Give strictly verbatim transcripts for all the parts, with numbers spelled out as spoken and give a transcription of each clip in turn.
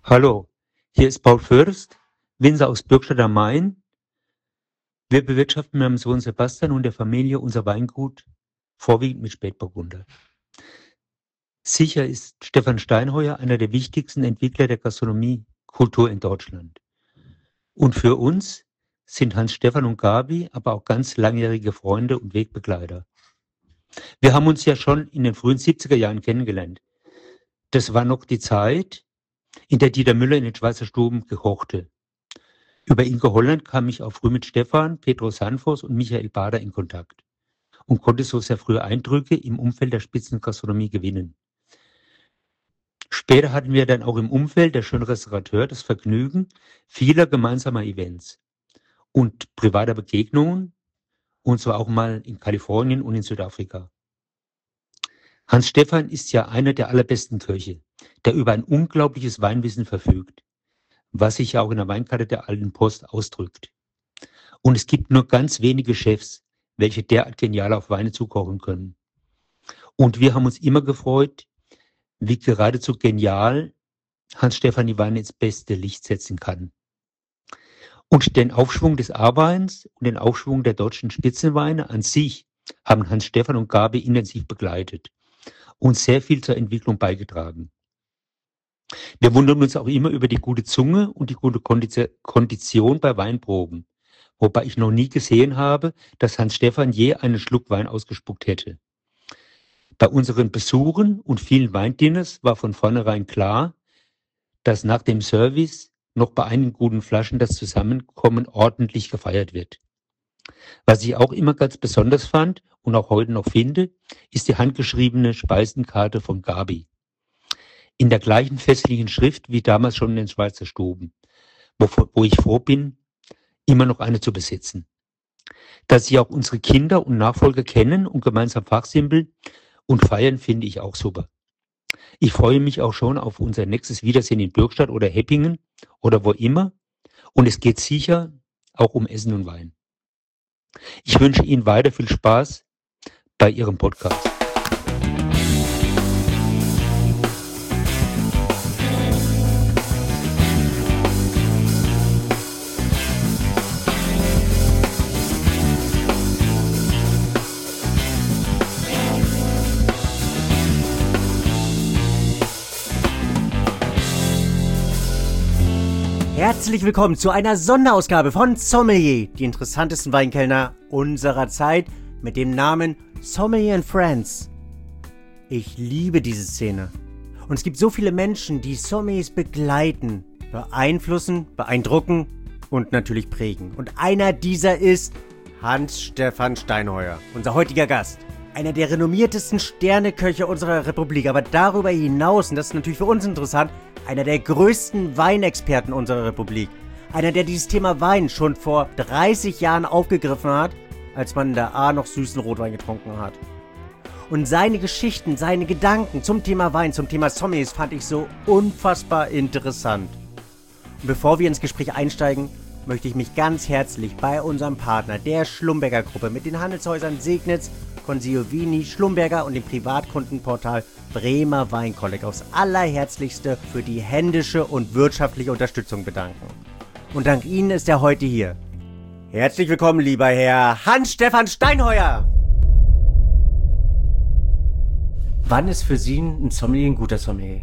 Hallo, hier ist Paul Fürst, Winzer aus Bürgstadt am Main. Wir bewirtschaften mit meinem Sohn Sebastian und der Familie unser Weingut vorwiegend mit Spätburgunder. Sicher ist Stefan Steinheuer einer der wichtigsten Entwickler der Gastronomiekultur in Deutschland. Und für uns sind Hans-Stefan und Gabi aber auch ganz langjährige Freunde und Wegbegleiter. Wir haben uns ja schon in den frühen siebziger Jahren kennengelernt. Das war noch die Zeit, in der Dieter Müller in den Schweizer Stuben gekochte. Über Ingo Holland kam ich auch früh mit Stefan, Pedro Sanfos und Michael Bader in Kontakt und konnte so sehr frühe Eindrücke im Umfeld der Spitzengastronomie gewinnen. Später hatten wir dann auch im Umfeld der schönen Restaurateur das Vergnügen vieler gemeinsamer Events und privater Begegnungen, und zwar auch mal in Kalifornien und in Südafrika. Hans-Stefan ist ja einer der allerbesten Köche, der über ein unglaubliches Weinwissen verfügt, was sich ja auch in der Weinkarte der Alten Post ausdrückt. Und es gibt nur ganz wenige Chefs, welche derart genial auf Weine zukochen können. Und wir haben uns immer gefreut, wie geradezu genial Hans-Stefan die Weine ins beste Licht setzen kann. Und den Aufschwung des Arbeitens und den Aufschwung der deutschen Spitzenweine an sich haben Hans-Stefan und Gabi intensiv begleitet und sehr viel zur Entwicklung beigetragen. Wir wundern uns auch immer über die gute Zunge und die gute Kondition bei Weinproben, wobei ich noch nie gesehen habe, dass Hans-Stefan je einen Schluck Wein ausgespuckt hätte. Bei unseren Besuchen und vielen Weindinners war von vornherein klar, dass nach dem Service noch bei einigen guten Flaschen das Zusammenkommen ordentlich gefeiert wird. Was ich auch immer ganz besonders fand und auch heute noch finde, ist die handgeschriebene Speisenkarte von Gabi. In der gleichen festlichen Schrift wie damals schon in den Schweizer Stuben, wo, wo ich froh bin, immer noch eine zu besitzen. Dass sie auch unsere Kinder und Nachfolger kennen und gemeinsam fachsimpeln und feiern, finde ich auch super. Ich freue mich auch schon auf unser nächstes Wiedersehen in Bürgstadt oder Heppingen oder wo immer. Und es geht sicher auch um Essen und Wein. Ich wünsche Ihnen weiter viel Spaß bei Ihrem Podcast. Herzlich willkommen zu einer Sonderausgabe von Sommelier, die interessantesten Weinkellner unserer Zeit mit dem Namen Sommelier and Friends. Ich liebe diese Szene. Und es gibt so viele Menschen, die Sommeliers begleiten, beeinflussen, beeindrucken und natürlich prägen. Und einer dieser ist Hans-Stefan Steinheuer, unser heutiger Gast. Einer der renommiertesten Sterneköche unserer Republik, aber darüber hinaus, und das ist natürlich für uns interessant, einer der größten Weinexperten unserer Republik. Einer, der dieses Thema Wein schon vor dreißig Jahren aufgegriffen hat, als man in der A noch süßen Rotwein getrunken hat. Und seine Geschichten, seine Gedanken zum Thema Wein, zum Thema Sommeliers fand ich so unfassbar interessant. Und bevor wir ins Gespräch einsteigen, möchte ich mich ganz herzlich bei unserem Partner, der Schlumberger Gruppe, mit den Handelshäusern Segnitz, Consigliovini, Schlumberger und dem Privatkundenportal Bremer Weinkolleg aufs Allerherzlichste für die händische und wirtschaftliche Unterstützung bedanken. Und dank Ihnen ist er heute hier. Herzlich willkommen, lieber Herr Hans-Stefan Steinheuer! Wann ist für Sie ein Sommelier ein guter Sommelier?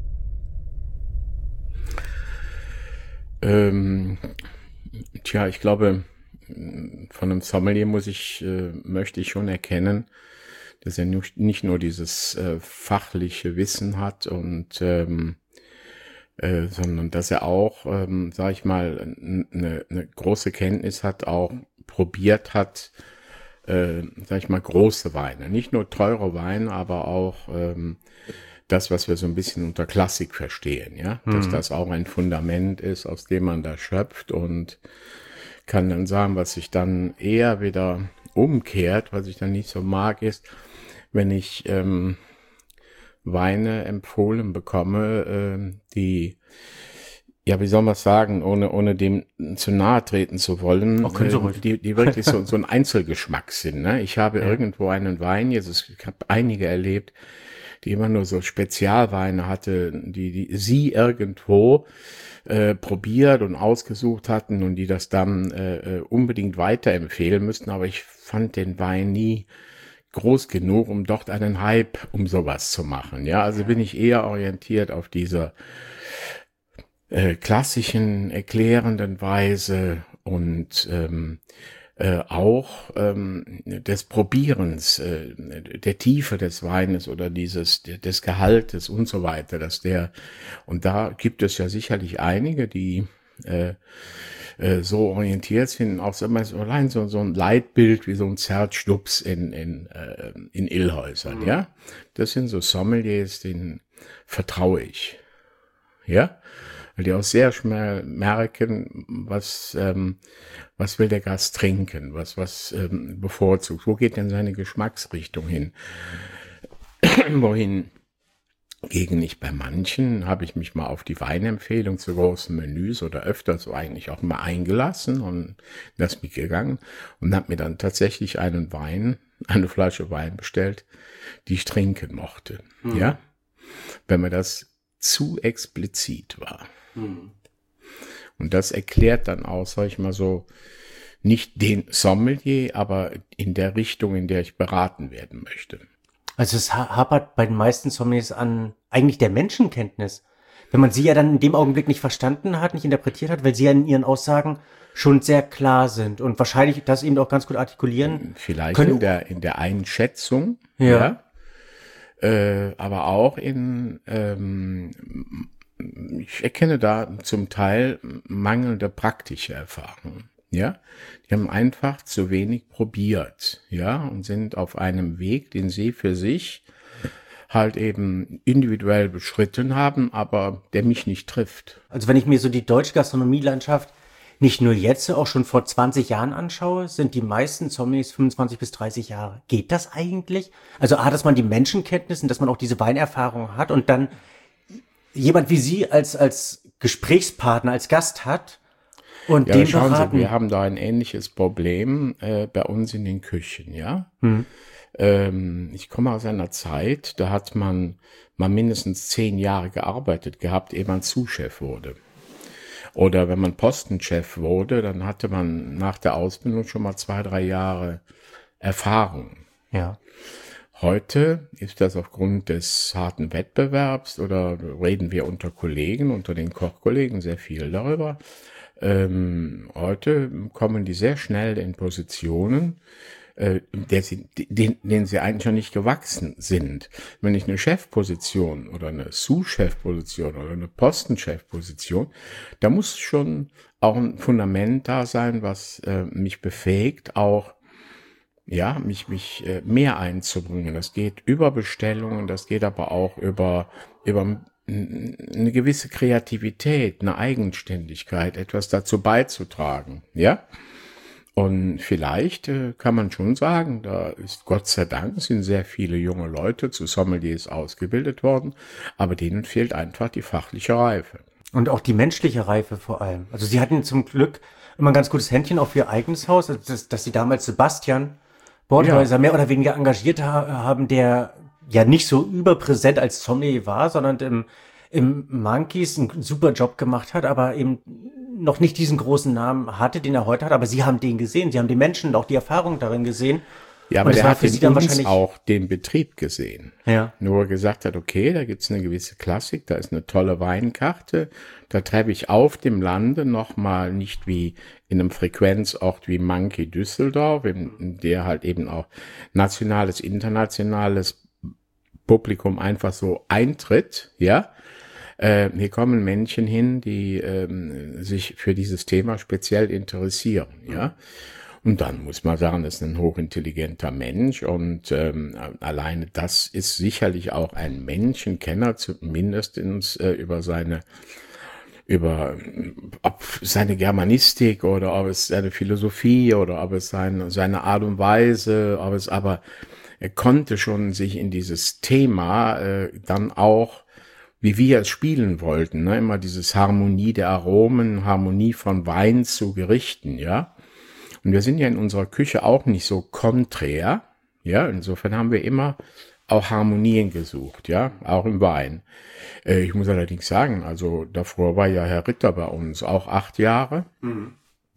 Ähm, tja, ich glaube, von einem Sommelier muss ich, äh, möchte ich schon erkennen, dass er nicht, nicht nur dieses äh, fachliche Wissen hat und ähm, äh, sondern dass er auch, ähm, sag ich mal, eine, eine große Kenntnis hat, auch probiert hat, äh, sag ich mal, große Weine, nicht nur teure Weine, aber auch ähm, das, was wir so ein bisschen unter Klassik verstehen, ja, mhm. dass das auch ein Fundament ist, aus dem man da schöpft und kann dann sagen, was sich dann eher wieder umkehrt, was ich dann nicht so mag, ist, wenn ich ähm, Weine empfohlen bekomme, äh, die, ja, wie soll man sagen, ohne ohne dem zu nahe treten zu wollen, Auch können Sie äh, die, die wirklich so, so ein Einzelgeschmack sind. Ne? Ich habe ja. irgendwo einen Wein, jetzt ich habe einige erlebt, die immer nur so Spezialweine hatte, die, die sie irgendwo äh, probiert und ausgesucht hatten und die das dann äh, unbedingt weiterempfehlen müssten. Aber ich fand den Wein nie groß genug, um dort einen Hype um sowas zu machen. Ja, also bin ich eher orientiert auf dieser äh, klassischen, erklärenden Weise und ähm, äh, auch ähm, des Probierens, äh, der Tiefe des Weines oder dieses des Gehaltes und so weiter, dass der, und da gibt es ja sicherlich einige, die äh, so orientiert sind, auch so, allein so, so ein Leitbild wie so ein Zertstups in, in, äh, in Illhäusern, mhm. ja. Das sind so Sommeliers, denen vertraue ich, ja. Weil die auch sehr schnell merken, was, ähm, was will der Gast trinken, was, was ähm, bevorzugt, wo geht denn seine Geschmacksrichtung hin, wohin gegen nicht bei manchen habe ich mich mal auf die Weinempfehlung zu großen Menüs oder öfter so eigentlich auch mal eingelassen und das mitgegangen und habe mir dann tatsächlich einen Wein, eine Flasche Wein bestellt, die ich trinken mochte. Mhm. Ja, wenn mir das zu explizit war. Mhm. Und das erklärt dann auch, sag ich mal so, nicht den Sommelier, aber in der Richtung, in der ich beraten werden möchte. Also es hapert bei den meisten Sommeliers an eigentlich der Menschenkenntnis. Wenn man sie ja dann in dem Augenblick nicht verstanden hat, nicht interpretiert hat, weil sie ja in ihren Aussagen schon sehr klar sind und wahrscheinlich das eben auch ganz gut artikulieren. Vielleicht können. in der in der Einschätzung, ja, ja äh, aber auch in, ähm, ich erkenne da zum Teil mangelnde praktische Erfahrung. Ja, die haben einfach zu wenig probiert, ja, und sind auf einem Weg, den sie für sich halt eben individuell beschritten haben, aber der mich nicht trifft. Also wenn ich mir so die deutsche Gastronomielandschaft nicht nur jetzt, auch schon vor zwanzig Jahren anschaue, sind die meisten Sommeliers fünfundzwanzig bis dreißig Jahre. Geht das eigentlich? Also A, dass man die Menschenkenntnis und dass man auch diese Weinerfahrung hat und dann jemand wie Sie als, als Gesprächspartner, als Gast hat, und ja, den schauen beraten. Sie, wir haben da ein ähnliches Problem äh, bei uns in den Küchen, ja. Hm. Ähm, ich komme aus einer Zeit, da hat man mal mindestens zehn Jahre gearbeitet gehabt, ehe man Sous-Chef wurde. Oder wenn man Postenchef wurde, dann hatte man nach der Ausbildung schon mal zwei, drei Jahre Erfahrung. Ja. Heute ist das aufgrund des harten Wettbewerbs oder reden wir unter Kollegen, unter den Kochkollegen sehr viel darüber. Ähm, heute kommen die sehr schnell in Positionen, äh, der sie, den, denen sie eigentlich schon nicht gewachsen sind. Wenn ich eine Chefposition oder eine Sous-Chefposition oder eine Postenchefposition, da muss schon auch ein Fundament da sein, was äh, mich befähigt, auch ja, mich, mich äh, mehr einzubringen. Das geht über Bestellungen, das geht aber auch über, über eine gewisse Kreativität, eine Eigenständigkeit, etwas dazu beizutragen, ja. Und vielleicht äh, kann man schon sagen, da ist Gott sei Dank sind sehr viele junge Leute zu Sommeliers ausgebildet worden, aber denen fehlt einfach die fachliche Reife. Und auch die menschliche Reife vor allem. Also sie hatten zum Glück immer ein ganz gutes Händchen auf ihr eigenes Haus, also dass, dass sie damals Sebastian Borthäuser ja. mehr oder weniger engagiert ha- haben, der ja nicht so überpräsent als Sommelier war, sondern im, im Monkeys einen super Job gemacht hat, aber eben noch nicht diesen großen Namen hatte, den er heute hat. Aber Sie haben den gesehen, Sie haben die Menschen, auch die Erfahrung darin gesehen. Ja, aber der hat in uns wahrscheinlich auch den Betrieb gesehen. Ja. Nur gesagt hat, okay, da gibt's eine gewisse Klassik, da ist eine tolle Weinkarte, da treffe ich auf dem Lande nochmal nicht wie in einem Frequenzort wie Monkey Düsseldorf, in, in der halt eben auch nationales, internationales Publikum einfach so eintritt, ja. Äh, hier kommen Menschen hin, die ähm, sich für dieses Thema speziell interessieren, ja. Und dann muss man sagen, das ist ein hochintelligenter Mensch und ähm, alleine das ist sicherlich auch ein Menschenkenner, zumindest äh, über seine über ob seine Germanistik oder ob es seine Philosophie oder ob es seine, seine Art und Weise, ob es aber, er konnte schon sich in dieses Thema äh, dann auch, wie wir es spielen wollten, ne, immer dieses Harmonie der Aromen, Harmonie von Wein zu Gerichten, ja. Und wir sind ja in unserer Küche auch nicht so konträr, ja. Insofern haben wir immer auch Harmonien gesucht, ja, auch im Wein. Äh, ich muss allerdings sagen, also davor war ja Herr Ritter bei uns auch acht Jahre. Mhm.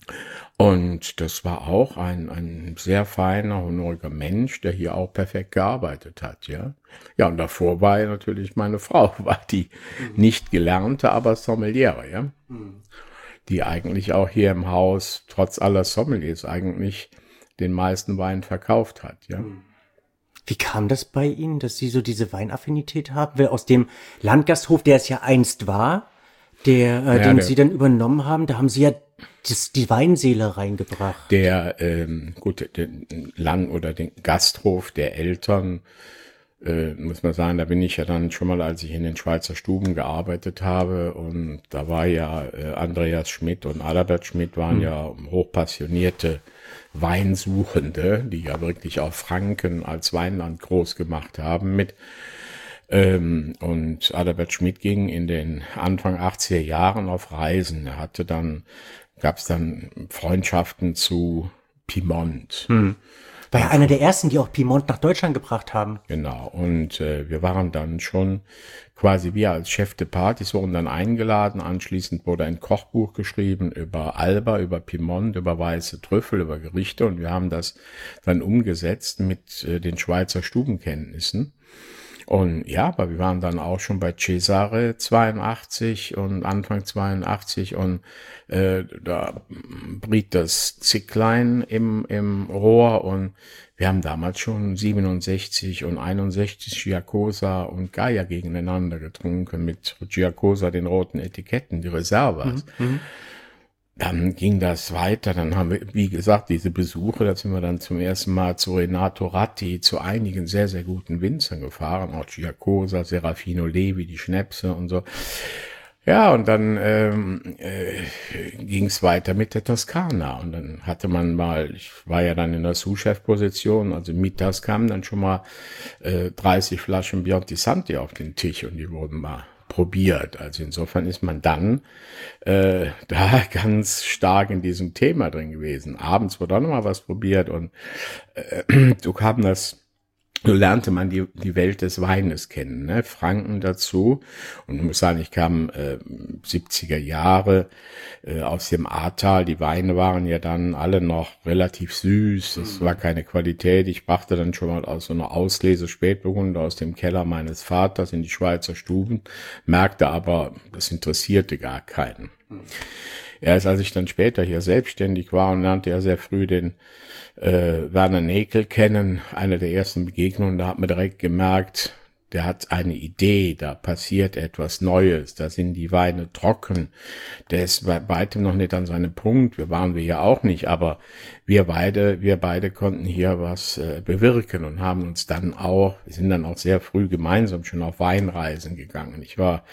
Und das war auch ein, ein sehr feiner, honoriger Mensch, der hier auch perfekt gearbeitet hat, ja. Ja, und davor war ja natürlich meine Frau, war die mhm. nicht gelernte, aber Sommeliere, ja. Mhm. Die eigentlich auch hier im Haus, trotz aller Sommeliers, eigentlich den meisten Wein verkauft hat, ja. Wie kam das bei Ihnen, dass Sie so diese Weinaffinität haben? Weil aus dem Landgasthof, der es ja einst war, der, äh, ja, den der, Sie dann übernommen haben, da haben Sie ja das, die Weinseele reingebracht. Der, ähm, gut, den Land- oder den Gasthof der Eltern, äh, muss man sagen, da bin ich ja dann schon mal, als ich in den Schweizer Stuben gearbeitet habe, und da war ja äh, Andreas Schmidt und Adalbert Schmidt waren hm. ja hochpassionierte Weinsuchende, die ja wirklich auch Franken als Weinland groß gemacht haben mit. Ähm, und Adalbert Schmidt ging in den Anfang achtziger Jahren auf Reisen. Er hatte dann, gab es dann Freundschaften zu Piemont. Hm. War ja einer der ersten, die auch Piemont nach Deutschland gebracht haben. Genau, und äh, wir waren dann schon quasi, wir als Chef de Partys wurden dann eingeladen. Anschließend wurde ein Kochbuch geschrieben über Alba, über Piemont, über weiße Trüffel, über Gerichte, und wir haben das dann umgesetzt mit äh, den Schweizer Stubenkenntnissen. Und ja, aber wir waren dann auch schon bei Cesare zweiundachtzig und Anfang zweiundachtzig, und äh, da briet das Zicklein im, im Rohr, und wir haben damals schon siebenundsechzig und einundsechzig Giacosa und Gaia gegeneinander getrunken, mit Giacosa den roten Etiketten, die Reservas. Mhm. Dann ging das weiter, dann haben wir, wie gesagt, diese Besuche, da sind wir dann zum ersten Mal zu Renato Ratti, zu einigen sehr, sehr guten Winzern gefahren, auch Giacosa, Serafino Levi, die Schnäpse und so. Ja, und dann ähm, äh, ging es weiter mit der Toskana, und dann hatte man mal, ich war ja dann in der Sous-Chef-Position, also mittags kamen dann schon mal äh, dreißig Flaschen Bianchi Santi auf den Tisch, und die wurden mal probiert. Also insofern ist man dann äh, da ganz stark in diesem Thema drin gewesen. Abends wurde auch noch mal was probiert, und äh, so kam das, so lernte man die, die Welt des Weines kennen, ne? Franken dazu. Und ich muss sagen, ich kam äh, siebziger Jahre äh, aus dem Ahrtal. Die Weine waren ja dann alle noch relativ süß. Es war keine Qualität. Ich brachte dann schon mal aus so einer Auslese Spätburgunder aus dem Keller meines Vaters in die Schweizer Stuben, merkte aber, das interessierte gar keinen. Erst als ich dann später hier selbstständig war und lernte ja sehr früh den äh, Werner Nekel kennen, eine der ersten Begegnungen, da hat man direkt gemerkt, der hat eine Idee, da passiert etwas Neues, da sind die Weine trocken, der ist bei weitem noch nicht an seinem Punkt, wir waren wir ja auch nicht, aber wir beide, wir beide konnten hier was äh, bewirken und haben uns dann auch, wir sind dann auch sehr früh gemeinsam schon auf Weinreisen gegangen. Ich war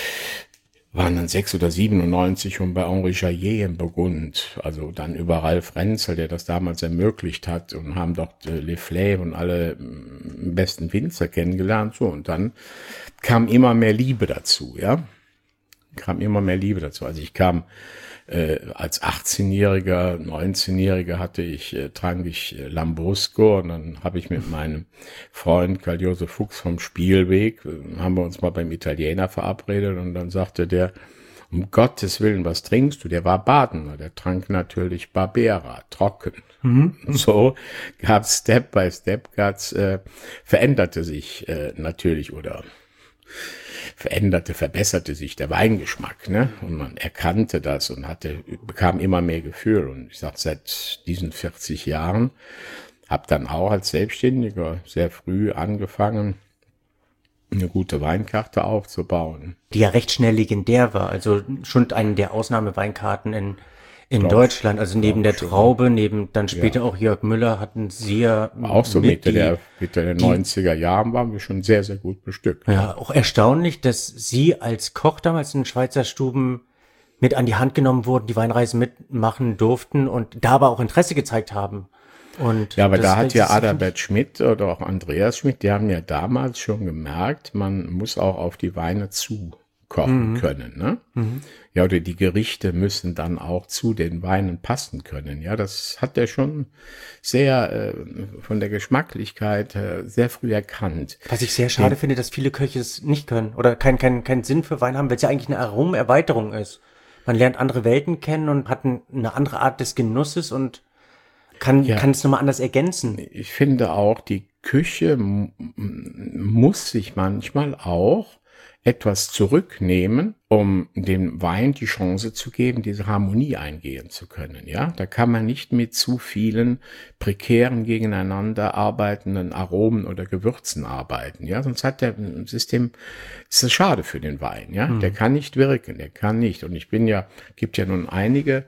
waren dann sechs oder siebenundneunzig schon bei Henri Jaillet im Burgund, also dann über Ralf Renzel, der das damals ermöglicht hat, und haben dort äh, Le Flay und alle äh, besten Winzer kennengelernt, so, und dann kam immer mehr Liebe dazu, ja, kam immer mehr Liebe dazu. Also ich kam äh, als achtzehnjähriger, neunzehnjähriger hatte ich, äh, trank ich äh, Lambrusco, und dann habe ich mit meinem Freund Karl-Josef Fuchs vom Spielweg, äh, haben wir uns mal beim Italiener verabredet, und dann sagte der, um Gottes Willen, was trinkst du? Der war Badener, der trank natürlich Barbera, trocken. Mhm. So gab Step by Step, gab's, äh, veränderte sich äh, natürlich, oder veränderte, verbesserte sich der Weingeschmack, ne? Und man erkannte das und hatte, bekam immer mehr Gefühl. Und ich sag, seit diesen vierzig Jahren habe dann auch als Selbstständiger sehr früh angefangen, eine gute Weinkarte aufzubauen. Die ja recht schnell legendär war. Also schon eine der Ausnahmeweinkarten in In glaub, Deutschland, also neben der schon. Traube, neben dann später ja. auch Jörg Müller, hatten Sie ja auch so Mitte die, der Mitte der die, neunziger Jahren waren wir schon sehr, sehr gut bestückt. Ja, auch erstaunlich, dass Sie als Koch damals in den Schweizer Stuben mit an die Hand genommen wurden, die Weinreisen mitmachen durften und da aber auch Interesse gezeigt haben. Und ja, aber da hat ja Adalbert Schmidt oder auch Andreas Schmidt, die haben ja damals schon gemerkt, man muss auch auf die Weine zu. kochen Mhm. können, ne? Mhm. Ja, oder die Gerichte müssen dann auch zu den Weinen passen können. Ja, das hat er schon sehr äh, von der Geschmacklichkeit äh, sehr früh erkannt. Was ich sehr schade finde, dass viele Köche es nicht können oder keinen kein, kein Sinn für Wein haben, weil es ja eigentlich eine Aromenerweiterung ist. Man lernt andere Welten kennen und hat ein, eine andere Art des Genusses und kann, Ja. kann es nochmal anders ergänzen. Ich finde auch, die Küche m- m- muss sich manchmal auch etwas zurücknehmen, um dem Wein die Chance zu geben, diese Harmonie eingehen zu können. Ja, da kann man nicht mit zu vielen prekären gegeneinander arbeitenden Aromen oder Gewürzen arbeiten. Ja, sonst hat der System, ist das schade für den Wein. Ja, der kann nicht wirken, der kann nicht. Und ich bin ja, gibt ja nun einige,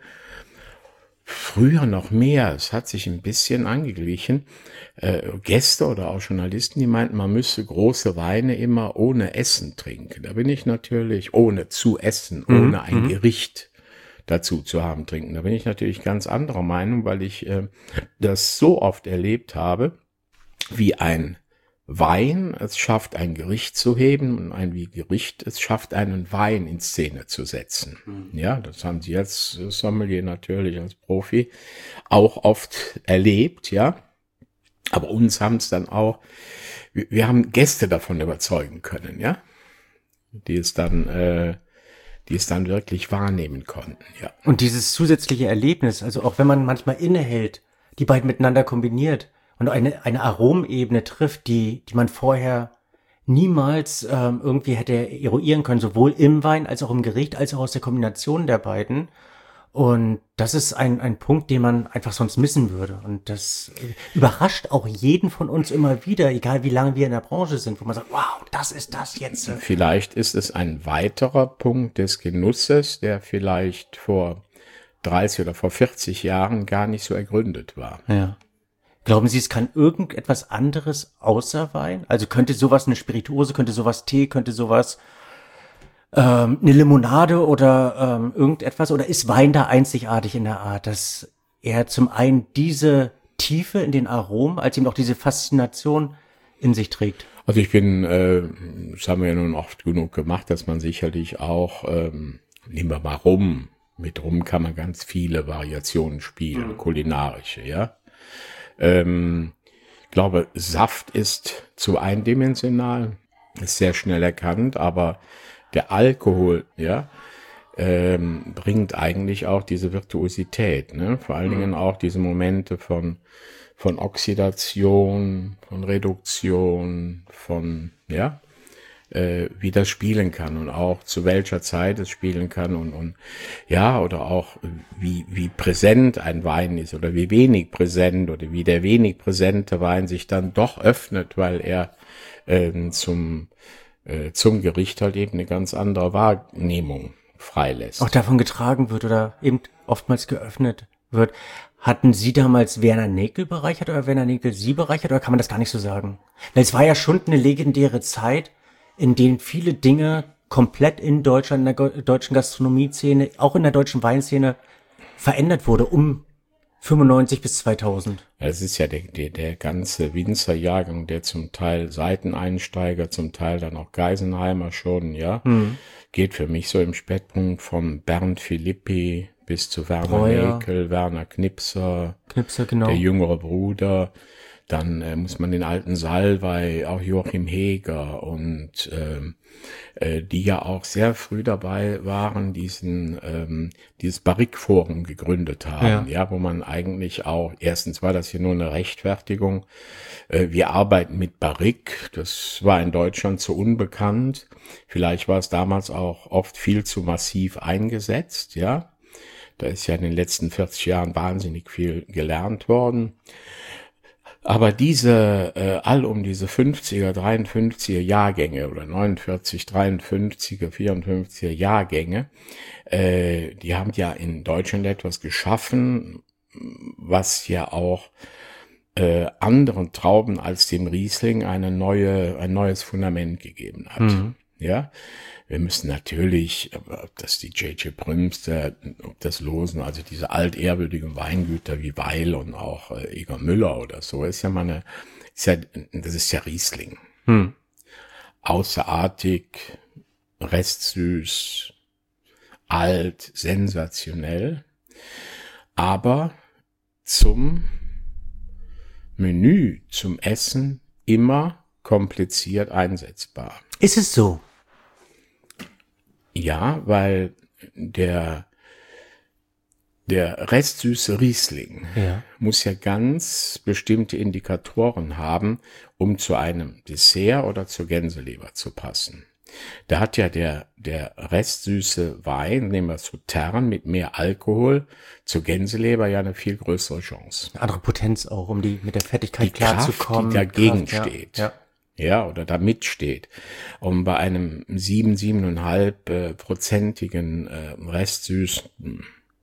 früher noch mehr, es hat sich ein bisschen angeglichen, äh, Gäste oder auch Journalisten, die meinten, man müsse große Weine immer ohne Essen trinken. Da bin ich natürlich, ohne zu essen, Mhm, ohne ein mhm. Gericht dazu zu haben, trinken. Da bin ich natürlich ganz anderer Meinung, weil ich äh, das so oft erlebt habe, wie ein Wein es schafft, ein Gericht zu heben und ein wie Gericht es schafft, einen Wein in Szene zu setzen. Ja, das haben Sie als Sommelier natürlich als Profi auch oft erlebt, ja. Aber uns haben es dann auch, wir, wir haben Gäste davon überzeugen können, ja, die es dann, äh, die es dann wirklich wahrnehmen konnten, ja. Und dieses zusätzliche Erlebnis, also auch wenn man manchmal innehält, die beiden miteinander kombiniert und eine, eine Aromenebene trifft, die, die man vorher niemals ähm, irgendwie hätte eruieren können, sowohl im Wein als auch im Gericht, als auch aus der Kombination der beiden. Und das ist ein, ein Punkt, den man einfach sonst missen würde. Und das äh, überrascht auch jeden von uns immer wieder, egal wie lange wir in der Branche sind, wo man sagt, wow, das ist das jetzt. Vielleicht ist es ein weiterer Punkt des Genusses, der vielleicht vor dreißig oder vor vierzig Jahren gar nicht so ergründet war. Ja. Glauben Sie, es kann irgendetwas anderes außer Wein? Also könnte sowas eine Spirituose, könnte sowas Tee, könnte sowas ähm, eine Limonade oder ähm, irgendetwas? Oder ist Wein da einzigartig in der Art, dass er zum einen diese Tiefe in den Aromen, als eben auch diese Faszination in sich trägt? Also ich bin, äh, das haben wir ja nun oft genug gemacht, dass man sicherlich auch, ähm, nehmen wir mal Rum, mit Rum kann man ganz viele Variationen spielen, mhm. kulinarische, ja. Ähm, ich glaube, Saft ist zu eindimensional, ist sehr schnell erkannt, aber der Alkohol, ja, ähm, bringt eigentlich auch diese Virtuosität, ne? Vor allen Dingen auch diese Momente von von Oxidation, von Reduktion, von ja, äh, wie das spielen kann und auch zu welcher Zeit es spielen kann und und ja, oder auch wie wie präsent ein Wein ist oder wie wenig präsent oder wie der wenig präsente Wein sich dann doch öffnet, weil er äh, zum äh, zum Gericht halt eben eine ganz andere Wahrnehmung freilässt. Auch davon getragen wird oder eben oftmals geöffnet wird. Hatten Sie damals Werner Nägel bereichert oder Werner Nägel Sie bereichert oder kann man das gar nicht so sagen? Weil es war ja schon eine legendäre Zeit, in denen viele Dinge komplett in Deutschland, in der deutschen Gastronomie-Szene, auch in der deutschen Weinszene verändert wurde, um fünfundneunzig bis zweitausend. Es ist ja der, der, der ganze Winzerjahrgang, der zum Teil Seiteneinsteiger, zum Teil dann auch Geisenheimer schon, ja, mhm. geht für mich so im Spätpunkt vom Bernd Philippi bis zu Werner Breuer. Nägel, Werner Knipser, Knipser, genau. der jüngere Bruder. Dann äh, muss man den alten Salvei, auch Joachim Heger und ähm, äh, die ja auch sehr früh dabei waren, diesen ähm, dieses Barrique-Forum gegründet haben, ja. ja, wo man eigentlich auch, erstens war das hier nur eine Rechtfertigung, äh, wir arbeiten mit Barrique, das war in Deutschland zu unbekannt, vielleicht war es damals auch oft viel zu massiv eingesetzt, ja, da ist ja in den letzten vierzig Jahren wahnsinnig viel gelernt worden. Aber diese, äh, all um diese fünfziger, dreiundfünfziger Jahrgänge oder neunundvierzig, dreiundfünfziger, vierundfünfziger Jahrgänge, äh, die haben ja in Deutschland etwas geschaffen, was ja auch äh, anderen Trauben als dem Riesling eine neue, ein neues Fundament gegeben hat. Mhm. Ja, wir müssen natürlich, ob das die J J Brümster, ob das Losen, also diese altehrwürdigen Weingüter wie Weil und auch äh, Eger Müller oder so, ist ja mal eine, ist ja, das ist ja Riesling. Hm. Außerartig, restsüß, alt, sensationell, aber zum Menü, zum Essen immer kompliziert einsetzbar. Ist es so? Ja, weil der Der restsüße Riesling Ja. muss ja ganz bestimmte Indikatoren haben, um zu einem Dessert oder zur Gänseleber zu passen. Da hat ja der, der restsüße Wein, nehmen wir Sautern mit mehr Alkohol, zur Gänseleber ja eine viel größere Chance. Eine andere Potenz auch, um die mit der Fertigkeit Die Kraft, klarzukommen. die dagegen Kraft, ja, steht. Ja. Ja, oder da mitsteht. Und bei einem sieben, siebeneinhalb äh, prozentigen äh, restsüßen,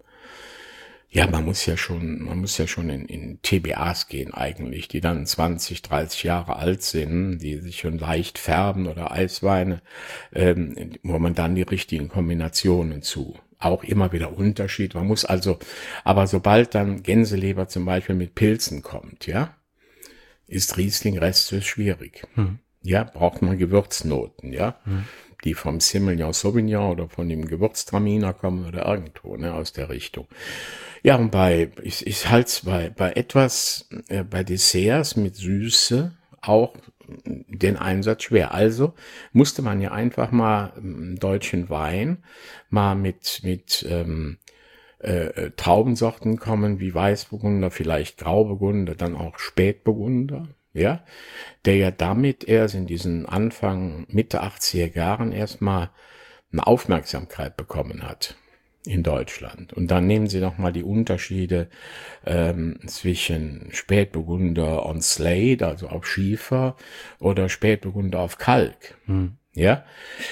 ja, man muss ja schon, man muss ja schon in, in T B As gehen eigentlich, die dann zwanzig, dreißig Jahre alt sind, die sich schon leicht färben oder Eisweine, ähm, wo man dann die richtigen Kombinationen zu. Auch immer wieder Unterschied. Man muss also, aber sobald dann Gänseleber zum Beispiel mit Pilzen kommt, ja, ist Riesling restsüß schwierig. Hm. Ja, braucht man Gewürznoten, ja. Hm. Die vom Semillon Sauvignon oder von dem Gewürztraminer kommen oder irgendwo, ne, aus der Richtung. Ja, und bei, ich, ich halte bei, bei etwas, äh, bei Desserts mit Süße auch den Einsatz schwer. Also musste man ja einfach mal einen deutschen Wein mal mit, mit, ähm, äh, Traubensorten kommen, wie Weißburgunder, vielleicht Grauburgunder, dann auch Spätburgunder. Ja, der ja damit erst in diesen Anfang, Mitte achtziger Jahren erstmal eine Aufmerksamkeit bekommen hat in Deutschland. Und dann nehmen Sie noch mal die Unterschiede ähm, zwischen Spätburgunder on Slate, also auf Schiefer, oder Spätburgunder auf Kalk. Hm. Ja,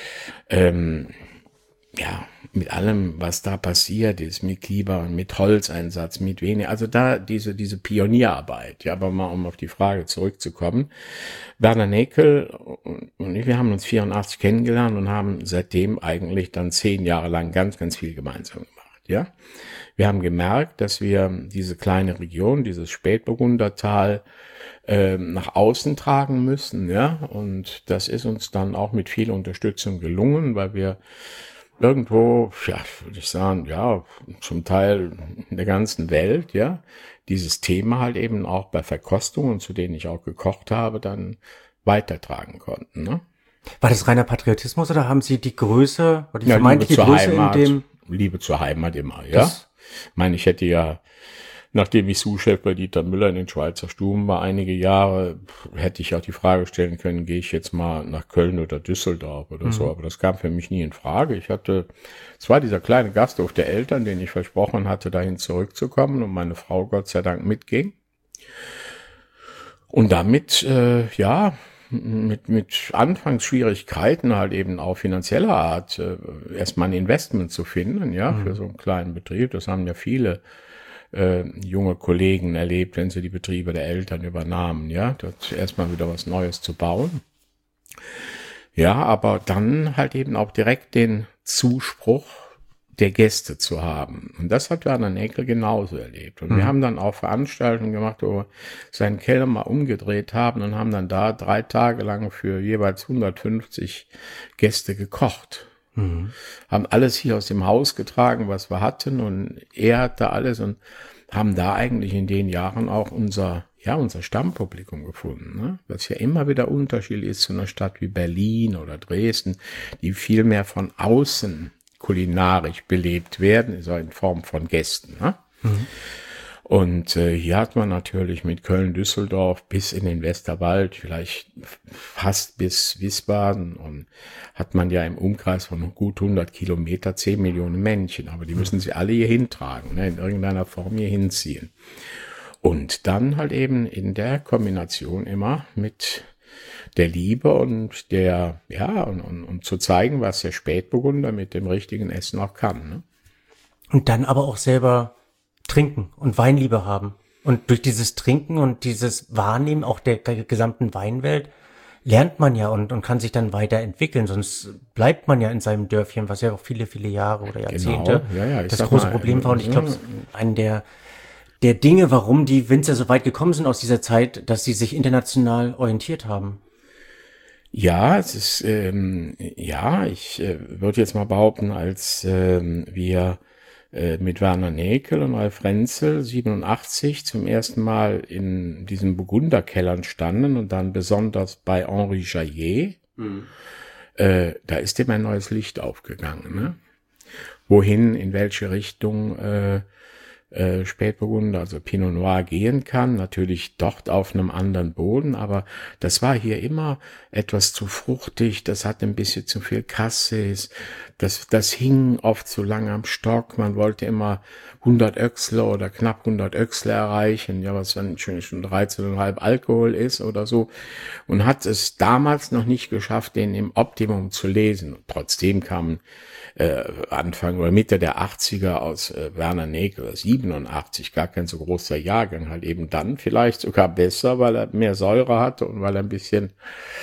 ähm, ja, mit allem, was da passiert ist, mit Klieber, mit Holzeinsatz, mit wenig, also da diese diese Pionierarbeit. Ja, aber mal um auf die Frage zurückzukommen, Werner Näkel und ich, wir haben uns vierundachtzig kennengelernt und haben seitdem eigentlich dann zehn Jahre lang ganz, ganz viel gemeinsam gemacht. Ja, wir haben gemerkt, dass wir diese kleine Region, dieses Spätburgundertal äh, nach außen tragen müssen. Ja, und das ist uns dann auch mit viel Unterstützung gelungen, weil wir irgendwo, ja, würde ich sagen, ja, zum Teil in der ganzen Welt, ja, dieses Thema halt eben auch bei Verkostungen, zu denen ich auch gekocht habe, dann weitertragen konnten, ne? War das reiner Patriotismus oder haben Sie die Größe oder die Ja, Liebe vermeintliche zur Größe Heimat, in dem? Liebe zur Heimat immer, ja. Das- Ich meine, ich hätte ja, nachdem ich Sous-Chef bei Dieter Müller in den Schweizer Stuben war, einige Jahre, hätte ich auch die Frage stellen können, gehe ich jetzt mal nach Köln oder Düsseldorf oder mhm. so, aber das kam für mich nie in Frage. Ich hatte, es war dieser kleine Gasthof der Eltern, den ich versprochen hatte, dahin zurückzukommen und meine Frau Gott sei Dank mitging. Und damit, äh, ja, mit, mit Anfangsschwierigkeiten halt eben auch finanzieller Art, äh, erstmal ein Investment zu finden, ja, mhm. für so einen kleinen Betrieb. Das haben ja viele Äh, junge Kollegen erlebt, wenn sie die Betriebe der Eltern übernahmen, ja, dort erstmal wieder was Neues zu bauen. Ja, aber dann halt eben auch direkt den Zuspruch der Gäste zu haben. Und das hat Werner Näkel genauso erlebt. Und mhm. wir haben dann auch Veranstaltungen gemacht, wo wir seinen Keller mal umgedreht haben und haben dann da drei Tage lang für jeweils hundertfünfzig Gäste gekocht. Mhm. Haben alles hier aus dem Haus getragen, was wir hatten, und er hatte alles und haben da eigentlich in den Jahren auch unser, ja, unser Stammpublikum gefunden, ne? Was ja immer wieder Unterschied ist zu einer Stadt wie Berlin oder Dresden, die viel mehr von außen kulinarisch belebt werden, so in Form von Gästen, ne? Mhm. Und äh, hier hat man natürlich mit Köln-Düsseldorf bis in den Westerwald, vielleicht fast bis Wiesbaden, und hat man ja im Umkreis von gut hundert Kilometer zehn Millionen Menschen. Aber die müssen sie alle hier hintragen, ne, in irgendeiner Form hier hinziehen. Und dann halt eben in der Kombination immer mit der Liebe und der, ja, und, und, und zu zeigen, was der Spätburgunder mit dem richtigen Essen auch kann, ne? Und dann aber auch selber trinken und Weinliebe haben. Und durch dieses Trinken und dieses Wahrnehmen auch der gesamten Weinwelt lernt man ja und, und kann sich dann weiterentwickeln. Sonst bleibt man ja in seinem Dörfchen, was ja auch viele, viele Jahre oder Jahrzehnte genau. ja, ja, das große mal, Problem war. Und ich glaube, ein der, der Dinge, warum die Winzer so weit gekommen sind aus dieser Zeit, dass sie sich international orientiert haben. Ja, es ist, ähm, ja, ich äh, würde jetzt mal behaupten, als ähm, wir äh, mit Werner Näkel und Ralf Renzel siebenundachtzig zum ersten Mal in diesen Burgunderkellern standen und dann besonders bei Henri Jaillet, mhm. äh, da ist dem ein neues Licht aufgegangen. Ne? Wohin, in welche Richtung äh, äh, Spätburgunder, also Pinot Noir gehen kann, natürlich dort auf einem anderen Boden, aber das war hier immer etwas zu fruchtig, das hat ein bisschen zu viel Cassis, das, das hing oft zu lang am Stock, man wollte immer hundert Öchsle oder knapp hundert Öchsle erreichen, ja, was dann schon, schon dreizehn Komma fünf Alkohol ist oder so, und hat es damals noch nicht geschafft, den im Optimum zu lesen. Trotzdem kamen äh, Anfang oder Mitte der achtziger aus äh, Werner Näkel, siebenundachtzig, gar kein so großer Jahrgang, halt eben dann vielleicht sogar besser, weil er mehr Säure hatte und weil er ein bisschen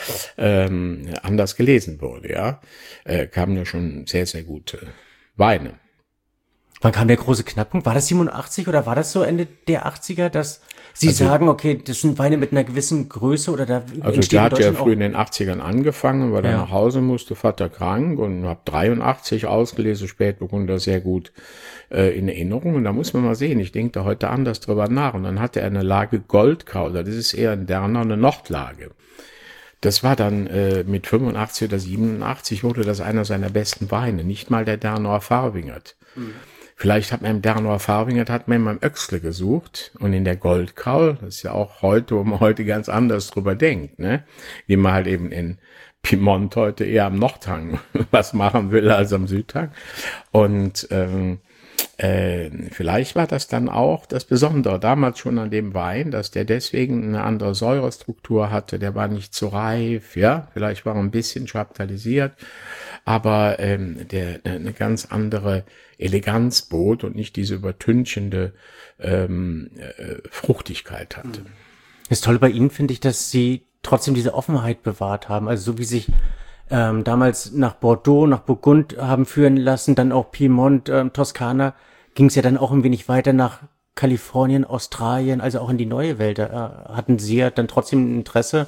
ähm, anders gelesen wurde, ja, äh, kamen ja schon sehr, sehr gute Weine. Wann kam der große Knackpunkt? War das siebenundachtzig oder war das so Ende der achtziger, dass Sie Also- sagen, okay, das sind Weine mit einer gewissen Größe oder da Also entsteht der in hat ja Deutschland früh auch- in den achtzigern angefangen, weil er Ja. nach Hause musste, Vater krank, und habe dreiundachtzig ausgelesen, Spätburgunder sehr gut äh, in Erinnerung. Und da muss man mal sehen, ich denke da heute anders drüber nach. Und dann hatte er eine Lage Goldkauder, das ist eher ein Derner, eine Nordlage. Das war dann äh, mit fünfundachtzig oder siebenundachtzig wurde das einer seiner besten Weine, nicht mal der Dernauer Farwingert. Mhm. Vielleicht hat man im Dernauer Farwingert, hat man im Öchsle gesucht, und in der Goldkaul, das ist ja auch heute, wo man heute ganz anders drüber denkt, ne, wie man halt eben in Piemont heute eher am Nordhang was machen will als am Südhang. Und ähm, äh, vielleicht war das dann auch das Besondere damals schon an dem Wein, dass der deswegen eine andere Säurestruktur hatte, der war nicht so reif, ja, vielleicht war er ein bisschen chaptalisiert, aber ähm, der eine ganz andere Eleganz bot und nicht diese übertünchende ähm, äh, Fruchtigkeit hatte. Das Tolle bei Ihnen finde ich, dass Sie trotzdem diese Offenheit bewahrt haben. Also so wie sich ähm, damals nach Bordeaux, nach Burgund haben führen lassen, dann auch Piemont, ähm, Toskana, ging es ja dann auch ein wenig weiter nach Kalifornien, Australien, also auch in die neue Welt. Da äh, hatten Sie ja dann trotzdem ein Interesse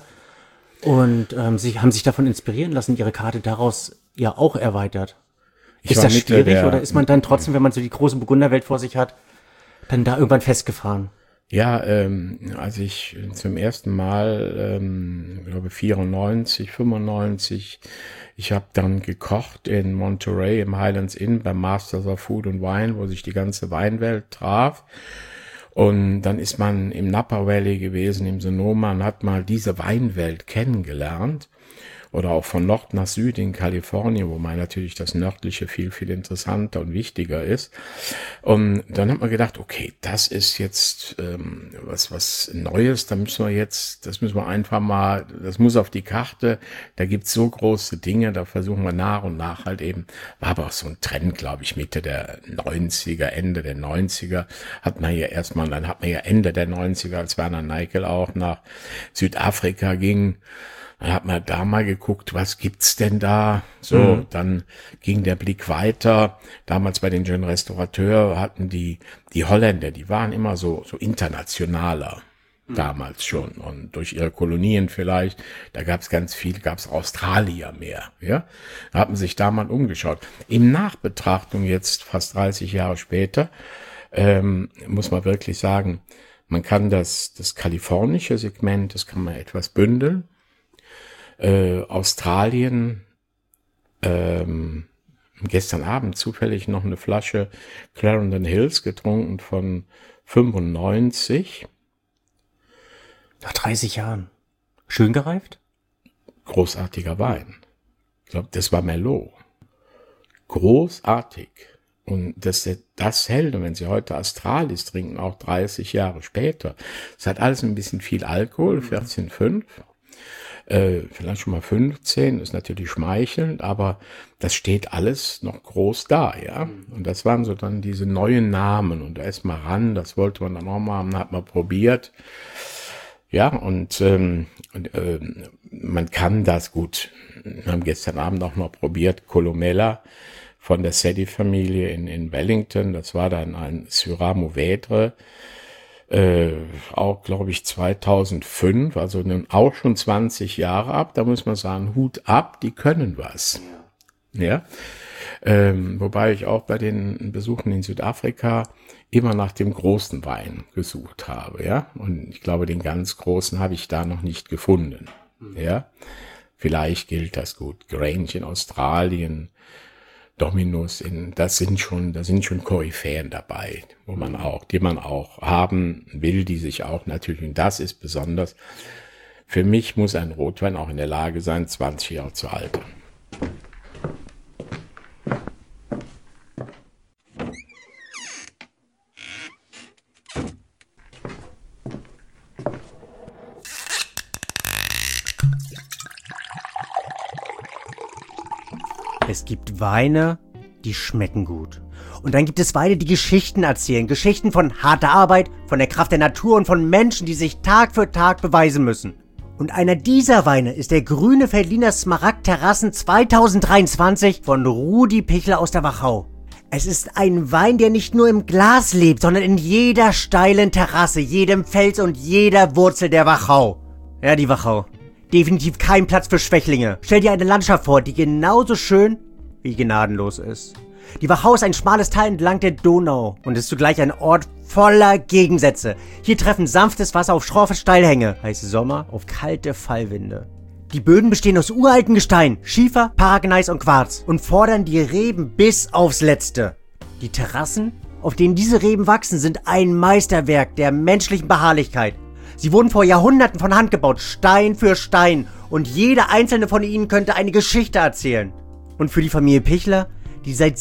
und ähm, Sie haben sich davon inspirieren lassen, Ihre Karte daraus ja auch erweitert. Ich Ist war das Mitte schwierig der- oder ist man dann trotzdem, wenn man so die große Burgunderwelt vor sich hat, dann da irgendwann festgefahren? Ja, ähm, als ich zum ersten Mal, ähm, ich glaube vierundneunzig, fünfundneunzig, ich habe dann gekocht in Monterey im Highlands Inn beim Masters of Food and Wine, wo sich die ganze Weinwelt traf. Und dann ist man im Napa Valley gewesen, im Sonoma, und hat mal diese Weinwelt kennengelernt. Oder auch von Nord nach Süd in Kalifornien, wo man natürlich das Nördliche viel, viel interessanter und wichtiger ist. Und dann hat man gedacht, okay, das ist jetzt ähm, was was Neues, da müssen wir jetzt, das müssen wir einfach mal, das muss auf die Karte, da gibt's so große Dinge, da versuchen wir nach und nach halt eben, war aber auch so ein Trend, glaube ich, Mitte der neunziger, Ende der neunziger, hat man ja erstmal, dann hat man ja Ende der neunziger, als Werner Näkel auch nach Südafrika ging, dann hat man da mal geguckt, was gibt's denn da? So, mhm. Dann ging der Blick weiter. Damals bei den Jeunes Restaurateurs hatten die, die Holländer, die waren immer so, so internationaler. Mhm. Damals schon. Und durch ihre Kolonien vielleicht, da gab's ganz viel, gab's Australier mehr, ja. Da hat man sich da mal umgeschaut. In Nachbetrachtung jetzt, fast dreißig Jahre später, ähm, muss man wirklich sagen, man kann das, das kalifornische Segment, das kann man etwas bündeln. Äh, Australien, ähm, gestern Abend zufällig noch eine Flasche Clarendon Hills getrunken von fünfundneunzig. Nach dreißig Jahren. Schön gereift? Großartiger Wein. Ich glaube, das war Merlot. Großartig. Und das, das hält, und wenn Sie heute Astralis trinken, auch dreißig Jahre später, es hat alles ein bisschen viel Alkohol, vierzehn Komma fünf. Äh, vielleicht schon mal fünfzehn, ist natürlich schmeichelnd, aber das steht alles noch groß da, ja. Und das waren so dann diese neuen Namen, und da ist mal ran, das wollte man dann auch mal haben, hat man probiert. Ja, und, ähm, und ähm, man kann das gut. Wir haben gestern Abend auch noch probiert, Columella von der Sedi-Familie in, in Wellington, das war dann ein Syrah Mourvèdre, äh, auch, glaube ich, zweitausendfünf, also nun auch schon zwanzig Jahre ab. Da muss man sagen, Hut ab, die können was. Ja. ja? Ähm, wobei ich auch bei den Besuchen in Südafrika immer nach dem großen Wein gesucht habe, ja. Und ich glaube, den ganz großen habe ich da noch nicht gefunden, mhm. ja. Vielleicht gilt das gut. Grange in Australien, Dominus in, das sind schon, da sind schon Koryphäen dabei, wo man auch, die man auch haben will, die sich auch natürlich, und das ist besonders. Für mich muss ein Rotwein auch in der Lage sein, zwanzig Jahre zu altern. Es gibt Weine, die schmecken gut. Und dann gibt es Weine, die Geschichten erzählen. Geschichten von harter Arbeit, von der Kraft der Natur und von Menschen, die sich Tag für Tag beweisen müssen. Und einer dieser Weine ist der grüne Veltliner Smaragd Terrassen zweitausenddreiundzwanzig von Rudi Pichler aus der Wachau. Es ist ein Wein, der nicht nur im Glas lebt, sondern in jeder steilen Terrasse, jedem Fels und jeder Wurzel der Wachau. Ja, die Wachau. Definitiv kein Platz für Schwächlinge. Stell dir eine Landschaft vor, die genauso schön wie gnadenlos ist. Die Wachau ist ein schmales Tal entlang der Donau und ist zugleich ein Ort voller Gegensätze. Hier treffen sanftes Wasser auf schroffe Steilhänge, heiße Sommer auf kalte Fallwinde. Die Böden bestehen aus uralten Gestein, Schiefer, Paragneis und Quarz und fordern die Reben bis aufs Letzte. Die Terrassen, auf denen diese Reben wachsen, sind ein Meisterwerk der menschlichen Beharrlichkeit. Sie wurden vor Jahrhunderten von Hand gebaut, Stein für Stein, und jede einzelne von ihnen könnte eine Geschichte erzählen. Und für die Familie Pichler, die seit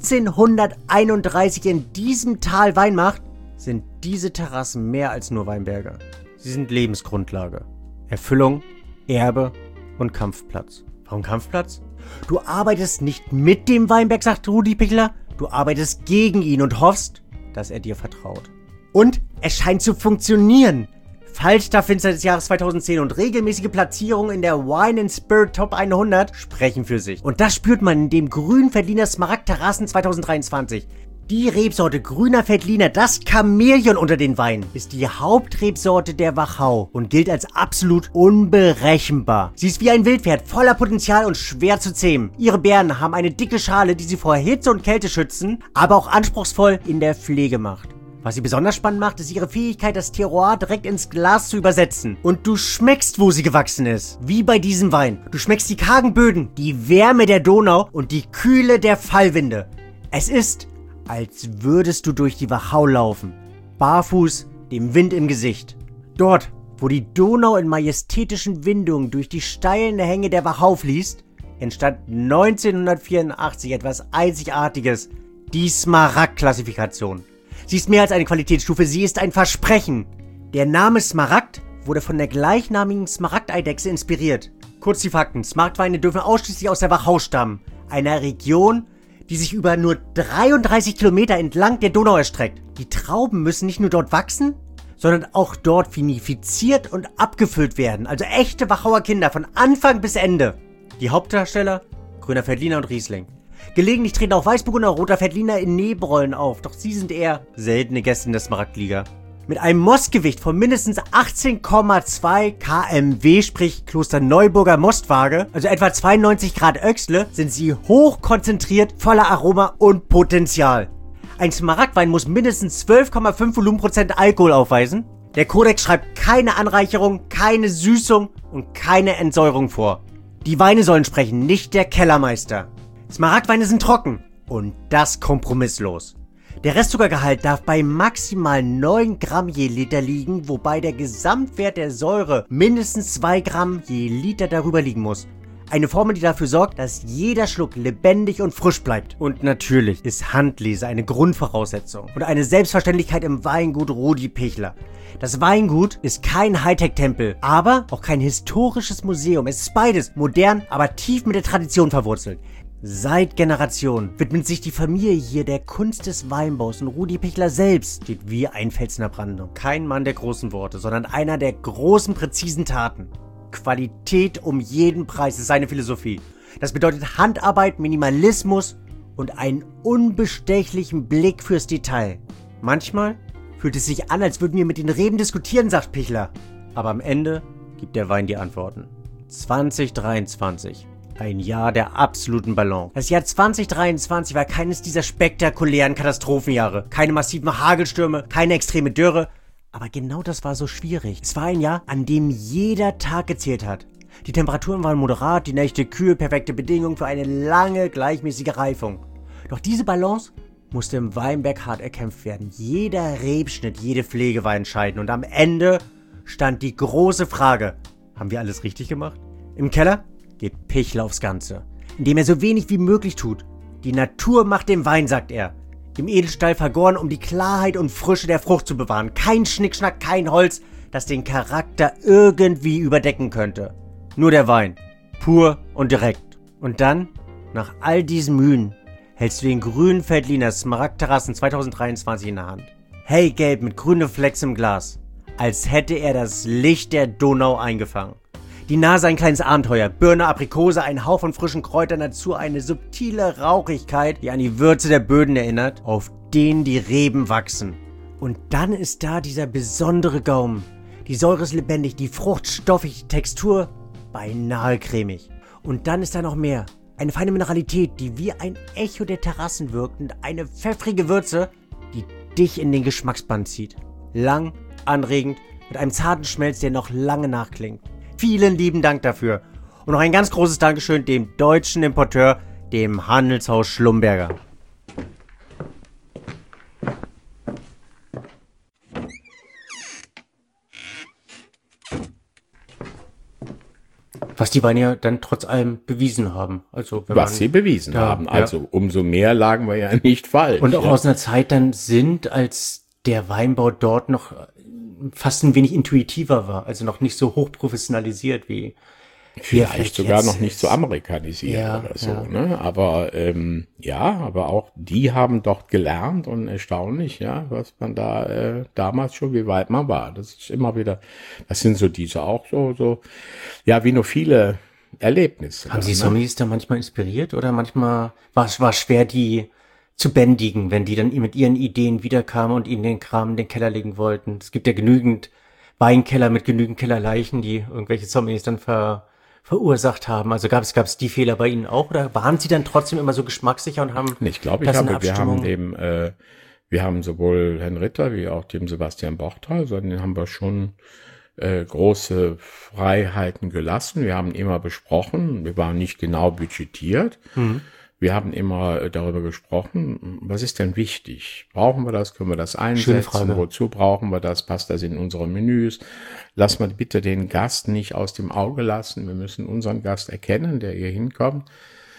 siebzehnhunderteinunddreißig in diesem Tal Wein macht, sind diese Terrassen mehr als nur Weinberge. Sie sind Lebensgrundlage, Erfüllung, Erbe und Kampfplatz. Warum Kampfplatz? Du arbeitest nicht mit dem Weinberg, sagt Rudi Pichler, du arbeitest gegen ihn und hoffst, dass er dir vertraut. Und es scheint zu funktionieren. Falstaff-Winzer des Jahres zweitausendzehn und regelmäßige Platzierungen in der Wine and Spirit Top hundert sprechen für sich. Und das spürt man in dem grünen Veltliner Smaragd Terrassen zweitausenddreiundzwanzig. Die Rebsorte grüner Veltliner, das Chamäleon unter den Weinen, ist die Hauptrebsorte der Wachau und gilt als absolut unberechenbar. Sie ist wie ein Wildpferd, voller Potenzial und schwer zu zähmen. Ihre Beeren haben eine dicke Schale, die sie vor Hitze und Kälte schützen, aber auch anspruchsvoll in der Pflege macht. Was sie besonders spannend macht, ist ihre Fähigkeit, das Terroir direkt ins Glas zu übersetzen. Und du schmeckst, wo sie gewachsen ist. Wie bei diesem Wein. Du schmeckst die kargen Böden, die Wärme der Donau und die Kühle der Fallwinde. Es ist, als würdest du durch die Wachau laufen. Barfuß, dem Wind im Gesicht. Dort, wo die Donau in majestätischen Windungen durch die steilen Hänge der Wachau fließt, entstand neunzehnhundertvierundachtzig etwas Einzigartiges. Die Smaragd-Klassifikation. Sie ist mehr als eine Qualitätsstufe, sie ist ein Versprechen. Der Name Smaragd wurde von der gleichnamigen Smaragdeidechse inspiriert. Kurz die Fakten: Smaragdweine dürfen ausschließlich aus der Wachau stammen, einer Region, die sich über nur dreiunddreißig Kilometer entlang der Donau erstreckt. Die Trauben müssen nicht nur dort wachsen, sondern auch dort vinifiziert und abgefüllt werden. Also echte Wachauer Kinder von Anfang bis Ende. Die Hauptdarsteller: grüner Veltliner und Riesling. Gelegentlich treten auch Weißburgunder und roter Veltliner in Nebenrollen auf, doch sie sind eher seltene Gäste in der Smaragdliga. Mit einem Mostgewicht von mindestens achtzehn Komma zwei Kilogramm, sprich Klosterneuburger Mostwaage, also etwa zweiundneunzig Grad Öxle, sind sie hochkonzentriert, voller Aroma und Potenzial. Ein Smaragdwein muss mindestens zwölf Komma fünf Volumenprozent Alkohol aufweisen. Der Kodex schreibt keine Anreicherung, keine Süßung und keine Entsäuerung vor. Die Weine sollen sprechen, nicht der Kellermeister. Smaragdweine sind trocken und das kompromisslos. Der Restzuckergehalt darf bei maximal neun Gramm je Liter liegen, wobei der Gesamtwert der Säure mindestens zwei Gramm je Liter darüber liegen muss. Eine Formel, die dafür sorgt, dass jeder Schluck lebendig und frisch bleibt. Und natürlich ist Handlese eine Grundvoraussetzung und eine Selbstverständlichkeit im Weingut Rudi Pichler. Das Weingut ist kein Hightech-Tempel, aber auch kein historisches Museum. Es ist beides, modern, aber tief mit der Tradition verwurzelt. Seit Generationen widmet sich die Familie hier der Kunst des Weinbaus und Rudi Pichler selbst steht wie ein Fels in der Brandung. Kein Mann der großen Worte, sondern einer der großen, präzisen Taten. Qualität um jeden Preis ist seine Philosophie. Das bedeutet Handarbeit, Minimalismus und einen unbestechlichen Blick fürs Detail. Manchmal Fühlt es sich an, als würden wir mit den Reben diskutieren, sagt Pichler. Aber am Ende gibt der Wein die Antworten. zwanzig dreiundzwanzig. Ein Jahr der absoluten Balance. Das Jahr zwanzig dreiundzwanzig war keines dieser spektakulären Katastrophenjahre. Keine massiven Hagelstürme, keine extreme Dürre. Aber genau das war so schwierig. Es war ein Jahr, an dem jeder Tag gezählt hat. Die Temperaturen waren moderat, die Nächte kühl, perfekte Bedingungen für eine lange, gleichmäßige Reifung. Doch diese Balance musste im Weinberg hart erkämpft werden. Jeder Rebschnitt, jede Pflege war entscheidend. Und am Ende stand die große Frage: Haben wir alles richtig gemacht? Im Keller geht Pichler aufs Ganze, indem er so wenig wie möglich tut. Die Natur macht den Wein, sagt er. Im Edelstahl vergoren, um die Klarheit und Frische der Frucht zu bewahren. Kein Schnickschnack, kein Holz, das den Charakter irgendwie überdecken könnte. Nur der Wein. Pur und direkt. Und dann, nach all diesen Mühen, hältst du den grünen Veltliner Smaragdterrassen zwanzig dreiundzwanzig in der Hand. Hellgelb mit grünen Flecks im Glas. Als hätte er das Licht der Donau eingefangen. Die Nase ein kleines Abenteuer. Birne, Aprikose, ein Hauch von frischen Kräutern, dazu eine subtile Rauchigkeit, die an die Würze der Böden erinnert, auf denen die Reben wachsen. Und dann ist da dieser besondere Gaumen. Die Säure ist lebendig, die Frucht stoffig, die Textur beinahe cremig. Und dann ist da noch mehr. Eine feine Mineralität, die wie ein Echo der Terrassen wirkt und eine pfeffrige Würze, die dich in den Geschmacksbann zieht. Lang, anregend, mit einem zarten Schmelz, der noch lange nachklingt. Vielen lieben Dank dafür. Und noch ein ganz großes Dankeschön dem deutschen Importeur, dem Handelshaus Schlumberger. Was die Weine ja dann trotz allem bewiesen haben. Also wenn Was man sie bewiesen da, haben. ja. Also umso mehr lagen wir ja nicht falsch. Und auch ja. aus einer Zeit dann sind, als der Weinbau dort noch fast ein wenig intuitiver war. Also noch nicht so hochprofessionalisiert wie Vielleicht, vielleicht sogar jetzt noch nicht ist. so amerikanisiert Ja, oder so, ja. ne? Aber ähm, ja, aber auch die haben dort gelernt und erstaunlich, ja, was man da äh, damals schon, wie weit man war. Das ist immer wieder, das sind so diese auch so, so, ja, wie nur viele Erlebnisse. Haben dann, Sie ne? Sommeliers da manchmal inspiriert oder manchmal war es war schwer, die zu bändigen, wenn die dann mit ihren Ideen wiederkamen und ihnen den Kram in den Keller legen wollten? Es gibt ja genügend Weinkeller mit genügend Kellerleichen, die irgendwelche Sommeliers dann ver verursacht haben. Also gab es gab es die Fehler bei Ihnen auch oder waren Sie dann trotzdem immer so geschmackssicher und haben Ich glaube, ich das in habe, wir Abstimmung- haben dem, äh, wir haben sowohl Herrn Ritter wie auch dem Sebastian Bochtal, sondern den haben wir schon äh, große Freiheiten gelassen. Wir haben immer besprochen, wir waren nicht genau budgetiert. Mhm. Wir haben immer äh, darüber gesprochen, was ist denn wichtig? Brauchen wir das? Können wir das Schöne einsetzen? Frage. Wozu brauchen wir das? Passt das in unsere Menüs? Lass mal bitte den Gast nicht aus dem Auge lassen. Wir müssen unseren Gast erkennen, der hier hinkommt.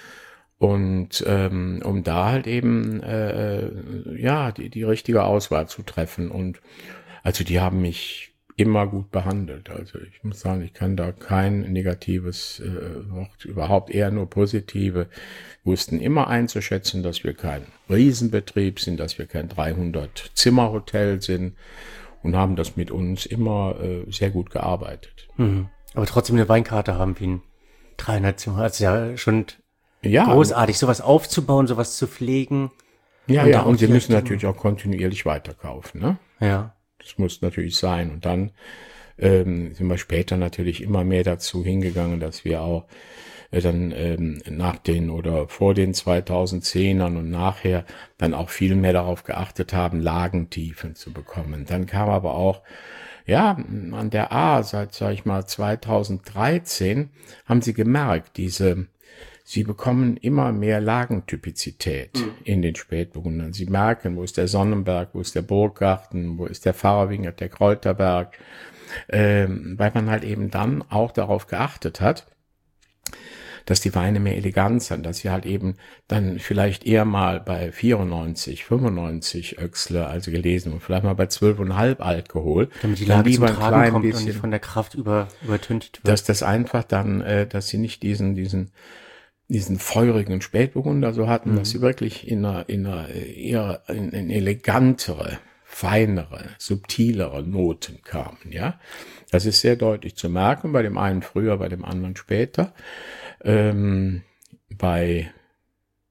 Und ähm, um da halt eben äh, ja die, die richtige Auswahl zu treffen. Und also die haben mich immer gut behandelt. Also ich muss sagen, ich kann da kein negatives äh, Wort, überhaupt eher nur positive. Wir wussten immer einzuschätzen, dass wir kein Riesenbetrieb sind, dass wir kein dreihundert-Zimmer-Hotel sind und haben das mit uns immer äh, sehr gut gearbeitet. Mhm. Aber trotzdem eine Weinkarte haben wie ein dreihundert Zimmer. Also ja schon Ja, großartig, sowas aufzubauen, sowas zu pflegen. ja, und ja. da auch Und sie die müssen richtigen- natürlich auch kontinuierlich weiterkaufen, ne? Ja. Das muss natürlich sein. Und dann ähm, sind wir später natürlich immer mehr dazu hingegangen, dass wir auch äh, dann ähm, nach den oder vor den zweitausendzehnern und nachher dann auch viel mehr darauf geachtet haben, Lagentiefen zu bekommen. Dann kam aber auch, ja, an der A, seit, sag ich mal, zweitausenddreizehn haben sie gemerkt, diese Sie bekommen immer mehr Lagentypizität mhm. in den Spätburgundern. Sie merken, wo ist der Sonnenberg, wo ist der Burggarten, wo ist der Pfarrerwingert, der Kräuterberg, ähm, weil man halt eben dann auch darauf geachtet hat, dass die Weine mehr Eleganz sind, dass sie halt eben dann vielleicht eher mal bei vierundneunzig, fünfundneunzig Öchsle, also gelesen, und vielleicht mal bei zwölf Komma fünf Alkohol, Damit die dann Lage zum lieber ein Tragen klein kommt und bisschen, nicht von der Kraft über, übertüncht wird. dass das einfach dann, äh, dass sie nicht diesen, diesen, diesen feurigen Spätburgunder so hatten, mhm. dass sie wirklich in einer, in einer eher in, in elegantere, feinere, subtilere Noten kamen, ja. Das ist sehr deutlich zu merken, bei dem einen früher, bei dem anderen später. Ähm, bei,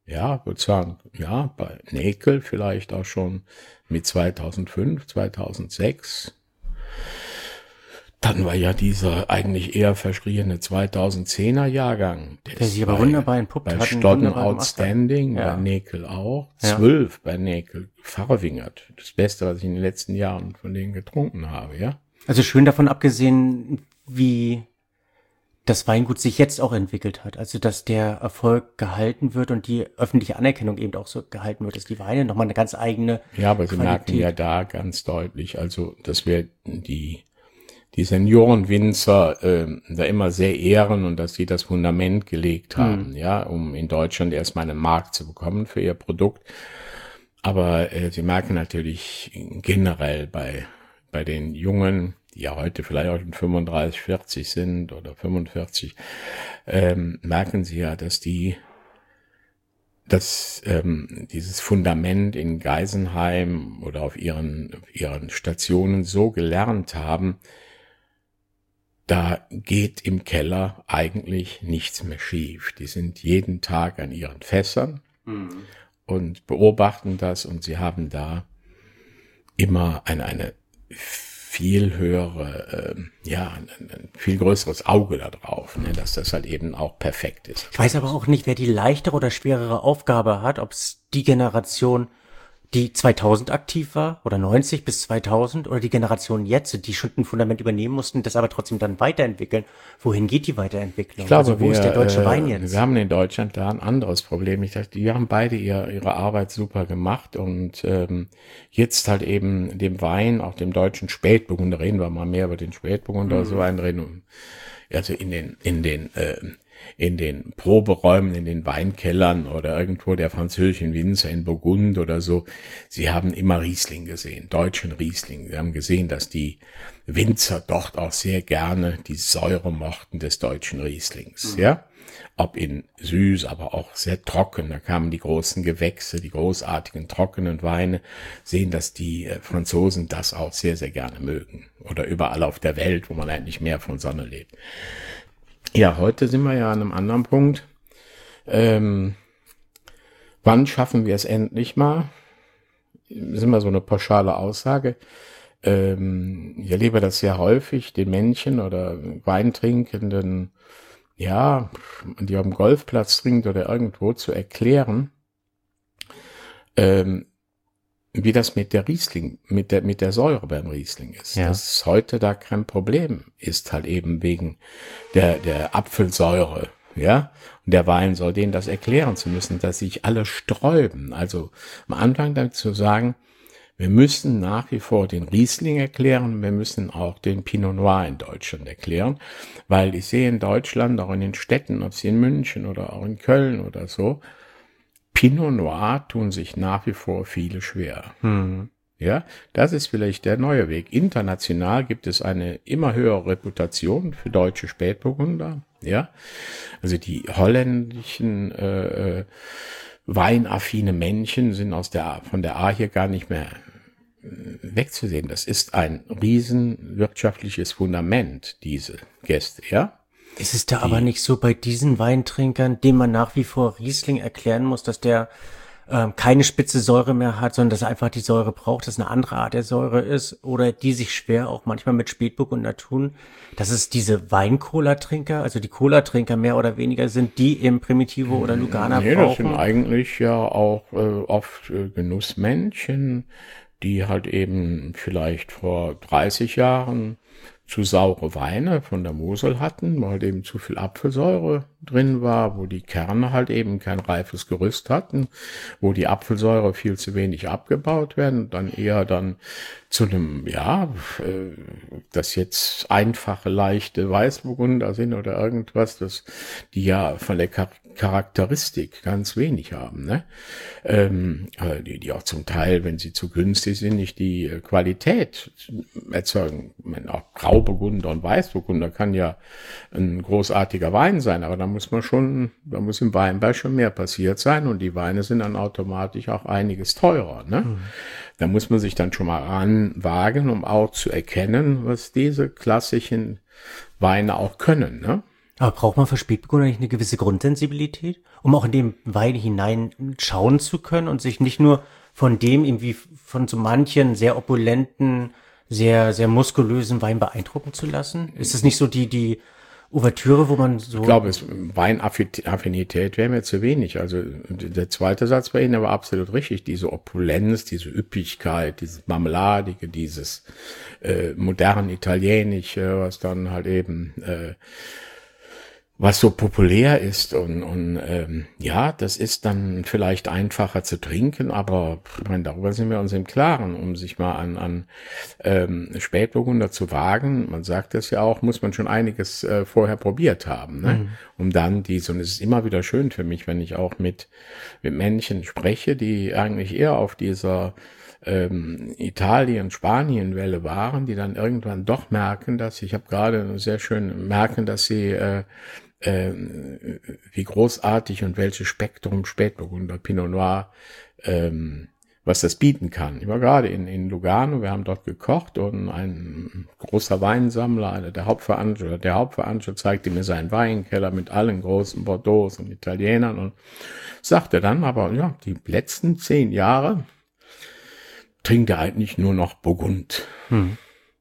Ja, würde sagen, ja, bei Näkel vielleicht auch schon mit zweitausendfünf, zweitausendsechs. Dann war ja dieser eigentlich eher verschriene zweitausendzehner Jahrgang. Der sich aber wunderbar entpuppt bei hat. Stodden Outstanding, ja. bei Näkel auch. Ja. Zwölf bei Näkel, Farwingert. Das Beste, was ich in den letzten Jahren von denen getrunken habe, ja. Also schön davon abgesehen, wie das Weingut sich jetzt auch entwickelt hat. Also, dass der Erfolg gehalten wird und die öffentliche Anerkennung eben auch so gehalten wird, dass die Weine nochmal eine ganz eigene Ja, aber Sie Qualität. merken ja da ganz deutlich, also, dass wir die, die Seniorenwinzer äh, da immer sehr ehren und dass sie das Fundament gelegt haben, mhm. ja, um in Deutschland erstmal einen Markt zu bekommen für ihr Produkt. Aber äh, Sie merken natürlich generell bei bei den Jungen, die ja heute vielleicht auch schon fünfunddreißig, vierzig sind oder fünfundvierzig, ähm, merken Sie ja, dass die, dass ähm, dieses Fundament in Geisenheim oder auf ihren, auf ihren Stationen so gelernt haben, da geht im Keller eigentlich nichts mehr schief. Die sind jeden Tag an ihren Fässern mhm. und beobachten das und sie haben da immer eine, eine viel höhere, äh, ja, ein, ein viel größeres Auge da drauf, ne, dass das halt eben auch perfekt ist. Ich weiß aber auch nicht, wer die leichtere oder schwerere Aufgabe hat, ob es die Generation, die zweitausend aktiv war oder neunzig bis zweitausend oder die Generation jetzt, die schon ein Fundament übernehmen mussten, das aber trotzdem dann weiterentwickeln. Wohin geht die Weiterentwicklung? Ich glaube, also wo wir, ist der deutsche äh, Wein jetzt? Wir haben in Deutschland da ein anderes Problem. Ich dachte, die haben beide ihr, ihre Arbeit super gemacht und ähm, jetzt halt eben dem Wein, auch dem deutschen Spätburgunder, reden wir mal mehr über den Spätburgunder, mhm. so einen reden, also in den in den äh, in den Proberäumen, in den Weinkellern oder irgendwo der französischen Winzer in Burgund oder so. Sie haben immer Riesling gesehen, deutschen Riesling. Sie haben gesehen, dass die Winzer dort auch sehr gerne die Säure mochten des deutschen Rieslings, mhm. ja. Ob in süß, aber auch sehr trocken. Da kamen die großen Gewächse, die großartigen trockenen Weine, sehen, dass die äh, Franzosen das auch sehr, sehr gerne mögen. Oder überall auf der Welt, wo man eigentlich mehr von Sonne lebt. Ja, heute sind wir ja an einem anderen Punkt. Ähm, wann schaffen wir es endlich mal? Das ist immer so eine pauschale Aussage. Ähm, ich erlebe das sehr häufig, den Männchen oder Weintrinkenden, ja, die auf dem Golfplatz trinkt oder irgendwo zu erklären, ähm, wie das mit der Riesling, mit der, mit der Säure beim Riesling ist. Ja. Das ist heute da kein Problem ist, halt eben wegen der, der Apfelsäure, ja. Und der Wein soll denen das erklären zu müssen, dass sich alle sträuben. Also am Anfang damit zu sagen, wir müssen nach wie vor den Riesling erklären, wir müssen auch den Pinot Noir in Deutschland erklären, weil ich sehe in Deutschland, auch in den Städten, ob sie in München oder auch in Köln oder so, Pinot Noir tun sich nach wie vor viele schwer. Hm. Ja, das ist vielleicht der neue Weg. International gibt es eine immer höhere Reputation für deutsche Spätburgunder. Ja, also die holländischen äh, weinaffine Männchen sind aus der von der A hier gar nicht mehr äh, wegzusehen. Das ist ein riesen wirtschaftliches Fundament, diese Gäste. Ja. Ist es da die, aber nicht so bei diesen Weintrinkern, denen man nach wie vor Riesling erklären muss, dass der ähm, keine spitze Säure mehr hat, sondern dass er einfach die Säure braucht, dass eine andere Art der Säure ist oder die sich schwer auch manchmal mit Spätburgunder tun, dass es diese Wein-Cola-Trinker, also die Cola-Trinker mehr oder weniger sind, die im Primitivo oder Lugana nee, brauchen? Das sind eigentlich ja auch äh, oft äh, Genussmännchen, die halt eben vielleicht vor dreißig Jahren zu saure Weine von der Mosel hatten, weil eben zu viel Apfelsäure drin war, wo die Kerne halt eben kein reifes Gerüst hatten, wo die Apfelsäure viel zu wenig abgebaut werden, dann eher dann zu einem, ja, äh, das jetzt einfache, leichte Weißburgunder sind oder irgendwas, das die ja von der Char- Charakteristik ganz wenig haben, ne? Ähm, die, die auch zum Teil, wenn sie zu günstig sind, nicht die äh, Qualität erzeugen. Ich meine, auch Grauburgunder und Weißburgunder kann ja ein großartiger Wein sein, aber da muss man schon, da muss im Weinberg schon mehr passiert sein und die Weine sind dann automatisch auch einiges teurer, ne? Mhm. Da muss man sich dann schon mal ranwagen, um auch zu erkennen, was diese klassischen Weine auch können, ne? Aber braucht man für Spätburgunder nicht eine gewisse Grundsensibilität, um auch in den Wein hineinschauen zu können und sich nicht nur von dem irgendwie von so manchen sehr opulenten, sehr, sehr muskulösen Wein beeindrucken zu lassen? Ist es nicht so die, die Ouvertüre, wo man so... Ich glaube, es, Weinaffinität wäre mir zu wenig. Also der zweite Satz bei Ihnen war absolut richtig. Diese Opulenz, diese Üppigkeit, dieses Marmeladige, dieses äh, modern Italienische, was dann halt eben... Äh, was so populär ist und, und ähm, ja, das ist dann vielleicht einfacher zu trinken, aber ich meine, darüber sind wir uns im Klaren, um sich mal an, an ähm, Spätburgunder zu wagen, man sagt das ja auch, muss man schon einiges äh, vorher probiert haben, ne? Mhm. Um dann dies, und es ist immer wieder schön für mich, wenn ich auch mit, mit Menschen spreche, die eigentlich eher auf dieser ähm, Italien, Spanien-Welle waren, die dann irgendwann doch merken, dass, ich habe gerade sehr schön merken, dass sie äh, Äh, wie großartig und welches Spektrum Spätburgunder, Pinot Noir, ähm, was das bieten kann. Ich war gerade in, in Lugano, wir haben dort gekocht und ein großer Weinsammler, einer der Hauptveranstalter, der Hauptveranstalter zeigte mir seinen Weinkeller mit allen großen Bordeaux und Italienern und sagte dann aber, ja, die letzten zehn Jahre trinkt er eigentlich nur noch Burgund. Hm.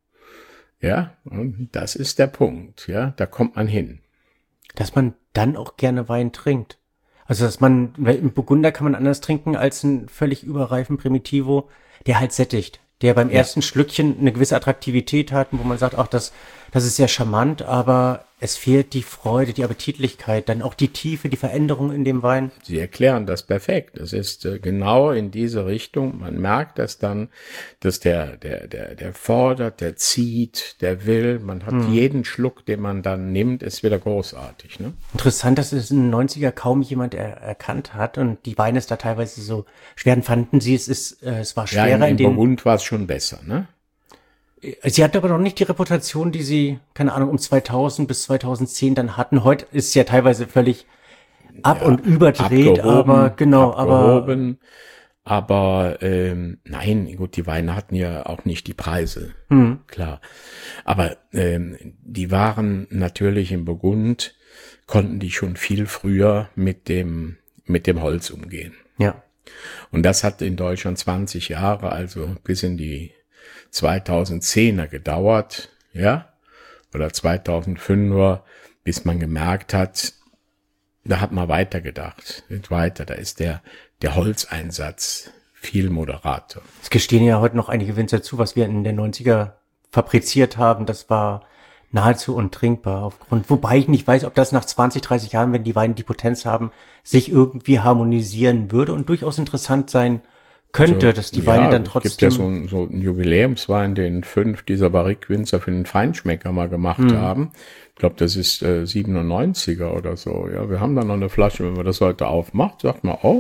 Ja, und das ist der Punkt, ja, da kommt man hin. Dass man dann auch gerne Wein trinkt. Also, dass man, weil im Burgunder kann man anders trinken als einen völlig überreifen Primitivo, der halt sättigt, der beim ja. ersten Schlückchen eine gewisse Attraktivität hat, wo man sagt, ach, das, das ist sehr charmant, aber es fehlt die Freude, die Appetitlichkeit, dann auch die Tiefe, die Veränderung in dem Wein. Sie erklären das perfekt. Es ist äh, genau in diese Richtung. Man merkt das dann, dass der, der, der, der fordert, der zieht, der will. Man hat hm. jeden Schluck, den man dann nimmt, ist wieder großartig, ne? Interessant, dass es in den neunziger kaum jemand er, erkannt hat und die Weine ist da teilweise so schwer. Fanden Sie, es ist, äh, es war schwerer ja, in, in, in den... Burgund war es schon besser, ne? Sie hatten aber noch nicht die Reputation, die Sie, keine Ahnung, um zweitausend bis zweitauszehn dann hatten. Heute ist es ja teilweise völlig ab- ja, und überdreht, aber genau, abgehoben, aber aber ähm, nein, gut, die Weine hatten ja auch nicht die Preise, hm. klar. Aber ähm, die waren natürlich in Burgund, konnten die schon viel früher mit dem mit dem Holz umgehen. Ja. Und das hat in Deutschland zwanzig Jahre, also bis in die zweitausendzehner gedauert, ja, oder zweitausendfünfer, bis man gemerkt hat, da hat man weitergedacht, nicht weiter, da ist der, der Holzeinsatz viel moderater. Es gestehen ja heute noch einige Winzer zu, was wir in den neunziger fabriziert haben, das war nahezu untrinkbar aufgrund, wobei ich nicht weiß, ob das nach zwanzig, dreißig Jahren, wenn die Weine die Potenz haben, sich irgendwie harmonisieren würde und durchaus interessant sein könnte, also, dass die Weine ja, dann trotzdem... Es gibt ja so, ein, so einen Jubiläumswein, den fünf dieser Barrique-Winzer für den Feinschmecker mal gemacht hm. haben. Ich glaube, das ist äh, siebenundneunziger oder so. Ja, wir haben da noch eine Flasche, wenn man das heute aufmacht, sagt man, oh,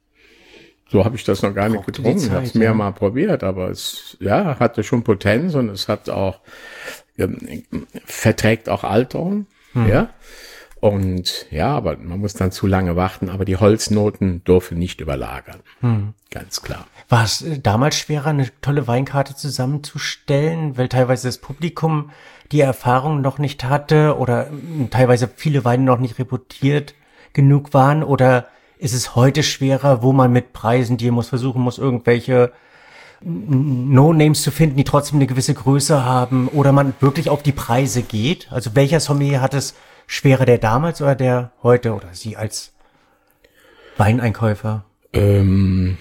so habe ich das noch gar nicht getrunken. Zeit, ich habe es mehr ja. mal probiert, aber es ja hatte schon Potenz und es hat auch ähm, verträgt auch Alterung, hm. ja. Und ja, aber man muss dann zu lange warten, aber die Holznoten dürfen nicht überlagern. Hm. Ganz klar. War es damals schwerer, eine tolle Weinkarte zusammenzustellen, weil teilweise das Publikum die Erfahrung noch nicht hatte oder teilweise viele Weine noch nicht reputiert genug waren? Oder ist es heute schwerer, wo man mit Preisen, die muss versuchen muss, irgendwelche No-Names zu finden, die trotzdem eine gewisse Größe haben oder man wirklich auf die Preise geht? Also welcher Sommelier hat es schwerer, der damals oder der heute oder Sie als Weineinkäufer? Ähm,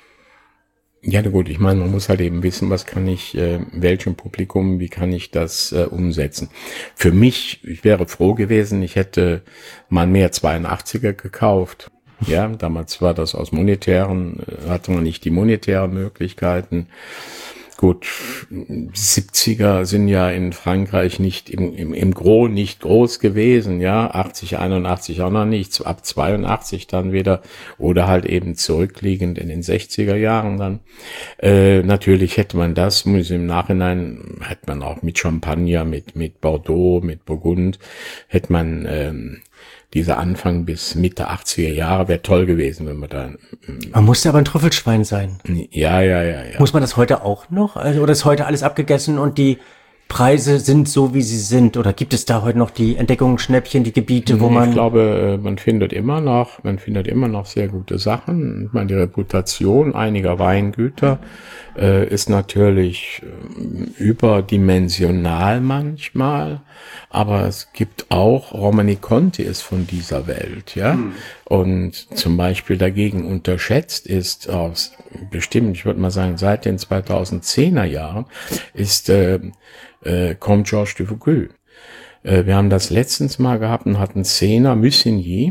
ja, gut, ich meine, man muss halt eben wissen, was kann ich, äh, welchem Publikum, wie kann ich das äh, umsetzen. Für mich, ich wäre froh gewesen, ich hätte mal mehr zweiundachtziger gekauft. Ja, damals war das aus monetären, hatte man nicht die monetären Möglichkeiten. Gut, siebziger sind ja in Frankreich nicht im, im, im Gros nicht groß gewesen, ja, achtzig, einundachtzig auch noch nicht, ab zweiundachtzig dann wieder oder halt eben zurückliegend in den sechziger Jahren dann. Äh, natürlich hätte man das, muss im Nachhinein, hätte man auch mit Champagner, mit, mit Bordeaux, mit Burgund, hätte man, ähm, dieser Anfang bis Mitte achtziger Jahre wäre toll gewesen, wenn man da... Man musste aber ein Trüffelschwein sein. Ja, ja, ja, ja. Muss man das heute auch noch? Also, oder ist heute alles abgegessen und die Preise sind so, wie sie sind? Oder gibt es da heute noch die Entdeckungsschnäppchen, die Gebiete, wo man... Ich glaube, man findet immer noch, man findet immer noch sehr gute Sachen. Ich meine, die Reputation einiger Weingüter äh, ist natürlich äh, überdimensional manchmal, aber es gibt auch, Romani Conti ist von dieser Welt, ja. Hm. Und zum Beispiel dagegen unterschätzt ist aus bestimmt, ich würde mal sagen, seit den zweitausendzehner Jahren ist äh, äh, Comte Georges de Vougeot. Äh, wir haben das letztens mal gehabt und hatten Zehner Musigny.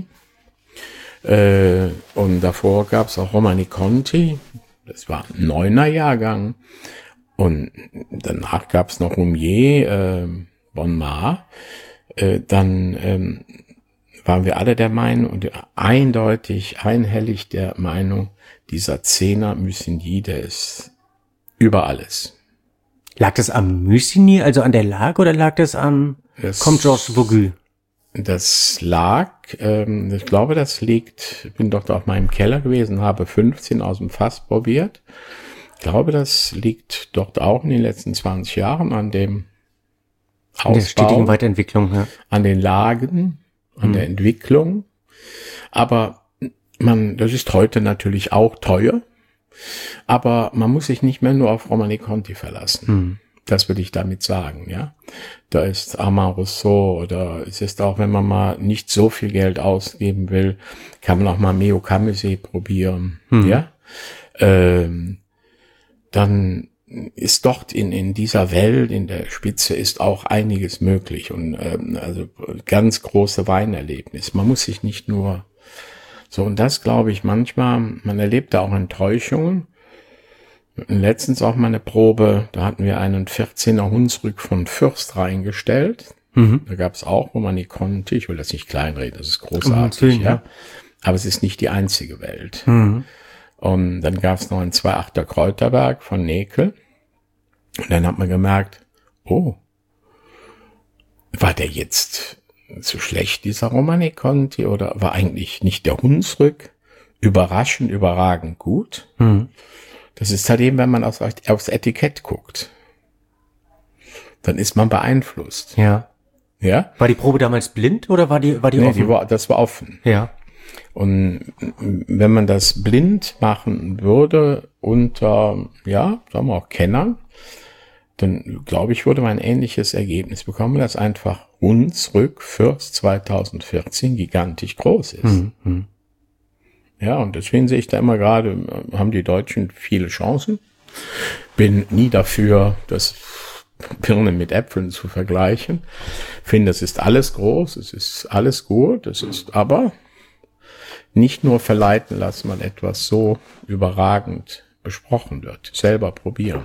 Äh, und davor gab es auch Romani Conti. Das war ein neuner Jahrgang. Und danach gab es noch Roumier, äh, Bonnes. Äh, dann ähm, waren wir alle der Meinung und eindeutig, einhellig der Meinung, dieser Zehner Musigny, der ist über alles. Lag das am Musigny, also an der Lage, oder lag das am Comte Georges de Vougeot? Das lag, ähm, ich glaube, das liegt, ich bin dort auf meinem Keller gewesen, habe fünfzehn aus dem Fass probiert. Ich glaube, das liegt dort auch in den letzten zwanzig Jahren an dem Ausbau, an der stetigen Weiterentwicklung, ja. An den Lagen, an mhm. der Entwicklung. Aber man, das ist heute natürlich auch teuer, aber man muss sich nicht mehr nur auf Romani Conti verlassen. Mhm. Das würde ich damit sagen, ja. Da ist Armand Rousseau, oder es ist auch, wenn man mal nicht so viel Geld ausgeben will, kann man auch mal Meo Camusset probieren, mhm. ja. Ähm, dann ist dort in in dieser Welt, in der Spitze, ist auch einiges möglich und ähm, also ganz große Weinerlebnis. Man muss sich nicht nur so, und das glaube ich manchmal, man erlebt da auch Enttäuschungen. Letztens auch mal eine Probe, da hatten wir einen vierzehner Hunsrück von Fürst reingestellt. Mhm. Da gab es auch Romani Conti, ich will das nicht kleinreden, das ist großartig, mhm, ja. Aber es ist nicht die einzige Welt. Mhm. Und dann gab es noch einen zwei Komma achter Kräuterberg von Nekel. Und dann hat man gemerkt, oh, war der jetzt zu schlecht, dieser Romani Conti, oder war eigentlich nicht der Hunsrück überraschend, überragend gut? Mhm. Das ist halt eben, wenn man aufs, aufs Etikett guckt, dann ist man beeinflusst. Ja. Ja? War die Probe damals blind oder war die, war die nee, offen? Die war, das war offen. Ja. Und wenn man das blind machen würde unter, ja, sagen wir auch Kennern, dann glaube ich, würde man ein ähnliches Ergebnis bekommen, dass einfach Hunsrück Fürst zweitausendvierzehn gigantisch groß ist. Mhm. Ja, und deswegen sehe ich da immer gerade, haben die Deutschen viele Chancen. Bin nie dafür, das Birnen mit Äpfeln zu vergleichen. Finde, es ist alles groß, es ist alles gut, es ist aber nicht nur verleiten lassen, weil etwas so überragend besprochen wird. Selber probieren.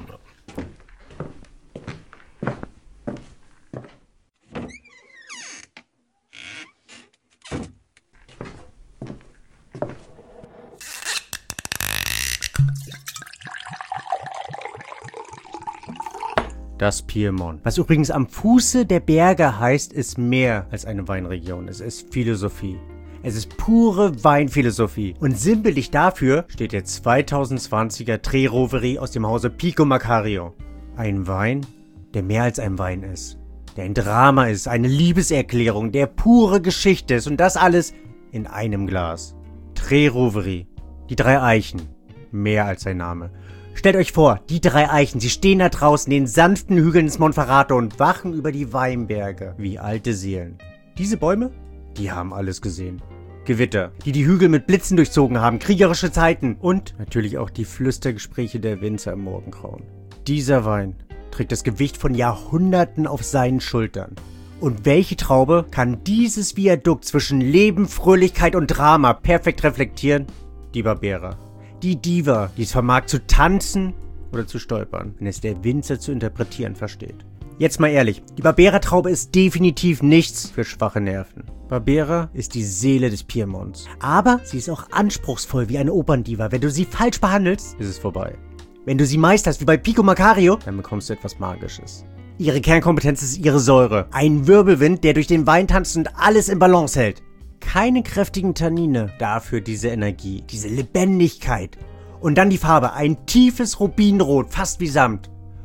Das Piemont. Was übrigens am Fuße der Berge heißt, ist mehr als eine Weinregion. Es ist Philosophie. Es ist pure Weinphilosophie. Und sinnbildlich dafür steht der zweitausendzwanziger Tre Roveri aus dem Hause Pico Macario. Ein Wein, der mehr als ein Wein ist. Der ein Drama ist, eine Liebeserklärung, der pure Geschichte ist. Und das alles in einem Glas. Tre Roveri. Die drei Eichen. Mehr als ein Name. Stellt euch vor, die drei Eichen, sie stehen da draußen in den sanften Hügeln des Monferrato und wachen über die Weinberge wie alte Seelen. Diese Bäume, die haben alles gesehen. Gewitter, die die Hügel mit Blitzen durchzogen haben, kriegerische Zeiten und natürlich auch die Flüstergespräche der Winzer im Morgengrauen. Dieser Wein trägt das Gewicht von Jahrhunderten auf seinen Schultern. Und welche Traube kann dieses Viadukt zwischen Leben, Fröhlichkeit und Drama perfekt reflektieren? Die Barbera. Die Diva, die es vermag zu tanzen oder zu stolpern, wenn es der Winzer zu interpretieren versteht. Jetzt mal ehrlich, die Barbera-Traube ist definitiv nichts für schwache Nerven. Barbera ist die Seele des Piemonts. Aber sie ist auch anspruchsvoll wie eine Operndiva. Wenn du sie falsch behandelst, ist es vorbei. Wenn du sie meisterst wie bei Pico Macario, dann bekommst du etwas Magisches. Ihre Kernkompetenz ist ihre Säure. Ein Wirbelwind, der durch den Wein tanzt und alles in Balance hält. Keine kräftigen Tannine, dafür diese Energie, diese Lebendigkeit. Und dann die Farbe, ein tiefes Rubinrot, fast wie Samt.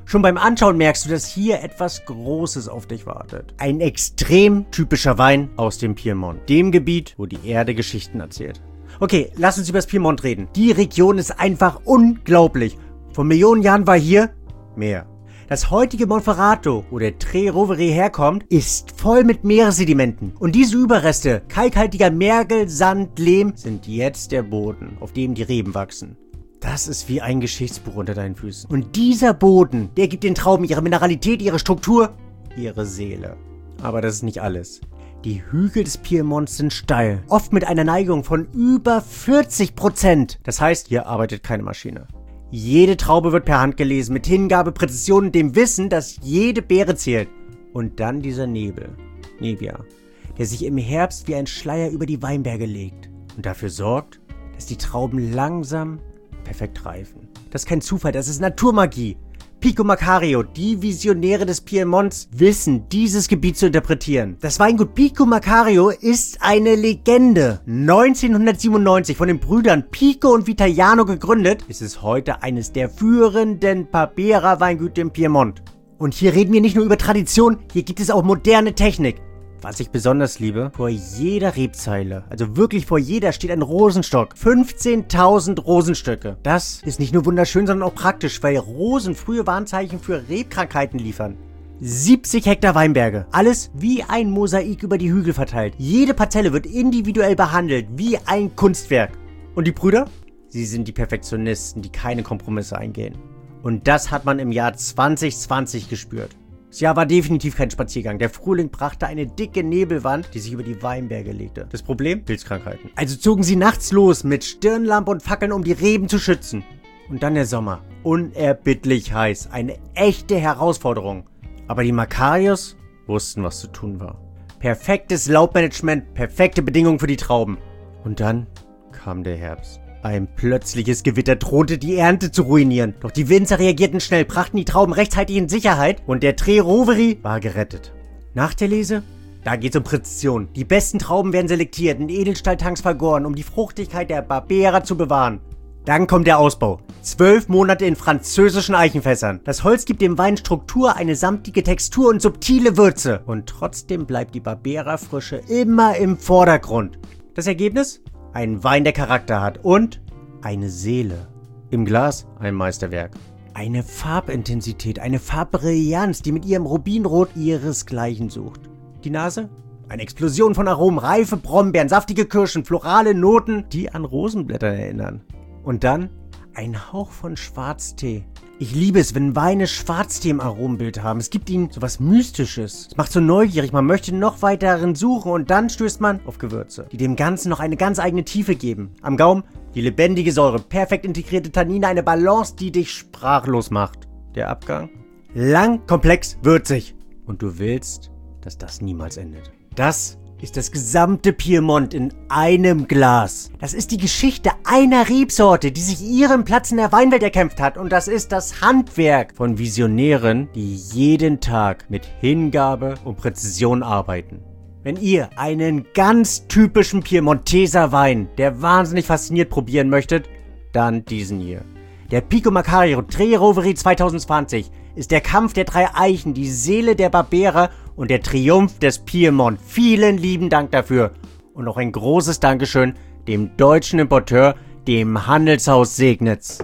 Schon beim Anschauen merkst du, dass hier etwas Großes auf dich wartet. Ein extrem typischer Wein aus dem Piemont, dem Gebiet, wo die Erde Geschichten erzählt. Okay, lass uns über das Piemont reden. Die Region ist einfach unglaublich. Vor Millionen Jahren war hier Meer. Das heutige Monferrato, wo der Tre Rovere herkommt, ist voll mit Meeressedimenten. Und diese Überreste kalkhaltiger Mergel, Sand, Lehm sind jetzt der Boden, auf dem die Reben wachsen. Das ist wie ein Geschichtsbuch unter deinen Füßen. Und dieser Boden, der gibt den Trauben ihre Mineralität, ihre Struktur, ihre Seele. Aber das ist nicht alles. Die Hügel des Piemonts sind steil, oft mit einer Neigung von über vierzig Prozent. Das heißt, hier arbeitet keine Maschine. Jede Traube wird per Hand gelesen, mit Hingabe, Präzision und dem Wissen, dass jede Beere zählt. Und dann dieser Nebel, Nevia, der sich im Herbst wie ein Schleier über die Weinberge legt und dafür sorgt, dass die Trauben langsam perfekt reifen. Das ist kein Zufall, das ist Naturmagie. Pico Macario, die Visionäre des Piemonts, wissen, dieses Gebiet zu interpretieren. Das Weingut Pico Macario ist eine Legende. neunzehnhundertsiebenundneunzig von den Brüdern Pico und Vitaliano gegründet, ist es heute eines der führenden Barbera-Weingüter im Piemont. Und hier reden wir nicht nur über Tradition, hier gibt es auch moderne Technik. Was ich besonders liebe, vor jeder Rebzeile, also wirklich vor jeder, steht ein Rosenstock. fünfzehntausend Rosenstöcke. Das ist nicht nur wunderschön, sondern auch praktisch, weil Rosen frühe Warnzeichen für Rebkrankheiten liefern. siebzig Hektar Weinberge. Alles wie ein Mosaik über die Hügel verteilt. Jede Parzelle wird individuell behandelt, wie ein Kunstwerk. Und die Brüder? Sie sind die Perfektionisten, die keine Kompromisse eingehen. Und das hat man im Jahr zwanzig zwanzig gespürt. Das Jahr war definitiv kein Spaziergang. Der Frühling brachte eine dicke Nebelwand, die sich über die Weinberge legte. Das Problem? Pilzkrankheiten. Also zogen sie nachts los mit Stirnlampe und Fackeln, um die Reben zu schützen. Und dann der Sommer. Unerbittlich heiß. Eine echte Herausforderung. Aber die Macarios wussten, was zu tun war. Perfektes Laubmanagement, perfekte Bedingungen für die Trauben. Und dann kam der Herbst. Ein plötzliches Gewitter drohte die Ernte zu ruinieren. Doch die Winzer reagierten schnell, brachten die Trauben rechtzeitig in Sicherheit und der Tre Rovere war gerettet. Nach der Lese? Da geht's um Präzision. Die besten Trauben werden selektiert, in Edelstahltanks vergoren, um die Fruchtigkeit der Barbera zu bewahren. Dann kommt der Ausbau. Zwölf Monate in französischen Eichenfässern. Das Holz gibt dem Wein Struktur, eine samtige Textur und subtile Würze. Und trotzdem bleibt die Barbera-Frische immer im Vordergrund. Das Ergebnis? Ein Wein, der Charakter hat und eine Seele. Im Glas ein Meisterwerk. Eine Farbintensität, eine Farbbrillanz, die mit ihrem Rubinrot ihresgleichen sucht. Die Nase? Eine Explosion von Aromen, reife Brombeeren, saftige Kirschen, florale Noten, die an Rosenblätter erinnern. Und dann ein Hauch von Schwarztee. Ich liebe es, wenn Weine Schwarztee im Aromenbild haben. Es gibt ihnen sowas Mystisches. Es macht so neugierig, man möchte noch weiter darin suchen und dann stößt man auf Gewürze, die dem Ganzen noch eine ganz eigene Tiefe geben. Am Gaumen die lebendige Säure, perfekt integrierte Tannine, eine Balance, die dich sprachlos macht. Der Abgang? Lang, komplex, würzig. Und du willst, dass das niemals endet. Das ist das gesamte Piemont in einem Glas. Das ist die Geschichte einer Rebsorte, die sich ihren Platz in der Weinwelt erkämpft hat. Und das ist das Handwerk von Visionären, die jeden Tag mit Hingabe und Präzision arbeiten. Wenn ihr einen ganz typischen Piemonteser Wein, der wahnsinnig fasziniert, probieren möchtet, dann diesen hier. Der Pico Macario Tre Rovere zwanzig zwanzig ist der Kampf der drei Eichen, die Seele der Barbera und der Triumph des Piemont. Vielen lieben Dank dafür. Und noch ein großes Dankeschön dem deutschen Importeur, dem Handelshaus Segnitz.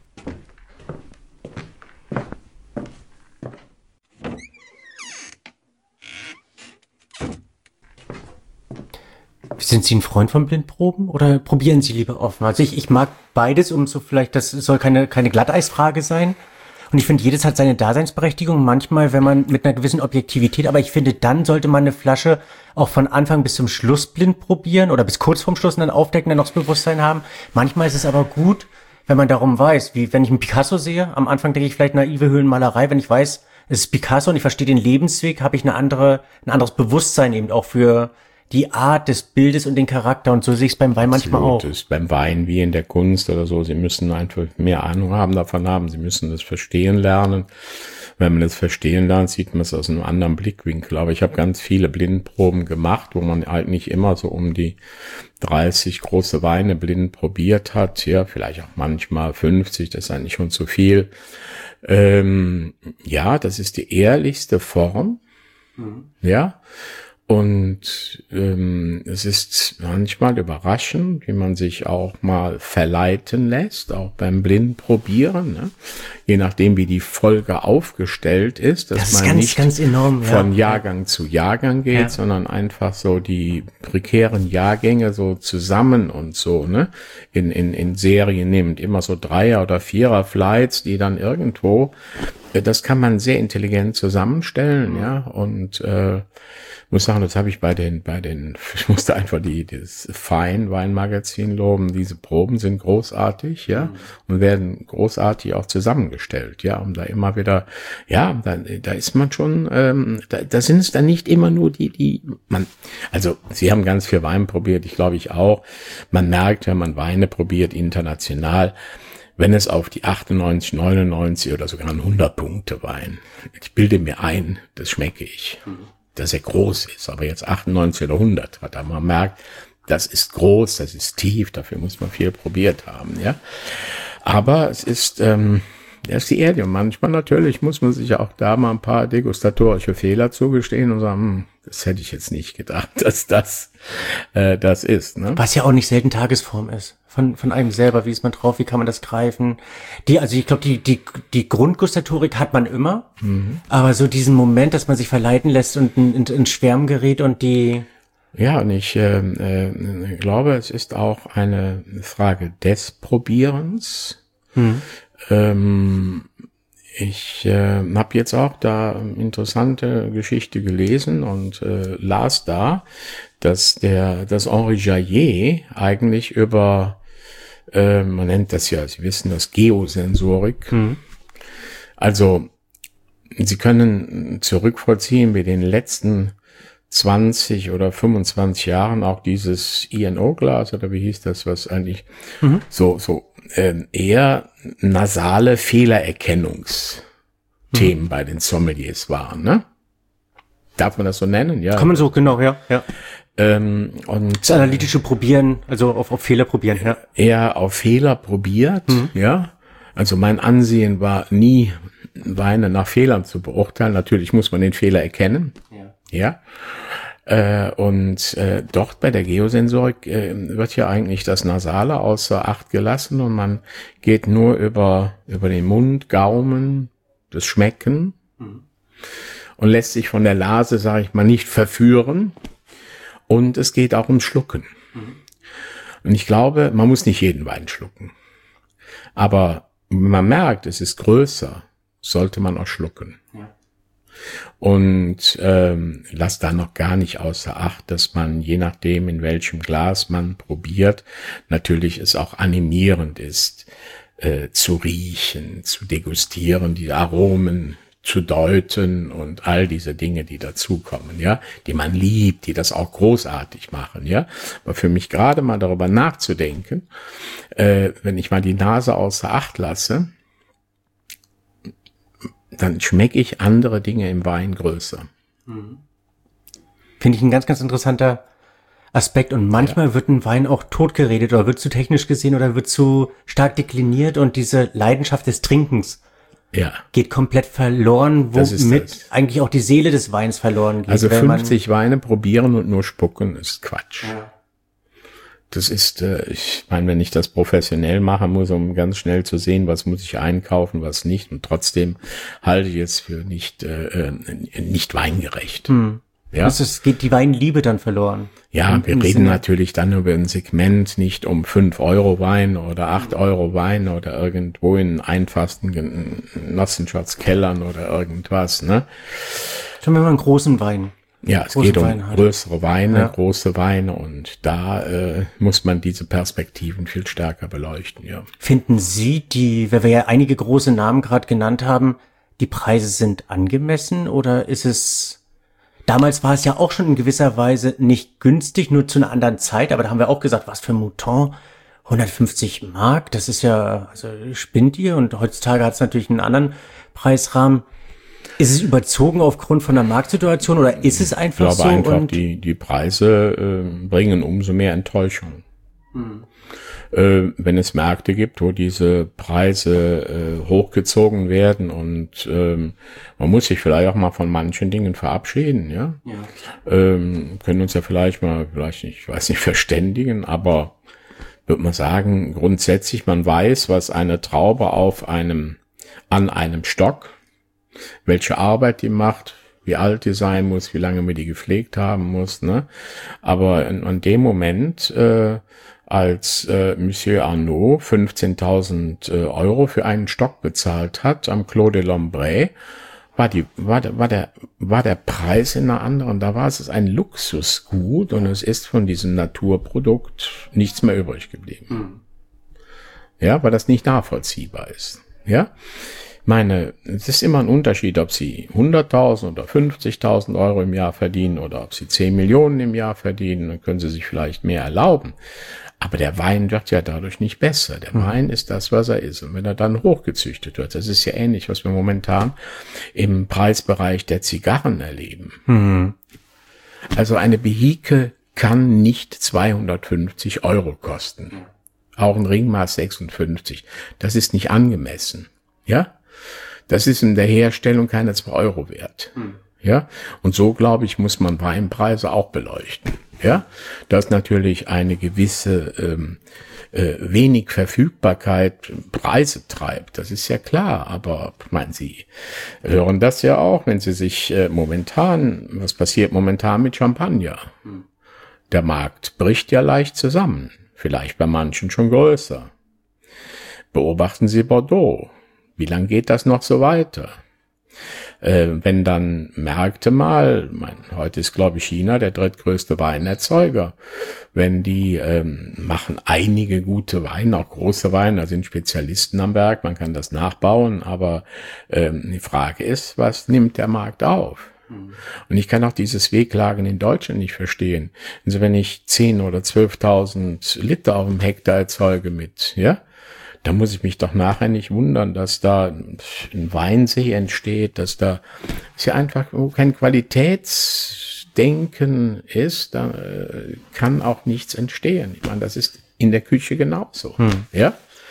Sind Sie ein Freund von Blindproben oder probieren Sie lieber offen? Also ich, ich mag beides, um so vielleicht, das soll keine, keine Glatteisfrage sein. Und ich finde, jedes hat seine Daseinsberechtigung. Manchmal, wenn man mit einer gewissen Objektivität, aber ich finde, dann sollte man eine Flasche auch von Anfang bis zum Schluss blind probieren oder bis kurz vorm Schluss und dann aufdecken, dann noch das Bewusstsein haben. Manchmal ist es aber gut, wenn man darum weiß, wie wenn ich einen Picasso sehe. Am Anfang denke ich vielleicht naive Höhlenmalerei. Wenn ich weiß, es ist Picasso und ich verstehe den Lebensweg, habe ich eine andere, ein anderes Bewusstsein eben auch für die Art des Bildes und den Charakter. Und so sehe ich es beim Wein manchmal auch. Das ist beim Wein wie in der Kunst oder so. Sie müssen einfach mehr Ahnung haben, davon haben. Sie müssen das verstehen lernen. wenn man das verstehen lernt, sieht man es aus einem anderen Blickwinkel. Aber ich habe ganz viele Blindproben gemacht, wo man halt nicht immer so um die dreißig große Weine blind probiert hat. Ja, vielleicht auch manchmal fünfzig, das ist eigentlich schon zu viel. Ähm, ja, das ist die ehrlichste Form. Mhm. Ja. Und ähm, es ist manchmal überraschend, wie man sich auch mal verleiten lässt, auch beim Blindprobieren, ne? Je nachdem, wie die Folge aufgestellt ist, dass das ist man ganz, nicht ganz enorm, ja. von Jahrgang zu Jahrgang geht, ja. sondern einfach so die prekären Jahrgänge so zusammen und so, ne, in in in Serien nimmt, immer so Dreier- oder Vierer-Flights, die dann irgendwo, das kann man sehr intelligent zusammenstellen, mhm. ja, und äh, muss sagen, das habe ich bei den, bei den, ich musste einfach die, das Fine Weinmagazin loben. Diese Proben sind großartig, ja, mhm. und werden großartig auch zusammengestellt, ja, um da immer wieder, ja, da, da ist man schon, ähm, da, da sind es dann nicht immer nur die, die, man, also, Sie haben ganz viel Wein probiert, ich glaube ich auch. Man merkt, wenn man Weine probiert, international, wenn es auf die achtundneunzig, neunundneunzig oder sogar ein hundert Punkte Wein, ich bilde mir ein, das schmecke ich. Mhm. Dass er groß ist, aber jetzt achtundneunzig oder hundert hat, aber man merkt, das ist groß, das ist tief, dafür muss man viel probiert haben, ja. Aber es ist, ähm, das ist die Erde und manchmal natürlich muss man sich auch da mal ein paar degustatorische Fehler zugestehen und sagen, hm, das hätte ich jetzt nicht gedacht, dass das äh, das ist, ne? Was ja auch nicht selten Tagesform ist. Von, von einem selber, wie ist man drauf, wie kann man das greifen? Die, also ich glaube, die, die, die Grundgustatorik hat man immer, mhm. aber so diesen Moment, dass man sich verleiten lässt und in, in, in Schwärmen gerät und die... Ja, und ich äh, äh, glaube, es ist auch eine Frage des Probierens. Mhm. Ähm, ich äh, habe jetzt auch da interessante Geschichte gelesen und äh, las da, dass der, dass Henri Jayer eigentlich über Äh, man nennt das ja, Sie wissen das, Geosensorik. Mhm. Also, Sie können zurückvollziehen bei den letzten zwanzig oder fünfundzwanzig Jahren auch dieses I N O-Glas, oder wie hieß das, was eigentlich mhm. so, so äh, eher nasale Fehlererkennungsthemen mhm. bei den Sommeliers waren, ne? Darf man das so nennen? Ja. Kann man so, genau, ja, ja. Ähm, und das analytische Probieren, also auf, auf Fehler probieren, ja. Eher auf Fehler probiert, mhm. ja. Also mein Ansehen war nie, Weine nach Fehlern zu beurteilen. Natürlich muss man den Fehler erkennen, ja. ja. Äh, und äh, dort bei der Geosensorik äh, wird ja eigentlich das Nasale außer Acht gelassen und man geht nur über über den Mund, Gaumen, das Schmecken mhm. und lässt sich von der Nase, sage ich mal, nicht verführen. Und es geht auch ums Schlucken. Mhm. Und ich glaube, man muss nicht jeden Wein schlucken. Aber wenn man merkt, es ist größer, sollte man auch schlucken. Ja. Und ähm, lasst da noch gar nicht außer Acht, dass man, je nachdem, in welchem Glas man probiert, natürlich es auch animierend ist, äh, zu riechen, zu degustieren, die Aromen zu deuten und all diese Dinge, die dazukommen, ja, die man liebt, die das auch großartig machen, ja. Aber für mich gerade mal darüber nachzudenken, äh, wenn ich mal die Nase außer Acht lasse, dann schmecke ich andere Dinge im Wein größer. Mhm. Finde ich ein ganz, ganz interessanter Aspekt. Und manchmal ja. wird ein Wein auch totgeredet oder wird zu technisch gesehen oder wird zu stark dekliniert und diese Leidenschaft des Trinkens ja. geht komplett verloren, womit eigentlich auch die Seele des Weins verloren geht. Also fünfzig Weine probieren und nur spucken ist Quatsch. Ja. Das ist, äh, ich meine, wenn ich das professionell machen muss, um ganz schnell zu sehen, was muss ich einkaufen, was nicht, und trotzdem halte ich es für nicht äh, nicht weingerecht. Hm. Ja. Es geht die Weinliebe dann verloren. Ja, wir reden Sinne. natürlich dann über ein Segment, nicht um fünf Euro Wein oder acht Euro Wein oder irgendwo in einfachsten Genossenschaftskellern oder irgendwas, ne? Schon wenn man einen großen Wein. Ja, es geht um größere Weine, ja. große Weine, und da äh, muss man diese Perspektiven viel stärker beleuchten, ja. Finden Sie die, weil wir ja einige große Namen gerade genannt haben, die Preise sind angemessen, oder ist es... Damals war es ja auch schon in gewisser Weise nicht günstig, nur zu einer anderen Zeit, aber da haben wir auch gesagt, was für Mouton, hundertfünfzig Mark, das ist ja, also spinnt ihr, und heutzutage hat es natürlich einen anderen Preisrahmen. Ist es überzogen aufgrund von der Marktsituation oder ist es einfach so? Ich glaube so einfach, und die, die Preise äh, bringen umso mehr Enttäuschung. Hm. Äh, wenn es Märkte gibt, wo diese Preise äh, hochgezogen werden und ähm, man muss sich vielleicht auch mal von manchen Dingen verabschieden, ja. ja. Ähm, können uns ja vielleicht mal, vielleicht nicht, ich weiß nicht, verständigen, aber würde man sagen, grundsätzlich, man weiß, was eine Traube auf einem, an einem Stock, welche Arbeit die macht, wie alt die sein muss, wie lange man die gepflegt haben muss, ne? Aber in, in dem Moment, äh, als äh, Monsieur Arnaud fünfzehntausend äh, Euro für einen Stock bezahlt hat am Clos de Lombray, war die, war der, war der, war der Preis in einer anderen, da war es ein Luxusgut und es ist von diesem Naturprodukt nichts mehr übrig geblieben. Mhm. Ja, weil das nicht nachvollziehbar ist. Ja? Ich meine, es ist immer ein Unterschied, ob Sie hunderttausend oder fünfzigtausend Euro im Jahr verdienen oder ob Sie zehn Millionen im Jahr verdienen, dann können Sie sich vielleicht mehr erlauben. Aber der Wein wird ja dadurch nicht besser. Der mhm. Wein ist das, was er ist. Und wenn er dann hochgezüchtet wird, das ist ja ähnlich, was wir momentan im Preisbereich der Zigarren erleben. Mhm. Also eine Behike kann nicht zweihundertfünfzig Euro kosten. Auch ein Ringmaß sechsundfünfzig. Das ist nicht angemessen. Ja? Das ist in der Herstellung keine zwei Euro wert. Mhm. Ja? Und so, glaube ich, muss man Weinpreise auch beleuchten. Ja, dass natürlich eine gewisse ähm, äh, wenig Verfügbarkeit Preise treibt, das ist ja klar, aber meinen Sie hören das ja auch, wenn Sie sich äh, momentan, was passiert momentan mit Champagner? Hm. Der Markt bricht ja leicht zusammen, vielleicht bei manchen schon größer. Beobachten Sie Bordeaux, wie lange geht das noch so weiter? Äh, wenn dann Märkte mal, mein, heute ist glaube ich China der drittgrößte Weinerzeuger, wenn die ähm, machen einige gute Weine, auch große Weine, da sind Spezialisten am Werk, man kann das nachbauen, aber ähm, die Frage ist, was nimmt der Markt auf? Mhm. Und ich kann auch dieses Wehklagen in Deutschland nicht verstehen. Also wenn ich zehn oder zwölftausend Liter auf dem Hektar erzeuge mit, ja, da muss ich mich doch nachher nicht wundern, dass da ein Weinsee entsteht, dass da ist ja einfach kein Qualitätsdenken ist, da kann auch nichts entstehen. Ich meine, das ist in der Küche genauso. Hm. Ja.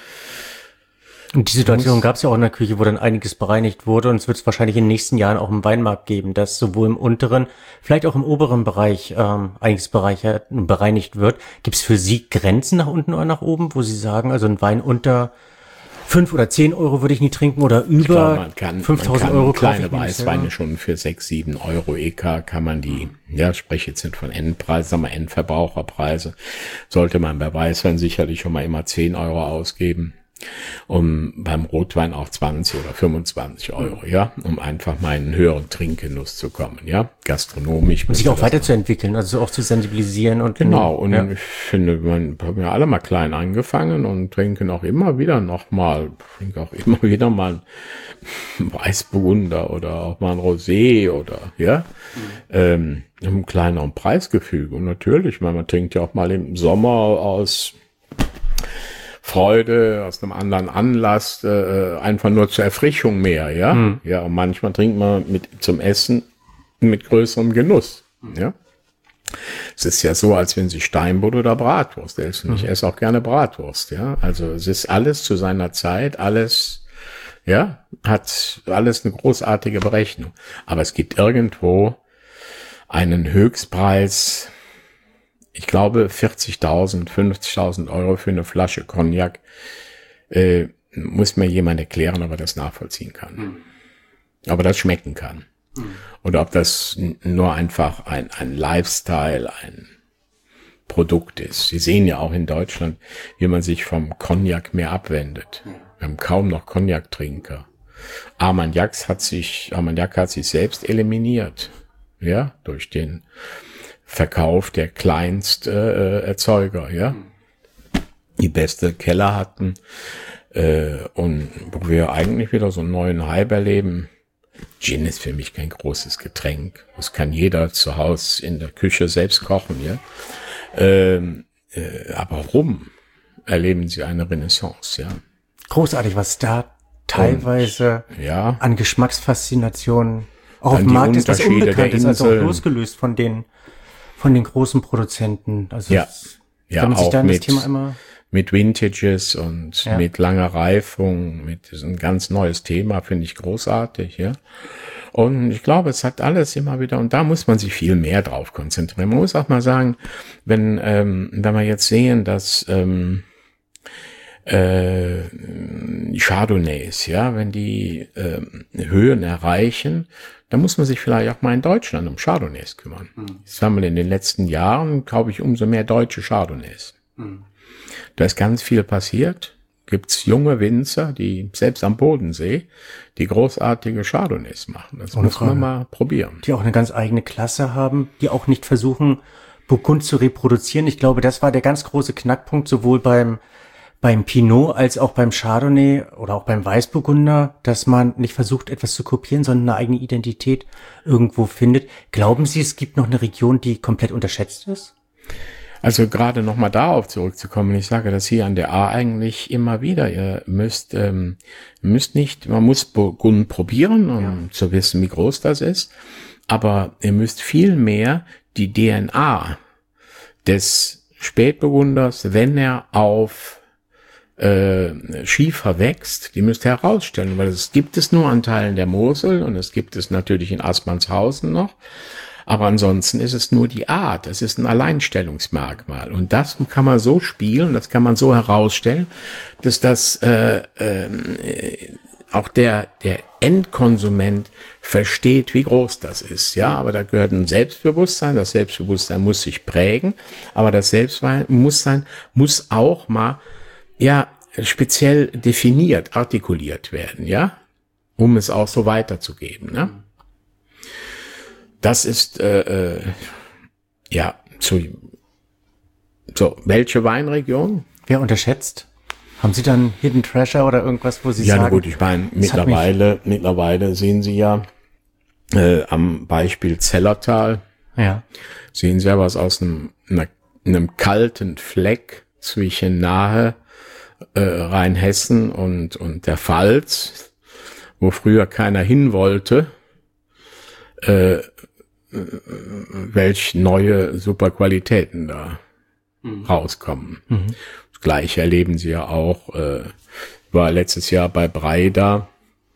Und die Situation gab es ja auch in der Küche, wo dann einiges bereinigt wurde und es wird es wahrscheinlich in den nächsten Jahren auch im Weinmarkt geben, dass sowohl im unteren, vielleicht auch im oberen Bereich ähm, einiges Bereich bereinigt wird. Gibt es für Sie Grenzen nach unten oder nach oben, wo Sie sagen, also ein Wein unter fünf oder zehn Euro würde ich nie trinken oder über fünftausend Euro? Kleine Weißweine schon für sechs, sieben Euro E K kann man die, ja, ich spreche jetzt nicht von Endpreisen, sagen wir Endverbraucherpreise, sollte man bei Weißwein sicherlich schon mal immer zehn Euro ausgeben. Um beim Rotwein auch zwanzig oder fünfundzwanzig Euro, ja, um einfach mal in einen höheren Trinkgenuss zu kommen, ja, gastronomisch. Und sich auch weiterzuentwickeln, also auch zu sensibilisieren und. Genau, und ja. Ich finde, man haben ja alle mal klein angefangen und trinken auch immer wieder noch mal, trinken auch immer wieder mal ein Weißburgunder oder auch mal ein Rosé oder, ja, mhm. ähm, im kleineren Preisgefüge. Und natürlich, weil man trinkt ja auch mal im Sommer aus Freude, aus einem anderen Anlass, äh, einfach nur zur Erfrischung mehr, ja. Mhm. Ja, und manchmal trinkt man mit zum Essen mit größerem Genuss, mhm. ja. Es ist ja so, als wenn Sie Steinbutt oder Bratwurst essen. Mhm. Ich esse auch gerne Bratwurst, ja. Also es ist alles zu seiner Zeit, alles, ja, hat alles eine großartige Berechnung. Aber es gibt irgendwo einen Höchstpreis, ich glaube vierzigtausend, fünfzigtausend Euro für eine Flasche Cognac, äh, muss mir jemand erklären, ob er das nachvollziehen kann. Mhm. Ob er das schmecken kann. Mhm. Oder ob das n- nur einfach ein, ein Lifestyle, ein Produkt ist. Sie sehen ja auch in Deutschland, wie man sich vom Cognac mehr abwendet. Mhm. Wir haben kaum noch Cognac-Trinker. Armagnac hat sich, Armagnac hat sich selbst eliminiert. Ja, durch den Verkauf der Kleinsterzeuger, äh, ja, die beste Keller hatten äh, und wo wir eigentlich wieder so einen neuen Hype erleben. Gin ist für mich kein großes Getränk, das kann jeder zu Hause in der Küche selbst kochen, ja. Ähm, äh, aber Rum erleben Sie eine Renaissance, ja. Großartig, was da teilweise Und, ja. an Geschmacksfaszination auch auf Dann dem die Markt ist, was Unterschiede unbekannt der ist, also auch Inseln. losgelöst von den von den großen Produzenten. Also Ja. es- Ja, wenn man sich auch da an das mit, Thema immer mit Vintages und Ja. mit langer Reifung, mit das ist ein ganz neues Thema, finde ich großartig, ja. Und ich glaube, es hat alles immer wieder, und da muss man sich viel mehr drauf konzentrieren. Man muss auch mal sagen, wenn, ähm, wenn wir jetzt sehen, dass ähm, äh, die Chardonnays, ja, wenn die ähm, Höhen erreichen, dann muss man sich vielleicht auch mal in Deutschland um Chardonnays kümmern. Jetzt haben wir in den letzten Jahren, glaube ich, umso mehr deutsche Chardonnays. Da ist ganz viel passiert. Gibt's junge Winzer, die selbst am Bodensee, die großartige Chardonnays machen. Das Ohne muss man Frage. mal probieren. die auch eine ganz eigene Klasse haben, die auch nicht versuchen, Burgund zu reproduzieren. Ich glaube, das war der ganz große Knackpunkt, sowohl beim beim Pinot als auch beim Chardonnay oder auch beim Weißburgunder, dass man nicht versucht, etwas zu kopieren, sondern eine eigene Identität irgendwo findet. Glauben Sie, es gibt noch eine Region, die komplett unterschätzt ist? Also gerade nochmal darauf zurückzukommen, ich sage das hier an der A eigentlich immer wieder, ihr müsst, ähm, müsst nicht, man muss Burgund probieren, um ja. zu wissen, wie groß das ist, aber ihr müsst viel mehr die D N A des Spätburgunders, wenn er auf äh, Schiefer wächst, die müsst ihr herausstellen, weil es gibt es nur an Teilen der Mosel und es gibt es natürlich in Aspernshausen noch. Aber ansonsten ist es nur die Art. Es ist ein Alleinstellungsmerkmal. Und das kann man so spielen, das kann man so herausstellen, dass das äh, äh, auch der der Endkonsument versteht, wie groß das ist. Ja, aber da gehört ein Selbstbewusstsein. Das Selbstbewusstsein muss sich prägen. Aber das Selbstbewusstsein muss auch mal ja speziell definiert, artikuliert werden. Ja, um es auch so weiterzugeben. Ne? Das ist, äh, äh, ja, zu, so, welche Weinregion? Wer unterschätzt? Haben Sie dann Hidden Treasure oder irgendwas, wo Sie ja, sagen? Ja, gut, ich meine, mittlerweile, mittlerweile sehen Sie ja äh, am Beispiel Zellertal, ja. sehen Sie ja was aus einem, einer, einem kalten Fleck zwischen nahe äh, Rheinhessen und, und der Pfalz, wo früher keiner hin wollte, äh, welch neue Superqualitäten da mhm. rauskommen. Mhm. Das Gleiche erleben Sie ja auch, äh, war letztes Jahr bei Breida.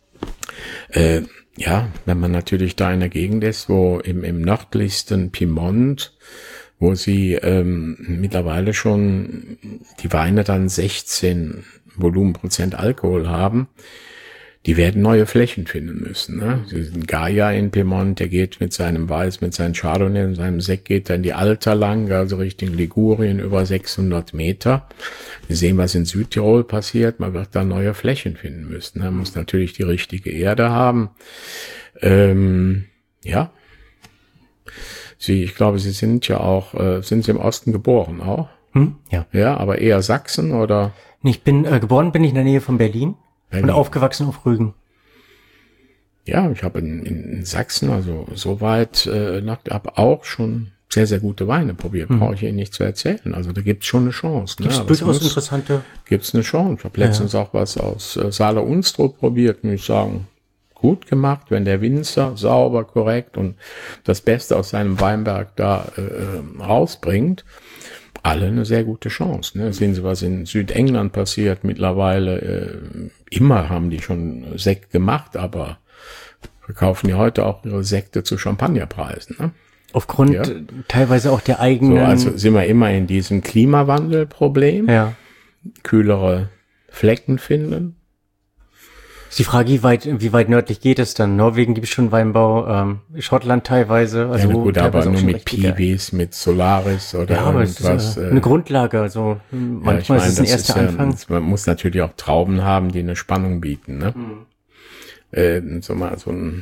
Äh, ja, wenn man natürlich da in der Gegend ist, wo im, im nördlichsten Piemont, wo Sie ähm, mittlerweile schon die Weine dann sechzehn Volumenprozent Alkohol haben, die werden neue Flächen finden müssen. Ne? Gaia in Piemont, der geht mit seinem Weiß, mit seinem Chardonnay und seinem Sekt geht dann die Alta lang, also Richtung Ligurien über sechshundert Meter. Wir sehen, was in Südtirol passiert. Man wird da neue Flächen finden müssen. Man muss natürlich die richtige Erde haben. Ähm, ja. Sie, ich glaube, Sie sind ja auch, äh, sind Sie im Osten geboren auch? Hm? Ja. Ja, aber eher Sachsen oder? Ich bin, äh, geboren bin ich in der Nähe von Berlin. Berlin. Und aufgewachsen auf Rügen. Ja, ich habe in, in Sachsen, also soweit, äh, habe auch schon sehr, sehr gute Weine probiert. Mhm. Brauche ich Ihnen nicht zu erzählen. Also da gibt's schon eine Chance. Gibt es ne? durchaus interessante? Gibt's eine Chance. Ich habe letztens ja. auch was aus äh, Saale Unstrut probiert, muss ich sagen. Gut gemacht, wenn der Winzer sauber, korrekt und das Beste aus seinem Weinberg da äh, rausbringt. Alle eine sehr gute Chance. Ne? Sehen Sie, was in Südengland passiert mittlerweile. Äh, immer haben die schon Sekt gemacht, aber verkaufen ja heute auch ihre Sekte zu Champagnerpreisen. Ne? Aufgrund ja. teilweise auch der eigenen... So, also sind wir immer in diesem Klimawandelproblem. Ja. Kühlere Flecken finden. Ist die Frage, wie weit, wie weit nördlich geht es dann? Norwegen gibt es schon Weinbau, ähm, Schottland teilweise. Also ja, gut, aber nur mit Piwis, mit Solaris oder ja, aber irgendwas. Es ist, äh, eine Grundlage, also manchmal ja, ich mein, ist es ein erster ist Anfang. Ja, man muss natürlich auch Trauben haben, die eine Spannung bieten. Ne? Mhm. Äh, so mal so ein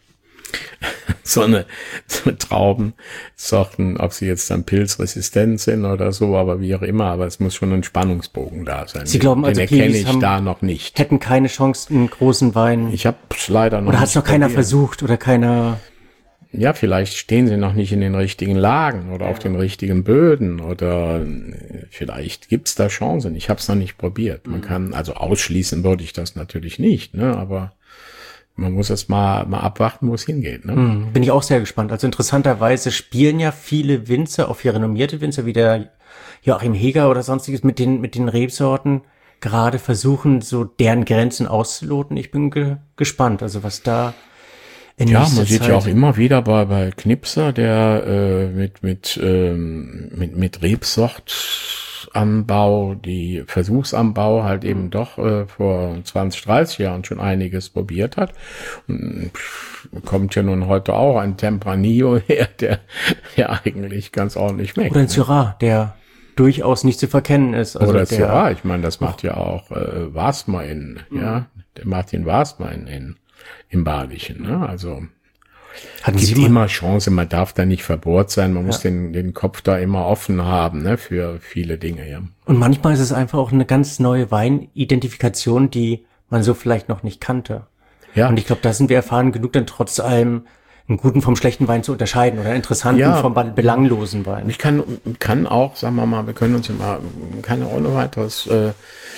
so eine, so eine Traubensorten, ob sie jetzt dann pilzresistent sind oder so, aber wie auch immer, aber es muss schon ein Spannungsbogen da sein. Sie glauben, den, also den erkenne Piwis ich haben, da noch nicht. Hätten keine Chance, einen großen Wein. Ich habe es leider noch Oder hat nicht es noch keiner probiert. versucht oder keiner? ja, vielleicht stehen sie noch nicht in den richtigen Lagen oder ja. auf den richtigen Böden oder vielleicht gibt's da Chancen. Ich habe es noch nicht probiert. Man mhm. kann, also ausschließen würde ich das natürlich nicht, ne, aber man muss es mal, mal abwarten, wo es hingeht. Ne? Mhm. Bin ich auch sehr gespannt. Also interessanterweise spielen ja viele Winzer, auch hier renommierte Winzer wie der Joachim Heger oder sonstiges mit den, mit den Rebsorten gerade versuchen, so deren Grenzen auszuloten. Ich bin ge- gespannt, also was da in ja, man sieht Zeit ja auch immer wieder bei, bei Knipser, der äh, mit, mit, ähm, mit, mit Rebsortanbau, die Versuchsanbau halt eben doch äh, vor zwanzig, dreißig Jahren schon einiges probiert hat. Und kommt ja nun heute auch ein Tempranillo her, der ja eigentlich ganz ordentlich schmeckt. Oder ein Syrah, der durchaus nicht zu verkennen ist. Also Oder der, Syrah, ich meine, das macht ja auch äh, Wasmer in, mhm. ja, der Martin Wasmer in, in im Badischen, ne? Also Hatten gibt Sie immer Chance, man darf da nicht verbohrt sein, man ja. muss den den Kopf da immer offen haben, ne, für viele Dinge, ja. Und manchmal ist es einfach auch eine ganz neue Weinidentifikation, die man so vielleicht noch nicht kannte. Ja. Und ich glaube, da sind wir erfahren genug, dann trotz allem einen guten vom schlechten Wein zu unterscheiden oder einen interessanten ja. vom belanglosen Wein. Ich kann kann auch, sagen wir mal, wir können uns immer, kann auch ohne weiteres, äh,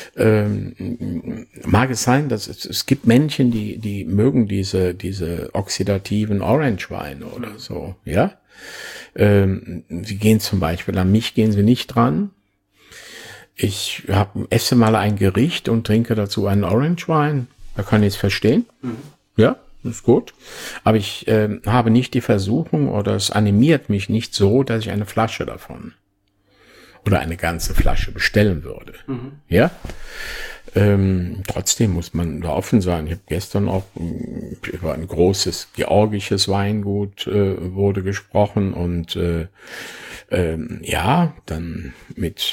ähm, mag es sein, dass es, es gibt Männchen, die die mögen diese diese oxidativen Orange-Weine oder so, ja. Ähm, sie gehen zum Beispiel, an mich gehen sie nicht dran. Ich hab, esse mal ein Gericht und trinke dazu einen Orange-Wein, da kann ich es verstehen, mhm. ja. Das ist gut. Aber ich äh, habe nicht die Versuchung oder es animiert mich nicht so, dass ich eine Flasche davon oder eine ganze Flasche bestellen würde. Mhm. Ja. Ähm, trotzdem muss man da offen sein. Ich habe gestern auch äh, über ein großes georgisches Weingut äh, wurde gesprochen und äh, äh, ja, dann mit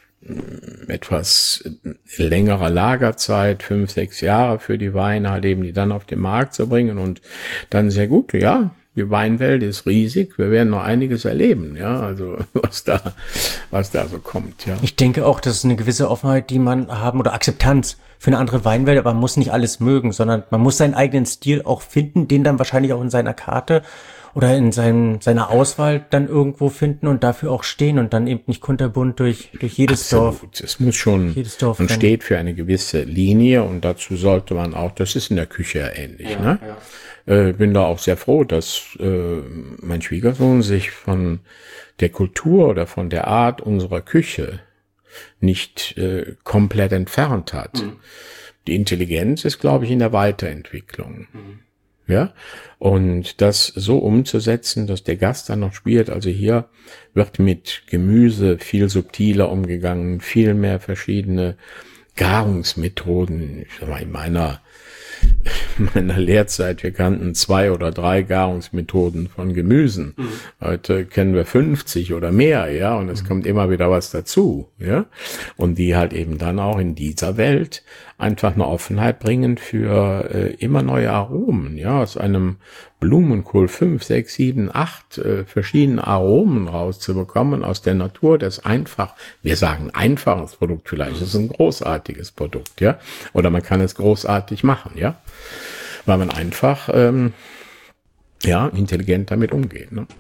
etwas längerer Lagerzeit, fünf, sechs Jahre für die Weine, halt eben die dann auf den Markt zu bringen und dann sehr gut, ja, die Weinwelt ist riesig, wir werden noch einiges erleben, ja, also was da, was da so kommt, ja. Ich denke auch, das ist eine gewisse Offenheit, die man haben oder Akzeptanz für eine andere Weinwelt, aber man muss nicht alles mögen, sondern man muss seinen eigenen Stil auch finden, den dann wahrscheinlich auch in seiner Karte oder in seinem, seiner Auswahl dann irgendwo finden und dafür auch stehen und dann eben nicht kunterbunt durch, durch jedes Absolut. Dorf. Es muss schon, jedes Dorf man steht für eine gewisse Linie und dazu sollte man auch, das ist in der Küche ja ähnlich, ja, ne? Ja. Äh, bin da auch sehr froh, dass äh, mein Schwiegersohn sich von der Kultur oder von der Art unserer Küche nicht äh, komplett entfernt hat. Mhm. Die Intelligenz ist, glaube ich, in der Weiterentwicklung. Mhm. Ja, und das so umzusetzen, dass der Gast dann noch spielt. Also hier wird mit Gemüse viel subtiler umgegangen, viel mehr verschiedene Garungsmethoden. Ich sag mal, in meiner, meiner Lehrzeit, wir kannten zwei oder drei Garungsmethoden von Gemüsen. Mhm. Heute kennen wir fünfzig oder mehr, ja, und es mhm. kommt immer wieder was dazu, ja. Und die halt eben dann auch in dieser Welt einfach eine Offenheit bringen für äh, immer neue Aromen, ja, aus einem Blumenkohl fünf, sechs, sieben, acht äh, verschiedene Aromen rauszubekommen aus der Natur, das einfach, wir sagen einfaches Produkt vielleicht, das ist ein großartiges Produkt, ja, oder man kann es großartig machen, ja, weil man einfach, ähm, ja, intelligent damit umgeht, ne?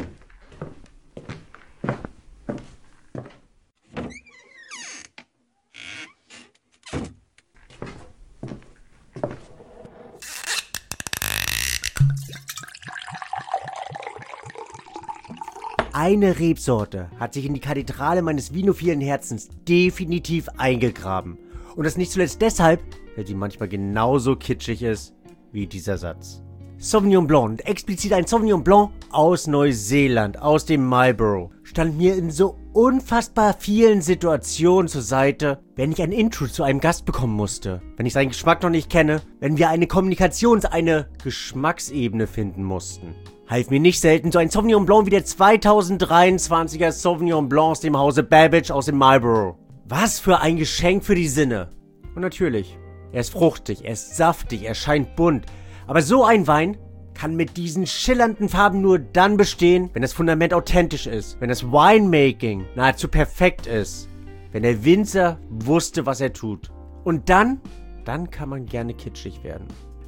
Eine Rebsorte hat sich in die Kathedrale meines vinophilen Herzens definitiv eingegraben. Und das nicht zuletzt deshalb, weil sie manchmal genauso kitschig ist wie dieser Satz. Sauvignon Blanc, explizit ein Sauvignon Blanc aus Neuseeland, aus dem Marlborough, stand mir in so unfassbar vielen Situationen zur Seite, wenn ich ein Intro zu einem Gast bekommen musste, wenn ich seinen Geschmack noch nicht kenne, wenn wir eine Kommunikations-, eine Geschmacksebene finden mussten. Half mir nicht selten so ein Sauvignon Blanc wie der zweitausenddreiundzwanziger Sauvignon Blanc aus dem Hause Babbage aus dem Marlborough. Was für ein Geschenk für die Sinne. Und natürlich, er ist fruchtig, er ist saftig, er scheint bunt. Aber so ein Wein kann mit diesen schillernden Farben nur dann bestehen, wenn das Fundament authentisch ist, wenn das Winemaking nahezu perfekt ist, wenn der Winzer wusste, was er tut. Und dann, dann kann man gerne kitschig werden.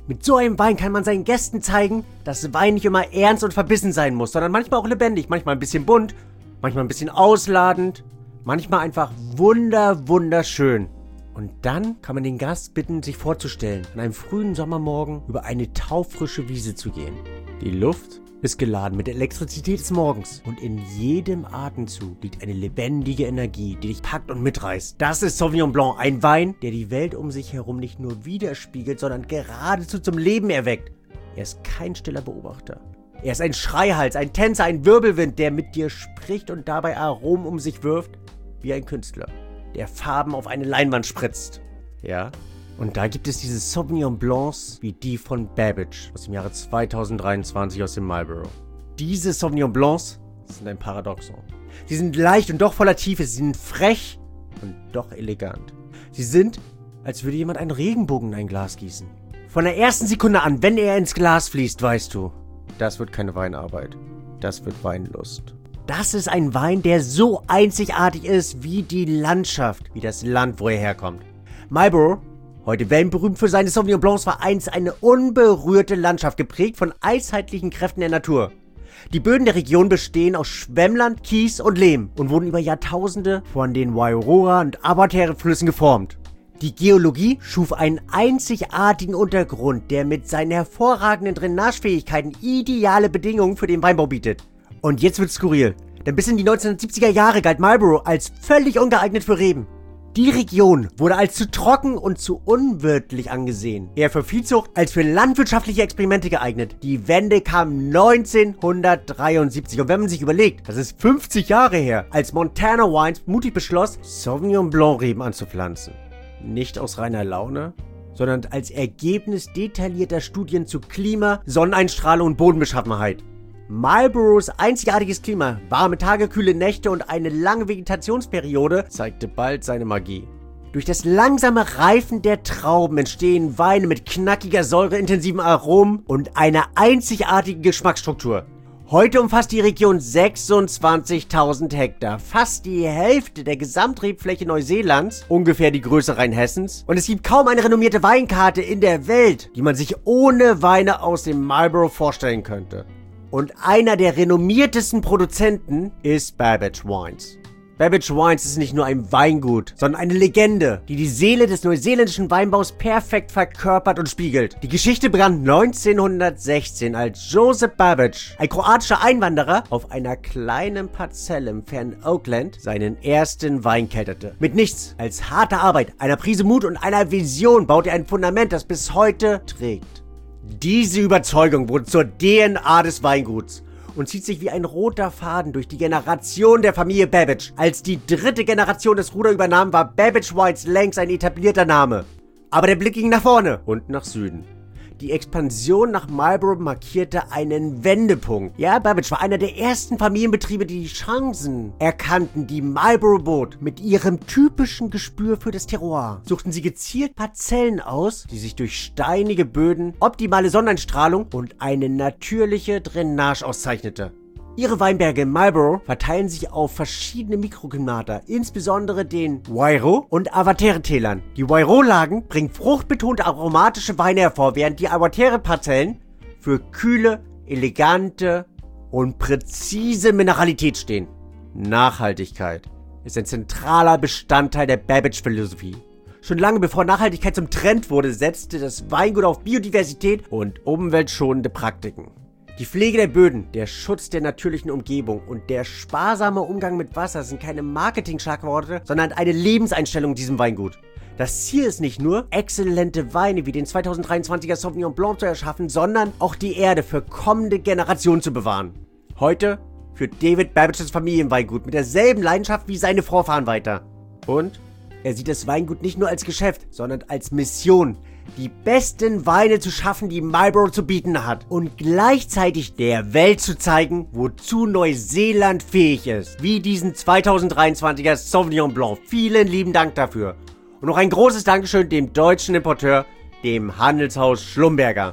Mit so einem Wein kann man seinen Gästen zeigen, dass Wein nicht immer ernst und verbissen sein muss, sondern manchmal auch lebendig, manchmal ein bisschen bunt, manchmal ein bisschen ausladend, manchmal einfach wunder, wunderschön. Und dann kann man den Gast bitten, sich vorzustellen, an einem frühen Sommermorgen über eine taufrische Wiese zu gehen. Die Luft ist geladen mit der Elektrizität des Morgens und in jedem Atemzug liegt eine lebendige Energie, die dich packt und mitreißt. Das ist Sauvignon Blanc, ein Wein, der die Welt um sich herum nicht nur widerspiegelt, sondern geradezu zum Leben erweckt. Er ist kein stiller Beobachter. Er ist ein Schreihals, ein Tänzer, ein Wirbelwind, der mit dir spricht und dabei Aromen um sich wirft, wie ein Künstler, der Farben auf eine Leinwand spritzt. Ja? Und da gibt es diese Sauvignon Blancs wie die von Babbage aus dem Jahre zweitausenddreiundzwanzig aus dem Marlborough. Diese Sauvignon Blancs sind ein Paradoxon. Sie sind leicht und doch voller Tiefe, sie sind frech und doch elegant. Sie sind, als würde jemand einen Regenbogen in ein Glas gießen. Von der ersten Sekunde an, wenn er ins Glas fließt, weißt du, das wird keine Weinarbeit, das wird Weinlust. Das ist ein Wein, der so einzigartig ist wie die Landschaft, wie das Land, wo er herkommt. Marlborough, heute weltberühmt für seine Sauvignon Blancs, war einst eine unberührte Landschaft, geprägt von eisheitlichen Kräften der Natur. Die Böden der Region bestehen aus Schwemmland, Kies und Lehm und wurden über Jahrtausende von den Wairora- und Awatere-Flüssen geformt. Die Geologie schuf einen einzigartigen Untergrund, der mit seinen hervorragenden Drainagefähigkeiten ideale Bedingungen für den Weinbau bietet. Und jetzt wird's skurril, denn bis in die neunzehnhundertsiebziger Jahre galt Marlborough als völlig ungeeignet für Reben. Die Region wurde als zu trocken und zu unwirtlich angesehen, eher für Viehzucht als für landwirtschaftliche Experimente geeignet. Die Wende kam neunzehnhundertdreiundsiebzig und wenn man sich überlegt, das ist fünfzig Jahre her, als Montana Wines mutig beschloss, Sauvignon Blanc Reben anzupflanzen. Nicht aus reiner Laune, sondern als Ergebnis detaillierter Studien zu Klima, Sonneneinstrahlung und Bodenbeschaffenheit. Marlboroughs einzigartiges Klima, warme Tage, kühle Nächte und eine lange Vegetationsperiode zeigte bald seine Magie. Durch das langsame Reifen der Trauben entstehen Weine mit knackiger Säure, intensiven Aromen und einer einzigartigen Geschmacksstruktur. Heute umfasst die Region sechsundzwanzigtausend Hektar, fast die Hälfte der Gesamtrebfläche Neuseelands, ungefähr die Größe Rheinhessens. Und es gibt kaum eine renommierte Weinkarte in der Welt, die man sich ohne Weine aus dem Marlborough vorstellen könnte. Und einer der renommiertesten Produzenten ist Babbage Wines. Babbage Wines ist nicht nur ein Weingut, sondern eine Legende, die die Seele des neuseeländischen Weinbaus perfekt verkörpert und spiegelt. Die Geschichte begann neunzehnhundertsechzehn, als Joseph Babbage, ein kroatischer Einwanderer, auf einer kleinen Parzelle im fernen Oakland seinen ersten Wein kelterte. Mit nichts als harter Arbeit, einer Prise Mut und einer Vision baut er ein Fundament, das bis heute trägt. Diese Überzeugung wurde zur D N A des Weinguts und zieht sich wie ein roter Faden durch die Generation der Familie Babbage. Als die dritte Generation das Ruder übernahm, war Babbage Wines längst ein etablierter Name. Aber der Blick ging nach vorne und nach Süden. Die Expansion nach Marlborough markierte einen Wendepunkt. Ja, Babbage war einer der ersten Familienbetriebe, die die Chancen erkannten, die Marlborough bot. Mit ihrem typischen Gespür für das Terroir suchten sie gezielt Parzellen aus, die sich durch steinige Böden, optimale Sonneneinstrahlung und eine natürliche Drainage auszeichnete. Ihre Weinberge in Marlborough verteilen sich auf verschiedene Mikroklimata, insbesondere den Wairau- und Awatere-Tälern. Die Wairau-Lagen bringen fruchtbetonte aromatische Weine hervor, während die Awatere-Parzellen für kühle, elegante und präzise Mineralität stehen. Nachhaltigkeit ist ein zentraler Bestandteil der Babbage-Philosophie. Schon lange bevor Nachhaltigkeit zum Trend wurde, setzte das Weingut auf Biodiversität und umweltschonende Praktiken. Die Pflege der Böden, der Schutz der natürlichen Umgebung und der sparsame Umgang mit Wasser sind keine Marketing-Schlagworte, sondern eine Lebenseinstellung in diesem Weingut. Das Ziel ist nicht nur, exzellente Weine wie den zweitausenddreiundzwanziger Sauvignon Blanc zu erschaffen, sondern auch die Erde für kommende Generationen zu bewahren. Heute führt David Babbages Familienweingut mit derselben Leidenschaft wie seine Vorfahren weiter. Und er sieht das Weingut nicht nur als Geschäft, sondern als Mission, die besten Weine zu schaffen, die Marlborough zu bieten hat und gleichzeitig der Welt zu zeigen, wozu Neuseeland fähig ist, wie diesen zweitausenddreiundzwanziger Sauvignon Blanc. Vielen lieben Dank dafür. Und noch ein großes Dankeschön dem deutschen Importeur, dem Handelshaus Schlumberger.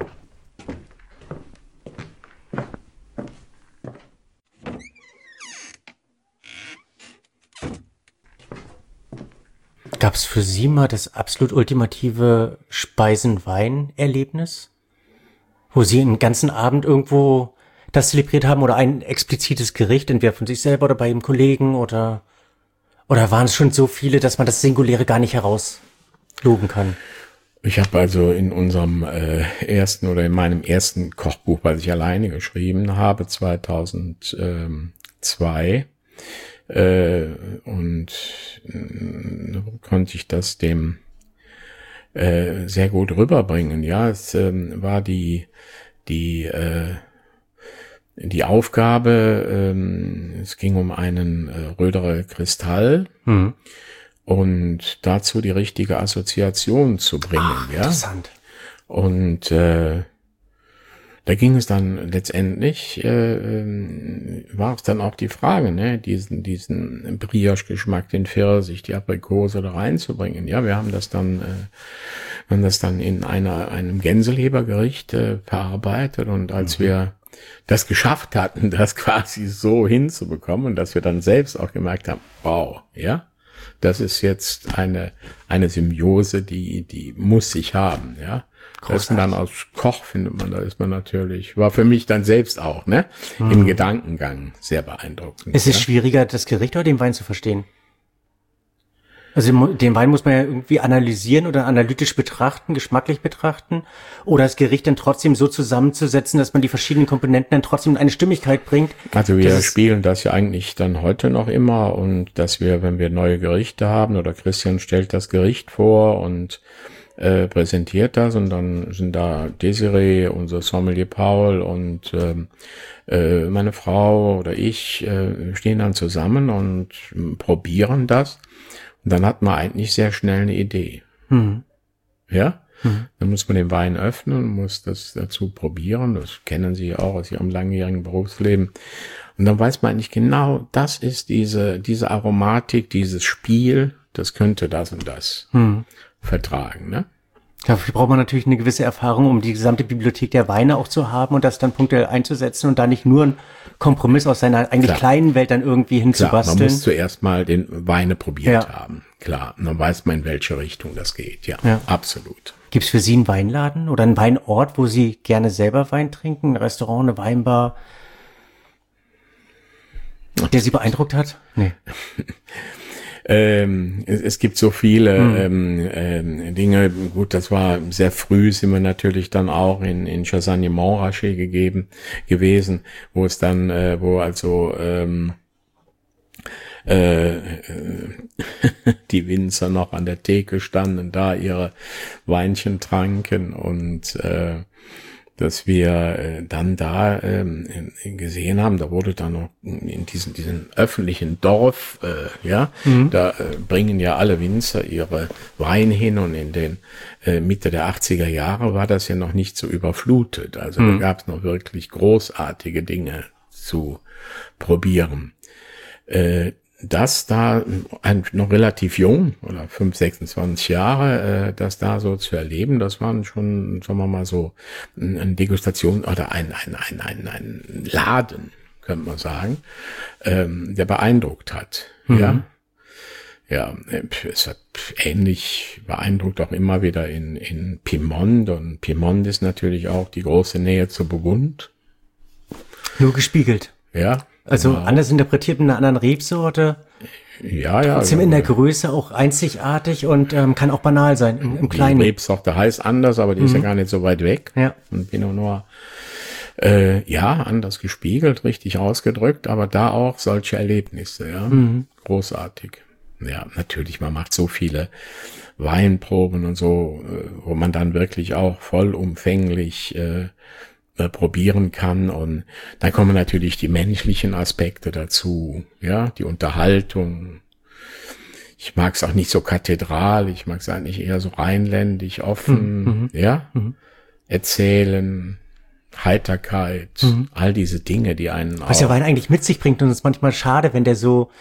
Gab es für Sie mal das absolut ultimative Speisen-Wein-Erlebnis? Wo Sie einen ganzen Abend irgendwo das zelebriert haben oder ein explizites Gericht, entweder von sich selber oder bei einem Kollegen oder oder waren es schon so viele, dass man das Singuläre gar nicht herausloben kann? Ich habe also in unserem äh, ersten oder in meinem ersten Kochbuch, was ich alleine geschrieben habe, zweitausendzwei, äh, und äh, konnte ich das dem äh, sehr gut rüberbringen. Ja, es äh, war die die äh, die Aufgabe, ähm, es ging um einen äh, Röderer Kristall, Mhm. und dazu die richtige Assoziation zu bringen. Ach, Ja, interessant. und äh, da ging es dann letztendlich, äh, ähm, war es dann auch die Frage, ne, diesen diesen Brioche-Geschmack, den Pfirsich, die Aprikose da reinzubringen. Ja, wir haben das dann, äh, wir haben das dann in einer einem Gänselebergericht äh, verarbeitet, und als wir das geschafft hatten, das quasi so hinzubekommen, und dass wir dann selbst auch gemerkt haben, wow, ja, das ist jetzt eine eine Symbiose, die die muss ich haben, ja. Das ist dann als Koch, findet man, da ist man natürlich, war für mich dann selbst auch, ne, im Gedankengang sehr beeindruckend. Es ist ja. schwieriger, das Gericht oder den Wein zu verstehen. Also mu- den Wein muss man ja irgendwie analysieren oder analytisch betrachten, geschmacklich betrachten, oder das Gericht dann trotzdem so zusammenzusetzen, dass man die verschiedenen Komponenten dann trotzdem in eine Stimmigkeit bringt. Also wir Das ist- spielen das ja eigentlich dann heute noch immer, und dass wir, wenn wir neue Gerichte haben, oder Christian stellt das Gericht vor und äh, präsentiert das, und dann sind da Desiree, unser Sommelier Paul und ähm, äh, meine Frau oder ich äh, stehen dann zusammen und äh, probieren das, und dann hat man eigentlich sehr schnell eine Idee. Mhm. Ja? Mhm. Dann muss man den Wein öffnen, muss das dazu probieren. Das kennen Sie auch aus Ihrem langjährigen Berufsleben. Und dann weiß man eigentlich genau, das ist diese, diese Aromatik, dieses Spiel, das könnte das und das Mhm. vertragen, ne? Dafür braucht man natürlich eine gewisse Erfahrung, um die gesamte Bibliothek der Weine auch zu haben und das dann punktuell einzusetzen und da nicht nur einen Kompromiss aus seiner eigentlich Klar. kleinen Welt dann irgendwie Klar, man hinzubasteln. muss zuerst mal den Weine probiert Ja. haben. Klar, und dann weiß man, in welche Richtung das geht. Ja, Ja. absolut. Gibt es für Sie einen Weinladen oder einen Weinort, wo Sie gerne selber Wein trinken? Ein Restaurant, eine Weinbar, der Sie beeindruckt hat? Nee. Ähm, es, es gibt so viele ähm, ähm, Dinge. Gut, das war sehr früh, sind wir natürlich dann auch in in Chassagne-Montrachet gegeben gewesen, wo es dann, äh, wo also ähm, äh, äh, die Winzer noch an der Theke standen, da ihre Weinchen tranken, und äh, dass wir äh, dann da ähm, gesehen haben, da wurde dann noch in diesem diesen öffentlichen Dorf, äh, ja, da äh, bringen ja alle Winzer ihre Wein hin, und in den äh, Mitte der achtziger Jahre war das ja noch nicht so überflutet. Also da gab es noch wirklich großartige Dinge zu probieren. Äh, das da ein, noch relativ jung, oder fünf, sechsundzwanzig Jahre, äh, das da so zu erleben, das waren schon, sagen wir mal so, eine Degustation oder ein, ein, ein, ein, ein Laden, könnte man sagen, ähm, der beeindruckt hat. Ja. Ja, es hat ähnlich beeindruckt auch immer wieder in, in Piemont, und Piemont ist natürlich auch die große Nähe zu Burgund. Nur gespiegelt. Ja. Also genau. anders interpretiert mit einer anderen Rebsorte, Ja, ja. trotzdem in der Größe auch einzigartig und ähm, kann auch banal sein, im, im Die Kleinen. Rebsorte heißt anders, aber die ist ja gar nicht so weit weg. Ja. Und Pinot Noir, äh, ja, anders gespiegelt, richtig ausgedrückt, aber da auch solche Erlebnisse, ja. Großartig. Ja, natürlich, man macht so viele Weinproben und so, äh, wo man dann wirklich auch vollumfänglich äh, äh, probieren kann, und dann kommen natürlich die menschlichen Aspekte dazu, ja, die Unterhaltung. Ich mag es auch nicht so kathedral, ich mag es eigentlich eher so rheinländisch, offen, ja, erzählen, Heiterkeit, all diese Dinge, die einen Was der auch, Wein eigentlich mit sich bringt, und es ist manchmal schade, wenn der so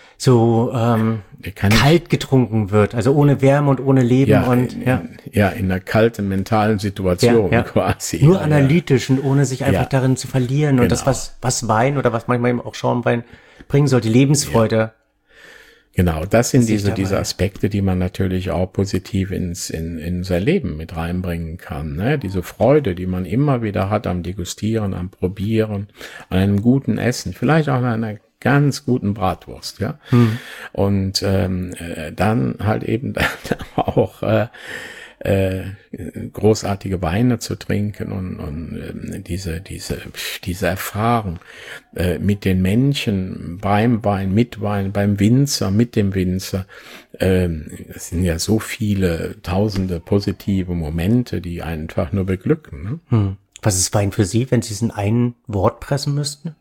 so ähm, der kann nicht- kalt getrunken wird, also ohne Wärme und ohne Leben ja, und in, ja, ja, in einer kalten mentalen Situation Ja, ja. quasi. nur ja, analytisch und ohne sich einfach Ja. darin zu verlieren und das, Genau. was was Wein oder was manchmal eben auch Schaumwein bringen soll, die Lebensfreude. Genau, das sind diese, diese Aspekte, die man natürlich auch positiv ins, in, in sein Leben mit reinbringen kann. Ne? Diese Freude, die man immer wieder hat am Degustieren, am Probieren, an einem guten Essen, vielleicht auch an einer ganz guten Bratwurst, ja. Hm. Und ähm, äh, dann halt eben auch äh, äh, großartige Weine zu trinken und, und äh, diese diese diese Erfahrung äh, mit den Menschen beim Wein, mit Wein, beim Winzer, mit dem Winzer. Äh, es sind ja so viele tausende positive Momente, die einfach nur beglücken. Ne? Hm. Was ist Wein für Sie, wenn Sie es in ein Wort pressen müssten?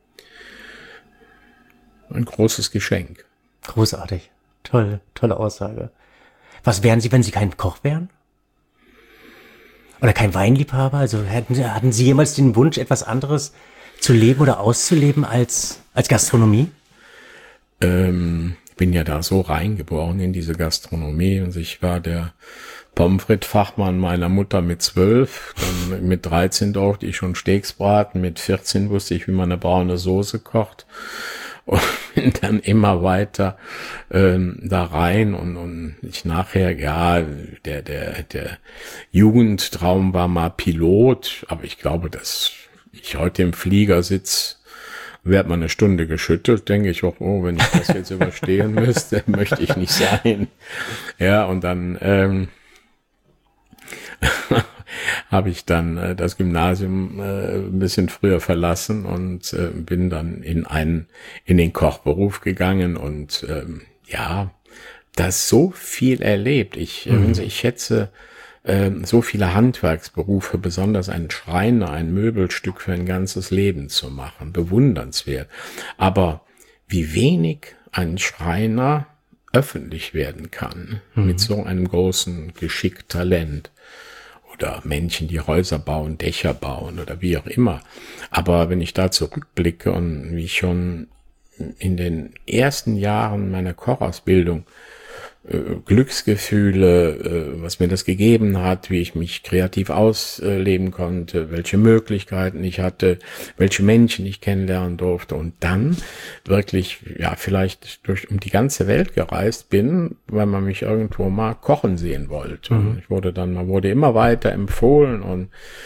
Ein großes Geschenk. Großartig. Toll, tolle Aussage. Was wären Sie, wenn Sie kein Koch wären? Oder kein Weinliebhaber? Also hatten Sie, hatten Sie jemals den Wunsch, etwas anderes zu leben oder auszuleben als, als Gastronomie? Ähm, ich bin ja da so reingeboren in diese Gastronomie und ich war der Pommes frites Fachmann meiner Mutter mit zwölf, dann mit dreizehn durfte ich schon Steaks braten, mit vierzehn wusste ich, wie man eine braune Soße kocht. Und bin dann immer weiter ähm, da rein und, und ich nachher, ja, der der der Jugendtraum war mal Pilot, aber ich glaube, dass ich heute im Flieger sitze, wird man eine Stunde geschüttelt, denke ich, oh, oh wenn ich das jetzt überstehen müsste, möchte ich nicht sein. Ja, und dann ähm, habe ich dann äh, das Gymnasium äh, ein bisschen früher verlassen und äh, bin dann in einen in den Kochberuf gegangen und ähm, ja, das so viel erlebt. Ich mhm. äh, ich schätze äh, so viele Handwerksberufe, besonders ein Schreiner, ein Möbelstück für ein ganzes Leben zu machen, bewundernswert. Aber wie wenig ein Schreiner öffentlich werden kann mhm. mit so einem großen Geschick, Talent. Oder Menschen, die Häuser bauen, Dächer bauen oder wie auch immer. Aber wenn ich da zurückblicke und wie ich schon in den ersten Jahren meiner Kochausbildung äh, Glücksgefühle, äh, was mir das gegeben hat, wie ich mich kreativ ausleben konnte, welche Möglichkeiten ich hatte, welche Menschen ich kennenlernen durfte und dann wirklich, ja, vielleicht durch um die ganze Welt gereist bin, weil man mich irgendwo mal kochen sehen wollte. Mhm. Ich wurde dann, man wurde immer weiter empfohlen und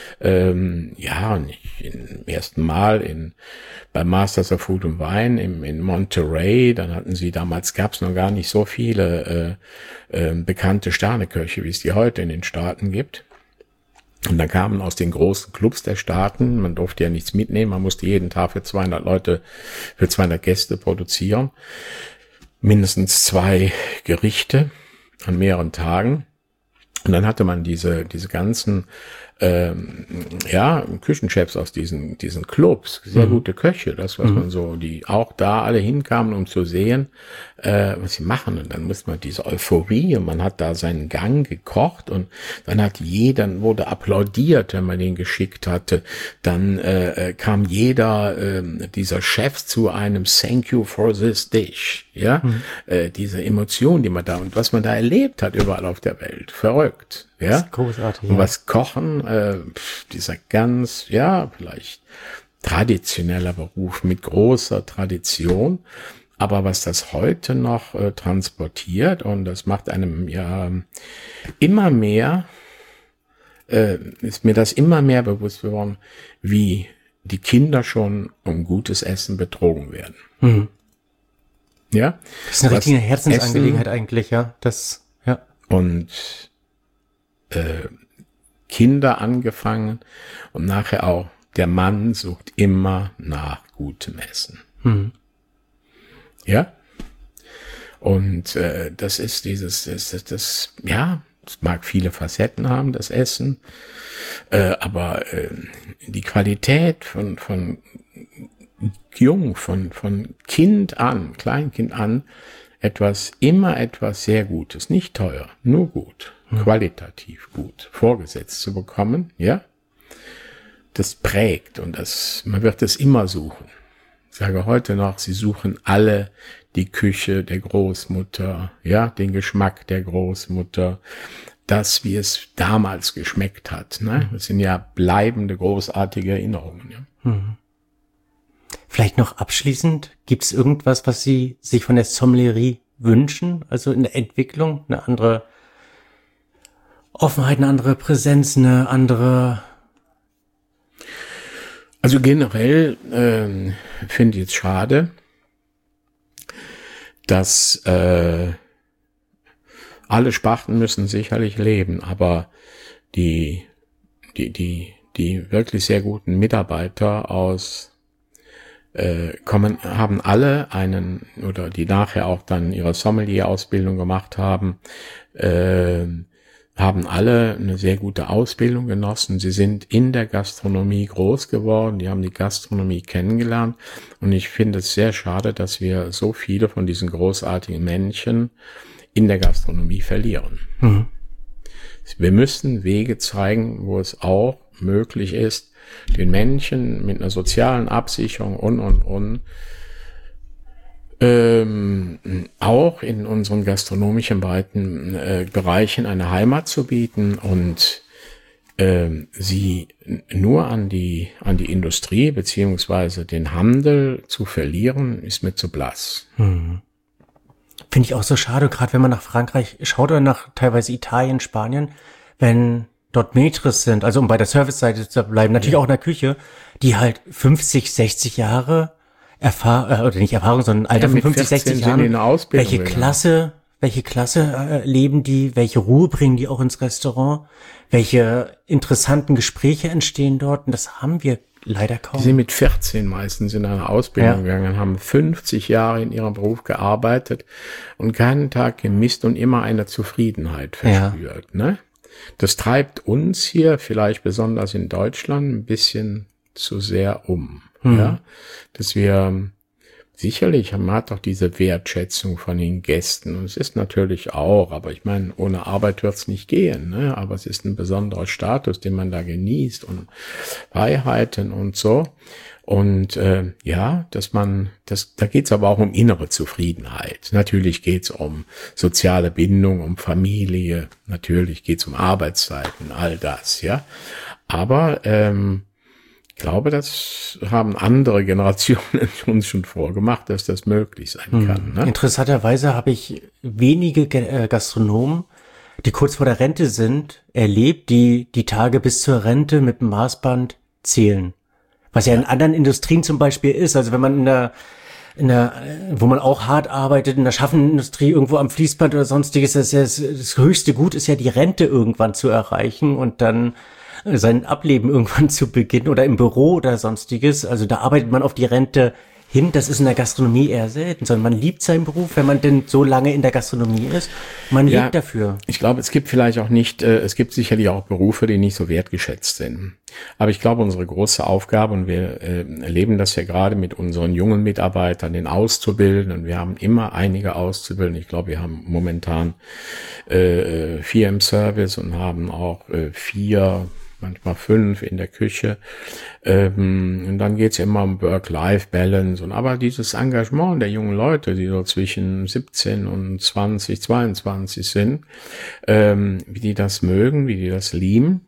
ähm, ja, und ich im ersten Mal in beim Masters of Food and Wine im, in Monterey, dann hatten sie, damals gab es noch gar nicht so viele äh, äh, bekannte Sterneköche, wie es die heute in den Staaten gibt. Und dann kamen aus den großen Clubs der Staaten, man durfte ja nichts mitnehmen, man musste jeden Tag für zweihundert Leute, für zweihundert Gäste produzieren. Mindestens zwei Gerichte an mehreren Tagen. Und dann hatte man diese diese ganzen ähm, ja Küchenchefs aus diesen diesen Clubs, sehr mhm. gute Köche, das was mhm. man so, die auch da alle hinkamen, um zu sehen, äh, was sie machen. Und dann musste man diese Euphorie und man hat da seinen Gang gekocht und dann hat jeder, wurde applaudiert, wenn man den geschickt hatte. Dann äh, kam jeder äh, dieser Chefs zu einem Thank you for this dish, ja, mhm. äh, diese Emotion, die man da und was man da erlebt hat überall auf der Welt, verrückt. Ja, das ist großartig. Und was Kochen, äh, dieser ganz, ja, vielleicht traditioneller Beruf mit großer Tradition, aber was das heute noch äh, transportiert und das macht einem ja immer mehr, äh, ist mir das immer mehr bewusst geworden, wie die Kinder schon um gutes Essen betrogen werden. Mhm. Ja, das ist eine richtige Herzensangelegenheit Essen, eigentlich, ja. Das, ja. Und äh, Kinder angefangen und nachher auch der Mann sucht immer nach gutem Essen. Mhm. Ja. Und äh, das ist dieses, das, das, das, ja, es mag viele Facetten haben, das Essen, äh, aber äh, die Qualität von von jung, von von Kind an, Kleinkind an, etwas, immer etwas sehr Gutes, nicht teuer, nur gut, hm. qualitativ gut, vorgesetzt zu bekommen, ja, das prägt und das, man wird es immer suchen. Ich sage heute noch, sie suchen alle die Küche der Großmutter, ja, den Geschmack der Großmutter, das, wie es damals geschmeckt hat, ne, das sind ja bleibende, großartige Erinnerungen, ja. Hm. Vielleicht noch abschließend, gibt es irgendwas, was Sie sich von der Sommelierie wünschen? Also in der Entwicklung eine andere Offenheit, eine andere Präsenz, eine andere... Also generell äh, finde ich es schade, dass äh, alle Sparten müssen sicherlich leben, aber die, die, die, die wirklich sehr guten Mitarbeiter aus äh, kommen, haben alle einen, oder die nachher auch dann ihre Sommelier-Ausbildung gemacht haben, äh, haben alle eine sehr gute Ausbildung genossen. Sie sind in der Gastronomie groß geworden, die haben die Gastronomie kennengelernt und ich finde es sehr schade, dass wir so viele von diesen großartigen Menschen in der Gastronomie verlieren. Mhm. Wir müssen Wege zeigen, wo es auch möglich ist, den Menschen mit einer sozialen Absicherung und, und, und Ähm, auch in unseren gastronomischen breiten äh, Bereichen eine Heimat zu bieten und ähm, sie nur an die an die Industrie beziehungsweise den Handel zu verlieren, ist mir zu blass. Hm. Finde ich auch so schade, gerade wenn man nach Frankreich schaut oder nach teilweise Italien, Spanien, wenn dort Maîtres sind, also um bei der Service-Seite zu bleiben, natürlich ja. auch in der Küche, die halt fünfzig, sechzig Jahre Erfahrung, oder nicht Erfahrung, sondern Alter ja, von fünfzig, sechzig Jahren, welche Klasse, welche Klasse äh, leben die, welche Ruhe bringen die auch ins Restaurant, welche interessanten Gespräche entstehen dort, und das haben wir leider kaum. Die sind mit vierzehn meistens in eine Ausbildung ja. gegangen, haben fünfzig Jahre in ihrem Beruf gearbeitet und keinen Tag gemisst und immer eine Zufriedenheit verspürt. Ja. Ne? Das treibt uns hier, vielleicht besonders in Deutschland, ein bisschen zu sehr um. Mhm. Ja, dass wir sicherlich, man hat doch diese Wertschätzung von den Gästen und es ist natürlich auch, aber ich meine, ohne Arbeit wird's nicht gehen, ne? Aber es ist ein besonderer Status, den man da genießt und Freiheiten und so und äh, ja, dass man, das, da geht's aber auch um innere Zufriedenheit. Natürlich geht's um soziale Bindung, um Familie, natürlich geht's um Arbeitszeiten, all das, ja, aber ähm, ich glaube, das haben andere Generationen uns schon vorgemacht, dass das möglich sein hm. kann. Ne? Interessanterweise habe ich wenige Gastronomen, die kurz vor der Rente sind, erlebt, die die Tage bis zur Rente mit dem Maßband zählen. Was ja in anderen Industrien zum Beispiel ist. Also wenn man in der, in der, wo man auch hart arbeitet, in der schaffenden Industrie irgendwo am Fließband oder sonstiges, das, ja das, das höchste Gut ist ja die Rente irgendwann zu erreichen und dann sein Ableben irgendwann zu beginnen oder im Büro oder sonstiges. Also da arbeitet man auf die Rente hin. Das ist in der Gastronomie eher selten, sondern man liebt seinen Beruf, wenn man denn so lange in der Gastronomie ist. Man ja, lebt dafür. Ich glaube, es gibt vielleicht auch nicht, äh, es gibt sicherlich auch Berufe, die nicht so wertgeschätzt sind. Aber ich glaube, unsere große Aufgabe, und wir äh, erleben das ja gerade mit unseren jungen Mitarbeitern, den Auszubildenden, wir haben immer einige Auszubildende. Ich glaube, wir haben momentan äh, vier im Service und haben auch äh, vier, manchmal fünf in der Küche. Ähm, und dann geht's immer um Work-Life-Balance. Und aber dieses Engagement der jungen Leute, die so zwischen siebzehn und zwanzig, zweiundzwanzig sind, ähm, wie die das mögen, wie die das lieben.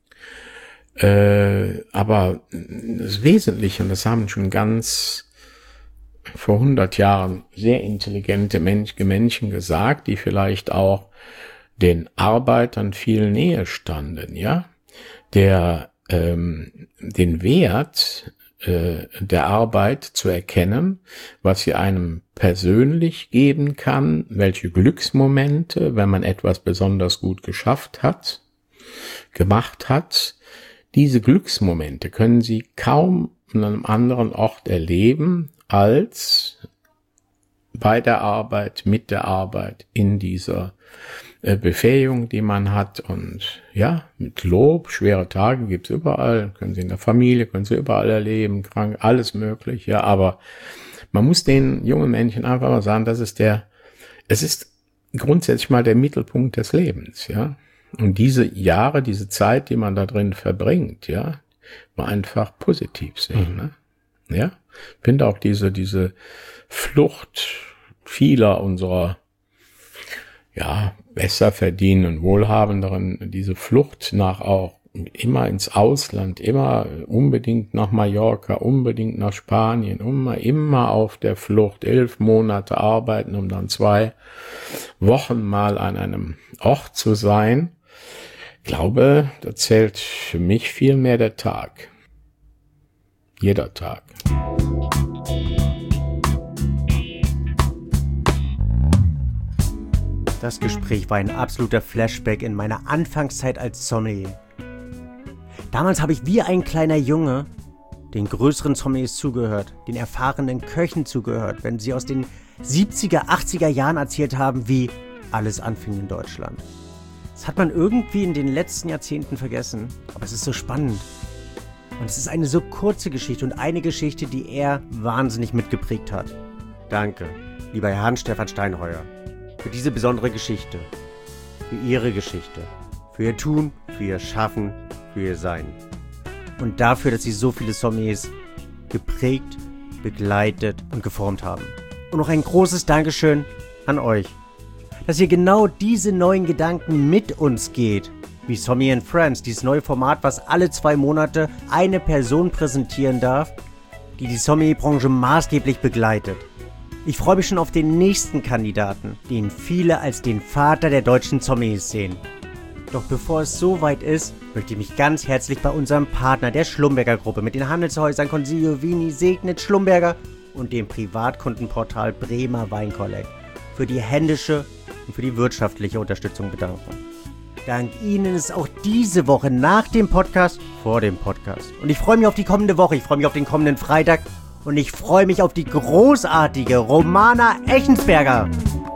Äh, aber das Wesentliche, und das haben schon ganz vor hundert Jahren sehr intelligente Mensch, Menschen gesagt, die vielleicht auch den Arbeitern viel näher standen, ja, der ähm, den Wert äh, der Arbeit zu erkennen, was sie einem persönlich geben kann, welche Glücksmomente, wenn man etwas besonders gut geschafft hat, gemacht hat. Diese Glücksmomente können sie kaum an einem anderen Ort erleben als bei der Arbeit, mit der Arbeit, in dieser Befähigung, die man hat, und ja, mit Lob, schwere Tage gibt's überall, können sie in der Familie, können sie überall erleben, krank, alles möglich, ja, aber man muss den jungen Menschen einfach mal sagen, das ist der, es ist grundsätzlich mal der Mittelpunkt des Lebens, ja, und diese Jahre, diese Zeit, die man da drin verbringt, ja, mal einfach positiv sehen, mhm. ne, ja, ich finde auch diese, diese Flucht vieler unserer, ja, besser verdienen und wohlhabenderen, diese Flucht nach auch immer ins Ausland, immer unbedingt nach Mallorca, unbedingt nach Spanien, immer, immer auf der Flucht, elf Monate arbeiten, um dann zwei Wochen mal an einem Ort zu sein. Ich glaube, da zählt für mich viel mehr der Tag. Jeder Tag. Das Gespräch war ein absoluter Flashback in meiner Anfangszeit als Sommelier. Damals habe ich wie ein kleiner Junge den größeren Sommeliers zugehört, den erfahrenen Köchen zugehört, wenn sie aus den siebziger, achtziger Jahren erzählt haben, wie alles anfing in Deutschland. Das hat man irgendwie in den letzten Jahrzehnten vergessen, aber es ist so spannend. Und es ist eine so kurze Geschichte und eine Geschichte, die er wahnsinnig mitgeprägt hat. Danke, lieber Herr Hans-Stefan Steinheuer, für diese besondere Geschichte, für Ihre Geschichte, für Ihr Tun, für Ihr Schaffen, für Ihr Sein. Und dafür, dass Sie so viele Sommeliers geprägt, begleitet und geformt haben. Und noch ein großes Dankeschön an euch, dass ihr genau diese neuen Gedanken mit uns geht, wie Sommelier and Friends, dieses neue Format, was alle zwei Monate eine Person präsentieren darf, die die Sommelierbranche maßgeblich begleitet. Ich freue mich schon auf den nächsten Kandidaten, den viele als den Vater der deutschen Sommeliers sehen. Doch bevor es soweit ist, möchte ich mich ganz herzlich bei unserem Partner der Schlumberger Gruppe mit den Handelshäusern Consiglio Vini, Segnet, Schlumberger und dem Privatkundenportal Bremer Weinkollekt für die händische und für die wirtschaftliche Unterstützung bedanken. Dank Ihnen ist auch diese Woche nach dem Podcast vor dem Podcast. Und ich freue mich auf die kommende Woche, ich freue mich auf den kommenden Freitag und ich freue mich auf die großartige Romana Echensberger.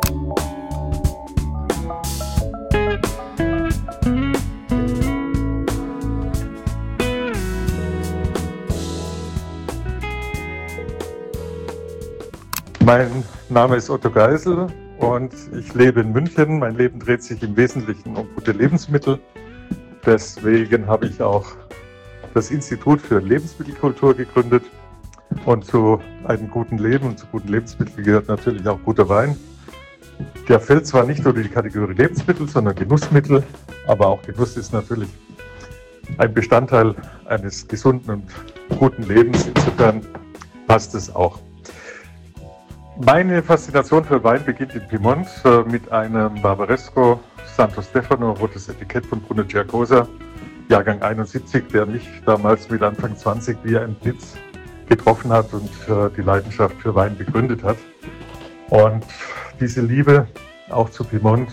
Mein Name ist Otto Geisel und ich lebe in München. Mein Leben dreht sich im Wesentlichen um gute Lebensmittel. Deswegen habe ich auch das Institut für Lebensmittelkultur gegründet. Und zu einem guten Leben und zu guten Lebensmitteln gehört natürlich auch guter Wein. Der fällt zwar nicht unter die Kategorie Lebensmittel, sondern Genussmittel, aber auch Genuss ist natürlich ein Bestandteil eines gesunden und guten Lebens. Insofern passt es auch. Meine Faszination für Wein beginnt in Piemont äh, mit einem Barbaresco Santo Stefano, rotes Etikett von Bruno Giacosa, Jahrgang einundsiebzig, der mich damals mit Anfang zwanzig wie ein Blitz getroffen hat und äh, die Leidenschaft für Wein begründet hat. Und diese Liebe auch zu Piemont,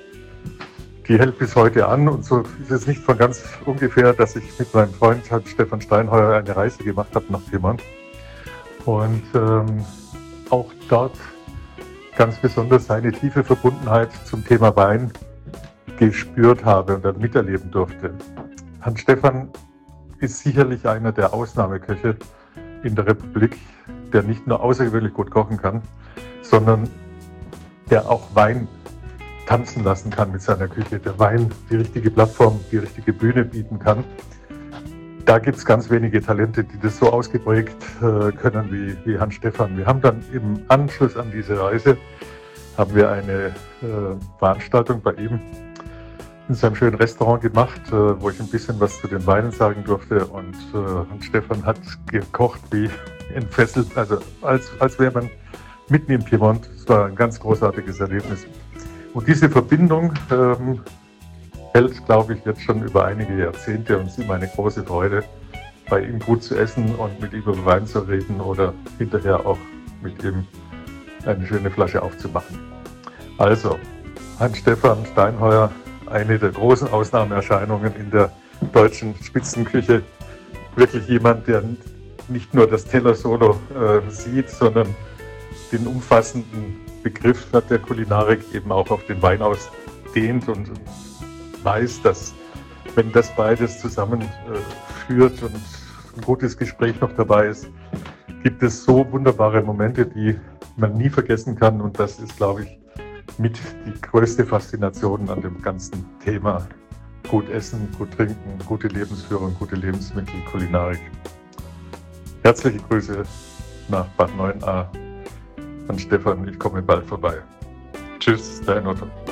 die hält bis heute an. Und so ist es nicht von ganz ungefähr, dass ich mit meinem Freund Stefan Steinheuer eine Reise gemacht habe nach Piemont. Und ähm, auch dort ganz besonders seine tiefe Verbundenheit zum Thema Wein gespürt habe und dann miterleben durfte. Hans Stefan ist sicherlich einer der Ausnahmeköche in der Republik, der nicht nur außergewöhnlich gut kochen kann, sondern der auch Wein tanzen lassen kann mit seiner Küche, der Wein die richtige Plattform, die richtige Bühne bieten kann. Da gibt es ganz wenige Talente, die das so ausgeprägt äh, können wie, wie Hans Stefan. Wir haben dann im Anschluss an diese Reise haben wir eine äh, Veranstaltung bei ihm in seinem schönen Restaurant gemacht, äh, wo ich ein bisschen was zu den Weinen sagen durfte. Und äh, Hans Stefan hat gekocht wie entfesselt, also als, als wäre man mitten im Piemont. Es war ein ganz großartiges Erlebnis. Und diese Verbindung ähm, hält, glaube ich, jetzt schon über einige Jahrzehnte und es ist immer eine große Freude, bei ihm gut zu essen und mit ihm über Wein zu reden oder hinterher auch mit ihm eine schöne Flasche aufzumachen. Also, Hans-Stefan Steinheuer, eine der großen Ausnahmeerscheinungen in der deutschen Spitzenküche. Wirklich jemand, der nicht nur das Teller-Solo äh, sieht, sondern den umfassenden Begriff der Kulinarik eben auch auf den Wein ausdehnt und weiß, dass wenn das beides zusammenführt äh, und ein gutes Gespräch noch dabei ist, gibt es so wunderbare Momente, die man nie vergessen kann. Und das ist, glaube ich, mit die größte Faszination an dem ganzen Thema gut essen, gut trinken, gute Lebensführung, gute Lebensmittel, Kulinarik. Herzliche Grüße nach Bad neun a an Stefan. Ich komme bald vorbei. Tschüss, dein Otto.